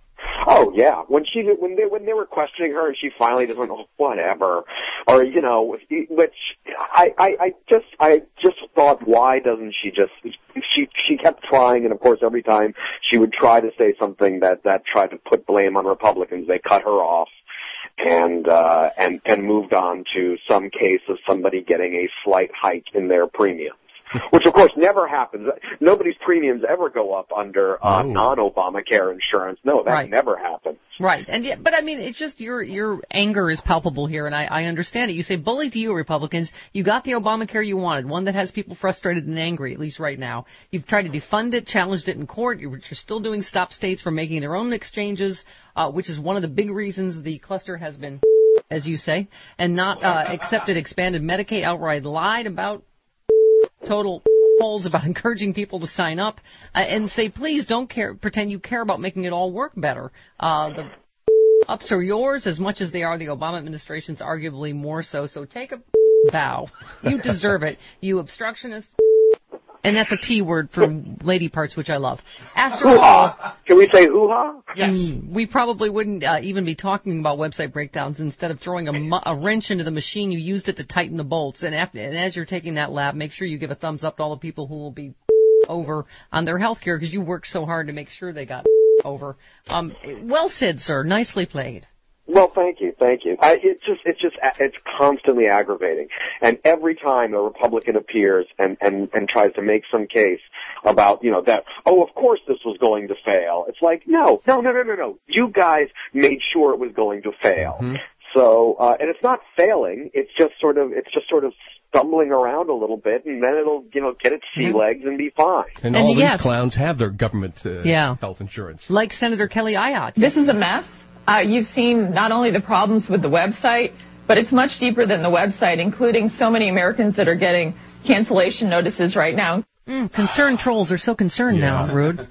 Oh yeah, when she when they when they were questioning her and she finally just went, oh, whatever, or you know, which I, I I just I just thought, why doesn't she just she she kept trying, and of course every time she would try to say something that that tried to put blame on Republicans, they cut her off. And uh, and and moved on to some case of somebody getting a slight hike in their premiums, which of course never happens. Nobody's premiums ever go up under uh, oh. non-Obamacare insurance. No, that Right. never happens. Right, and yet, but I mean, it's just your your anger is palpable here, and I, I understand it. You say, bully to you, Republicans. You got the Obamacare you wanted, one that has people frustrated and angry, at least right now. You've tried to defund it, challenged it in court. You're, you're still doing stop states from making their own exchanges, uh, which is one of the big reasons the cluster has been, as you say, and not uh, accepted expanded Medicaid, outright lied about total polls about encouraging people to sign up, uh, and say, please don't care, pretend you care about making it all work better. Uh, the ups are yours as much as they are the Obama administration's, arguably more so. So take a bow. You deserve it, you obstructionist. And that's a T word for lady parts, which I love. After all, can we say hoo-ha? Yes. We probably wouldn't uh, even be talking about website breakdowns. Instead of throwing a, mu- a wrench into the machine, you used it to tighten the bolts. And, after, and as you're taking that lab, make sure you give a thumbs up to all the people who will be over on their health care, because you worked so hard to make sure they got over. Um, well said, sir. Nicely played. Well, thank you, thank you. I, it's just, it's just, it's constantly aggravating. And every time a Republican appears and, and, and tries to make some case about, you know, that, oh, of course this was going to fail. It's like, no, no, no, no, no, no. You guys made sure it was going to fail. Mm-hmm. So, uh, and it's not failing. It's just sort of, it's just sort of stumbling around a little bit, and then it'll, you know, get its sea mm-hmm. legs and be fine. And, and all yet, these clowns have their government uh, yeah. health insurance. Like Senator Kelly Ayotte. This is a mess. Uh, you've seen not only the problems with the website, but it's much deeper than the website, including so many Americans that are getting cancellation notices right now. Mm, concerned trolls are so concerned yeah. now, Rude.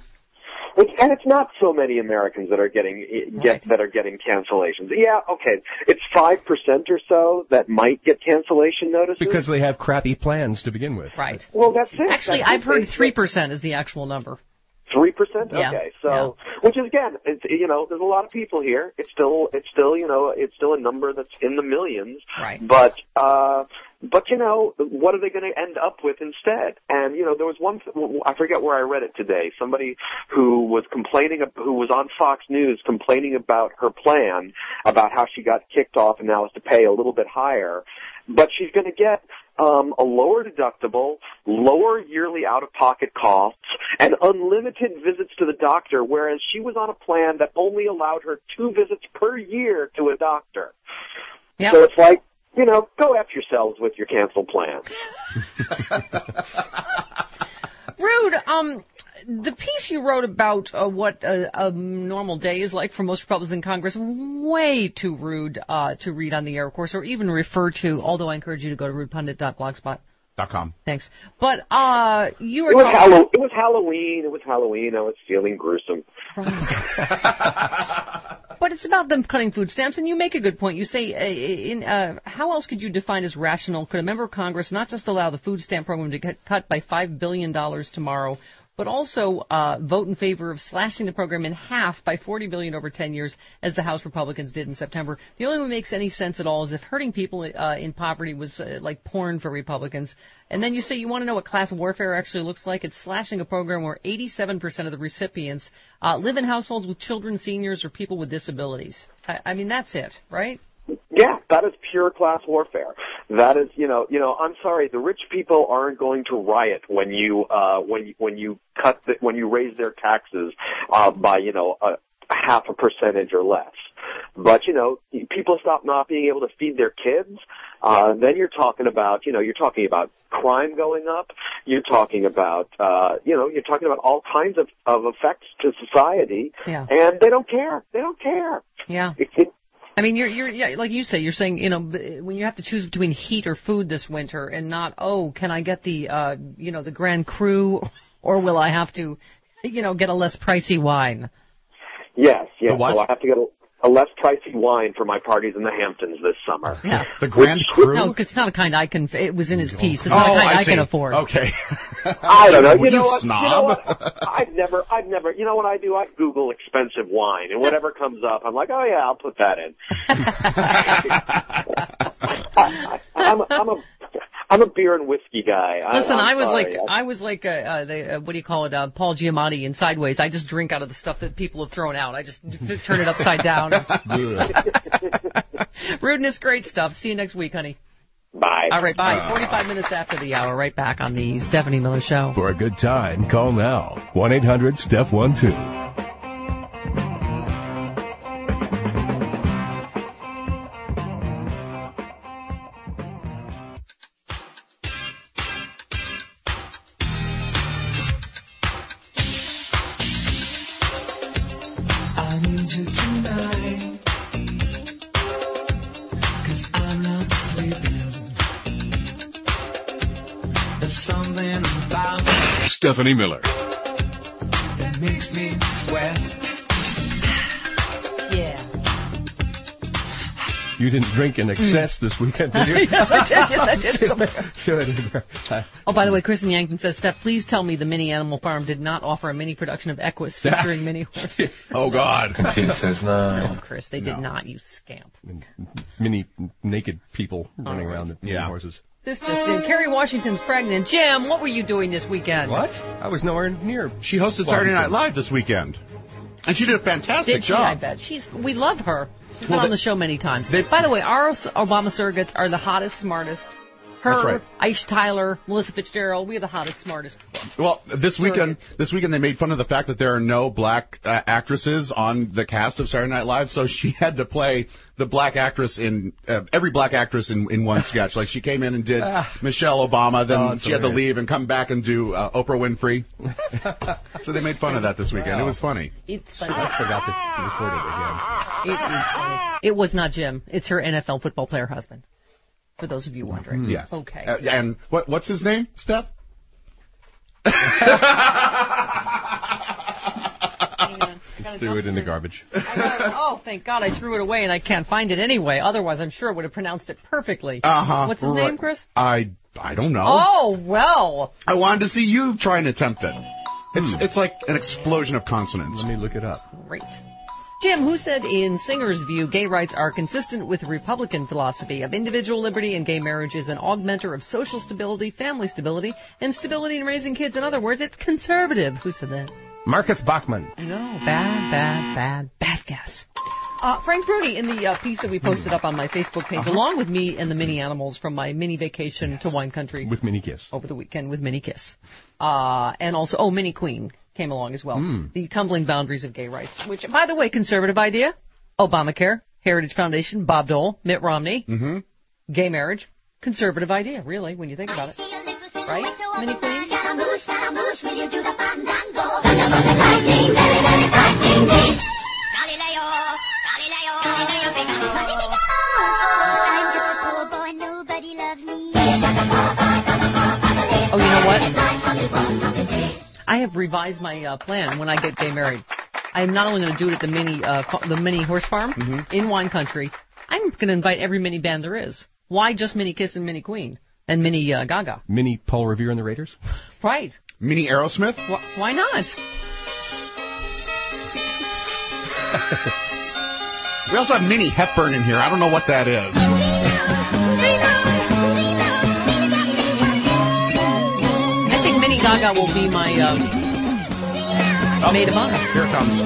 And it's not so many Americans that are getting get right. that are getting cancellations. Yeah, okay, it's five percent or so that might get cancellation notices because they have crappy plans to begin with. Right. Well, that's it. Actually, that's I've it. heard three percent is the actual number. Three percent? Yeah. Okay, so yeah. which is again, it's, you know, there's a lot of people here. It's still, it's still, you know, it's still a number that's in the millions. Right. But, uh, but you know, what are they going to end up with instead? And you know, there was one, I forget where I read it today. Somebody who was complaining, who was on Fox News complaining about her plan, about how she got kicked off and now has to pay a little bit higher, but she's going to get. Um, a lower deductible, lower yearly out-of-pocket costs, and unlimited visits to the doctor, whereas she was on a plan that only allowed her two visits per year to a doctor. Yep. So it's like, you know, go F yourselves with your canceled plans. Rude, um, the piece you wrote about uh, what a, a normal day is like for most Republicans in Congress, way too rude uh, to read on the air, of course, or even refer to, although I encourage you to go to rude pundit dot blogspot dot com. Thanks. But uh, you were it was, talking... Hallow- it was Halloween. It was Halloween. I was feeling gruesome. But it's about them cutting food stamps, and you make a good point. You say, uh, in uh, how else could you define as rational? Could a member of Congress not just allow the food stamp program to get cut by five billion dollars tomorrow, but also uh, vote in favor of slashing the program in half by forty billion dollars over ten years, as the House Republicans did in September? The only way it makes any sense at all is if hurting people uh, in poverty was uh, like porn for Republicans. And then you say you want to know what class warfare actually looks like. It's slashing a program where eighty-seven percent of the recipients uh, live in households with children, seniors, or people with disabilities. I, I mean, that's it, right? Yeah, that is pure class warfare. That is, you know, you know. I'm sorry, the rich people aren't going to riot when you, uh, when you, when you cut, the, when you raise their taxes uh, by, you know, a, a half a percentage or less. But you know, people stop not being able to feed their kids. Uh, then you're talking about, you know, you're talking about crime going up. You're talking about, uh, you know, you're talking about all kinds of, of effects to society. Yeah. And they don't care. They don't care. Yeah. It, it, I mean, you're, you're, yeah, like you say, you're saying, you know, when you have to choose between heat or food this winter and not, oh, can I get the, uh, you know, the Grand Cru, or will I have to, you know, get a less pricey wine? Yes, yes. So I have to get a, a less pricey wine for my parties in the Hamptons this summer. Yeah. The Grand Cru? No, it's not a kind I can, it was in his piece. It's not oh, a kind I, I see. can afford. Okay. I don't know. You, you know what? snob. You know what? I've never, I've never, you know what I do? I Google expensive wine, and whatever comes up, I'm like, oh yeah, I'll put that in. I, I'm, a, I'm a, I'm a beer and whiskey guy. Listen, I, I was sorry. like, I was like, uh, uh, the, uh, what do you call it, uh, Paul Giamatti in Sideways. I just drink out of the stuff that people have thrown out. I just turn it upside down. Rudeness, great stuff. See you next week, honey. Bye. All right, bye. forty-five minutes after the hour, right back on the Stephanie Miller Show. For a good time, call now. one eight hundred Steph one two. I need you tonight, 'cause I'm not sleeping. There's something about Stephanie Miller. that makes me sweat. Yeah. You didn't drink in excess this weekend, did you? Yes, I did. Yes, I did. So, so, Oh, by the way, Kristen Yankton says, Steph, please tell me the Mini Animal Farm did not offer a mini production of Equus featuring mini horses. Oh, God. Computer says no. Oh, Chris, they did No. not, you scamp. many naked people running right. around the Yeah. horses. This just in. Kerry Washington's pregnant. Jim, what were you doing this weekend? What? I was nowhere near. She hosted Saturday Night Live this weekend. And she did a fantastic Did she? job. I bet. She's. We love her. She's been Well, on they- the show many times. they- By the way, our Obama surrogates are the hottest, smartest. Her, That's right. Aisha Tyler, Melissa Fitzgerald. We are the hottest, smartest. Well, this weekend, Surrogates. this weekend they made fun of the fact that there are no black uh, actresses on the cast of Saturday Night Live, so she had to play the black actress in uh, every black actress in, in one sketch. Like she came in and did Michelle Obama, then Oh, it's she had to hilarious. leave and come back and do uh, Oprah Winfrey. So they made fun of that this weekend. Wow. It was funny. It's I funny. forgot to record it again. It is funny. It was not Jim. It's her N F L football player husband. For those of you wondering. Yes. Okay. Uh, and what what's his name, Steph? Hang on. I gotta Threw dump it in the this. garbage. I gotta- oh, thank God I threw it away and I can't find it anyway. Otherwise, I'm sure I would have pronounced it perfectly. Uh huh. What's his name, Chris? I I don't know. Oh, well. I wanted to see you try and attempt it. It's it's like an explosion of consonants. Let me look it up. Great. Jim, who said in Singer's view, gay rights are consistent with Republican philosophy of individual liberty and gay marriage is an augmenter of social stability, family stability, and stability in raising kids. In other words, it's conservative. Who said that? Marcus Bachman. No, bad, bad, bad, bad guess. Uh, Frank Bruni, in the uh, piece that we posted up on my Facebook page, Uh-huh. along with me and the mini animals from my mini vacation to wine country With Minnie Kiss. over the weekend with Minnie Kiss. Uh, and also, oh, Minnie Queen came along as well. Mm. The Tumbling Boundaries of Gay Rights, which, by the way, conservative idea, Obamacare, Heritage Foundation, Bob Dole, Mitt Romney, mm-hmm. gay marriage, conservative idea, really, when you think about it. Right, Mini Queen? Oh, you know what? I have revised my uh, plan when I get gay married. I am not only going to do it at the mini uh, fa- the mini horse farm mm-hmm. in wine country, I'm going to invite every mini band there is. Why just Mini Kiss and Mini Queen and Mini uh, Gaga? Mini Paul Revere and the Raiders? Right. Mini Aerosmith? Wh- why not? We also have Mini Hepburn in here. I don't know what that is. I think Mini Gaga will be my um, oh, maid of honor. Here it comes.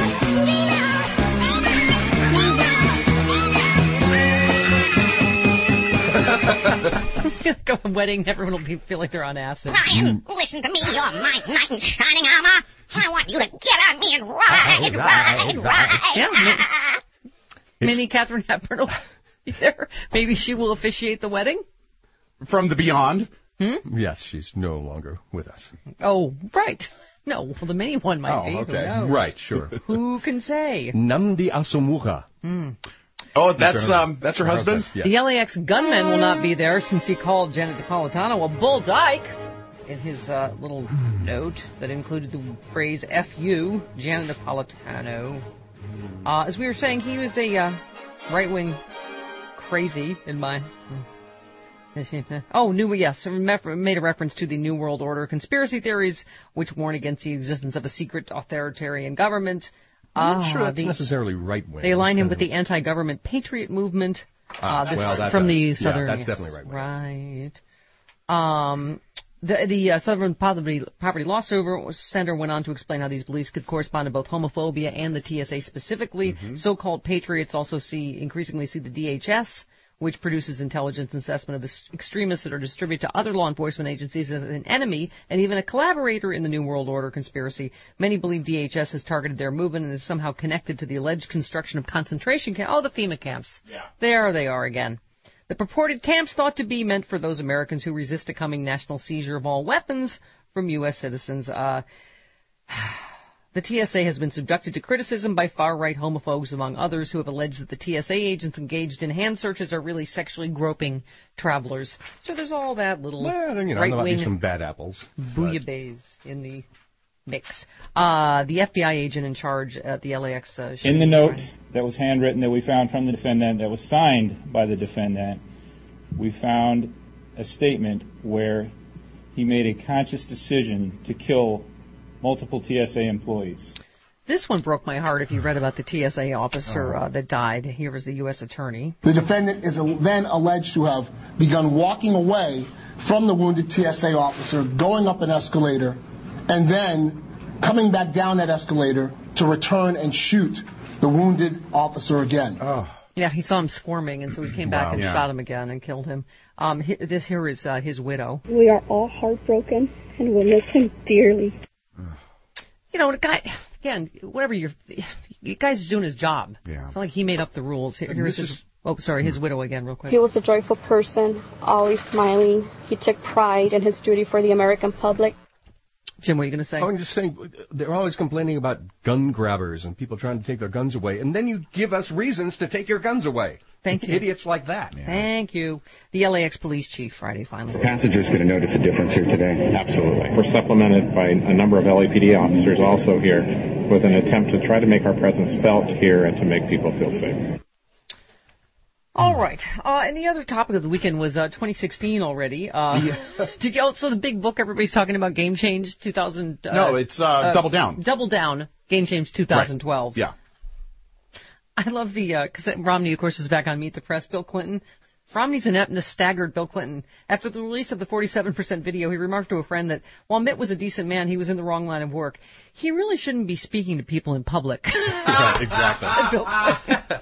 Go to a wedding, everyone will be feel like they're on acid. Ryan, listen to me, you're my knight in shining armor. I want you to get on me and ride, Oh, ride, ride, ride. Yeah, Mini, Mini Catherine Hepburn will be there. Maybe she will officiate the wedding. From the beyond? Hmm? Yes, she's no longer with us. Oh, right. No, well, the mini one might Oh, be. okay. Who knows? Right, sure. Who can say? Namdi Asomugha. Hmm. Oh, that's um, that's her husband? Yes. The L A X gunman will not be there since he called Janet Napolitano a bull dyke in his uh, little note that included the phrase F you, Janet Napolitano. Uh, as we were saying, he was a uh, right-wing crazy in my... Oh, new, yes, made a reference to the New World Order conspiracy theories, which warn against the existence of a secret authoritarian government. I'm not Ah, sure that's the, necessarily right-wing. They align him with the anti-government patriot movement. Ah, uh, this, well, that from does. the southern. Yeah, that's yes, definitely right-wing. Right. Um, the the uh, Southern Poverty, Poverty Law Center went on to explain how these beliefs could correspond to both homophobia and the T S A specifically. Mm-hmm. So-called patriots also see increasingly see the D H S, which produces intelligence assessment of extremists that are distributed to other law enforcement agencies as an enemy and even a collaborator in the New World Order conspiracy. Many believe D H S has targeted their movement and is somehow connected to the alleged construction of concentration camps. Oh, the FEMA camps. Yeah. There they are again. The purported camps thought to be meant for those Americans who resist a coming national seizure of all weapons from U S citizens. Uh, The T S A has been subjected to criticism by far-right homophobes, among others, who have alleged that the T S A agents engaged in hand searches are really sexually groping travelers. So there's all that little well, you know, there might be right-wing some bad apples. bouillabaisse in the mix. Uh, the F B I agent in charge at the L A X... Uh, in the note that was handwritten that we found from the defendant, that was signed by the defendant, we found a statement where he made a conscious decision to kill multiple T S A employees. This one broke my heart if you read about the T S A officer uh, that died. Here was the U S attorney. The defendant is then alleged to have begun walking away from the wounded T S A officer, going up an escalator, and then coming back down that escalator to return and shoot the wounded officer again. Oh. Yeah, he saw him squirming, and so he came back Wow. and Yeah. shot him again and killed him. Um, he, this here is uh, his widow. We are all heartbroken and will miss him dearly. You know, the guy, again, whatever you're, the guy's doing his job. Yeah. It's not like he made up the rules. Here, here's his, oh, sorry, his widow again, real quick. He was a joyful person, always smiling. He took pride in his duty for the American public. Jim, what are you going to say? I'm just saying, they're always complaining about gun grabbers and people trying to take their guns away, and then you give us reasons to take your guns away. Thank you. Idiots like that. Thank you. The L A X police chief Friday finally. Passengers going to notice a difference here today. Absolutely. We're supplemented by a number of L A P D officers also here with an attempt to try to make our presence felt here and to make people feel safe. All right. Uh, and the other topic of the weekend was uh, twenty sixteen already. Uh, did you also the big book everybody's talking about, Game Change two thousand? Uh, No, it's uh, uh, Double Down. Double Down, Game Change twenty twelve. Right. Yeah. I love the, because uh, Romney, of course, is back on Meet the Press. Bill Clinton. Romney's inept and staggered Bill Clinton. After the release of the forty-seven percent video, he remarked to a friend that while Mitt was a decent man, he was in the wrong line of work. He really shouldn't be speaking to people in public. Right, exactly. Bill Clinton.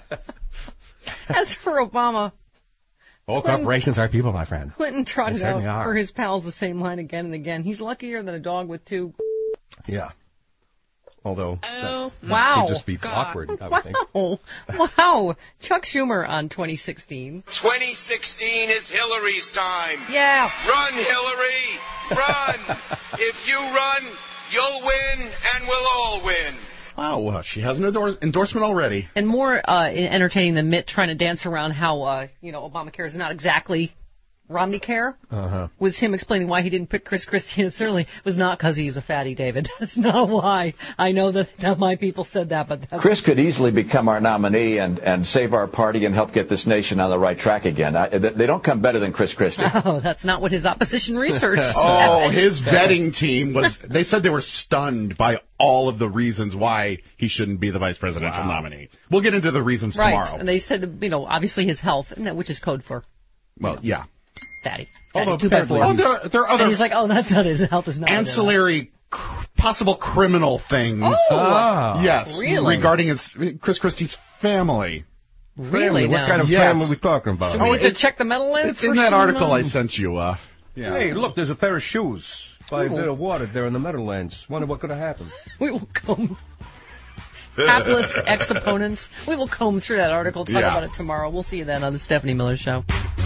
As for Obama, All Clinton- corporations are people, my friend. Clinton trotted They certainly out are. for his pals the same line again and again. He's luckier than a dog with two. Yeah. Although Oh, that wow. would just be God. awkward, I would wow. think. Wow. Chuck Schumer on twenty sixteen. twenty sixteen is Hillary's time. Yeah. Run, Hillary. Run. If you run, you'll win, and we'll all win. Wow, well, she has an endor- endorsement already. And more uh, entertaining than Mitt trying to dance around how, uh, you know, Obamacare is not exactly Romney care, Uh-huh. was him explaining why he didn't pick Chris Christie. And it certainly was not because he's a fatty, David. That's not why. I know that, that my people said that, but that's... Chris could easily become our nominee and, and save our party and help get this nation on the right track again. I, they don't come better than Chris Christie. Oh, that's not what his opposition research said. Oh, his vetting team was, they said they were stunned by all of the reasons why he shouldn't be the vice presidential Wow. nominee. We'll get into the reasons Right, tomorrow. and they said, you know, obviously his health, and that- which is code for Well, yeah. fatty. Although Fatty, two by four. apparently- Oh, there- there are other- And he's like, oh, that's not his health is not Ancillary cr- possible criminal things. Oh, Ah. Yes, really? regarding his Chris Christie's family. Really? What now? kind of Yes. family are we talking about? Should we need to check the metal lens? It's in for that some, article uh, I sent you. Uh, yeah. Hey, look, there's a pair of shoes by a Ooh. bit of water there in the Meadowlands. Wonder what could have happened. We will comb. Hapless ex-opponents. We will comb through that article, talk Yeah. about it tomorrow. We'll see you then on the Stephanie Miller Show.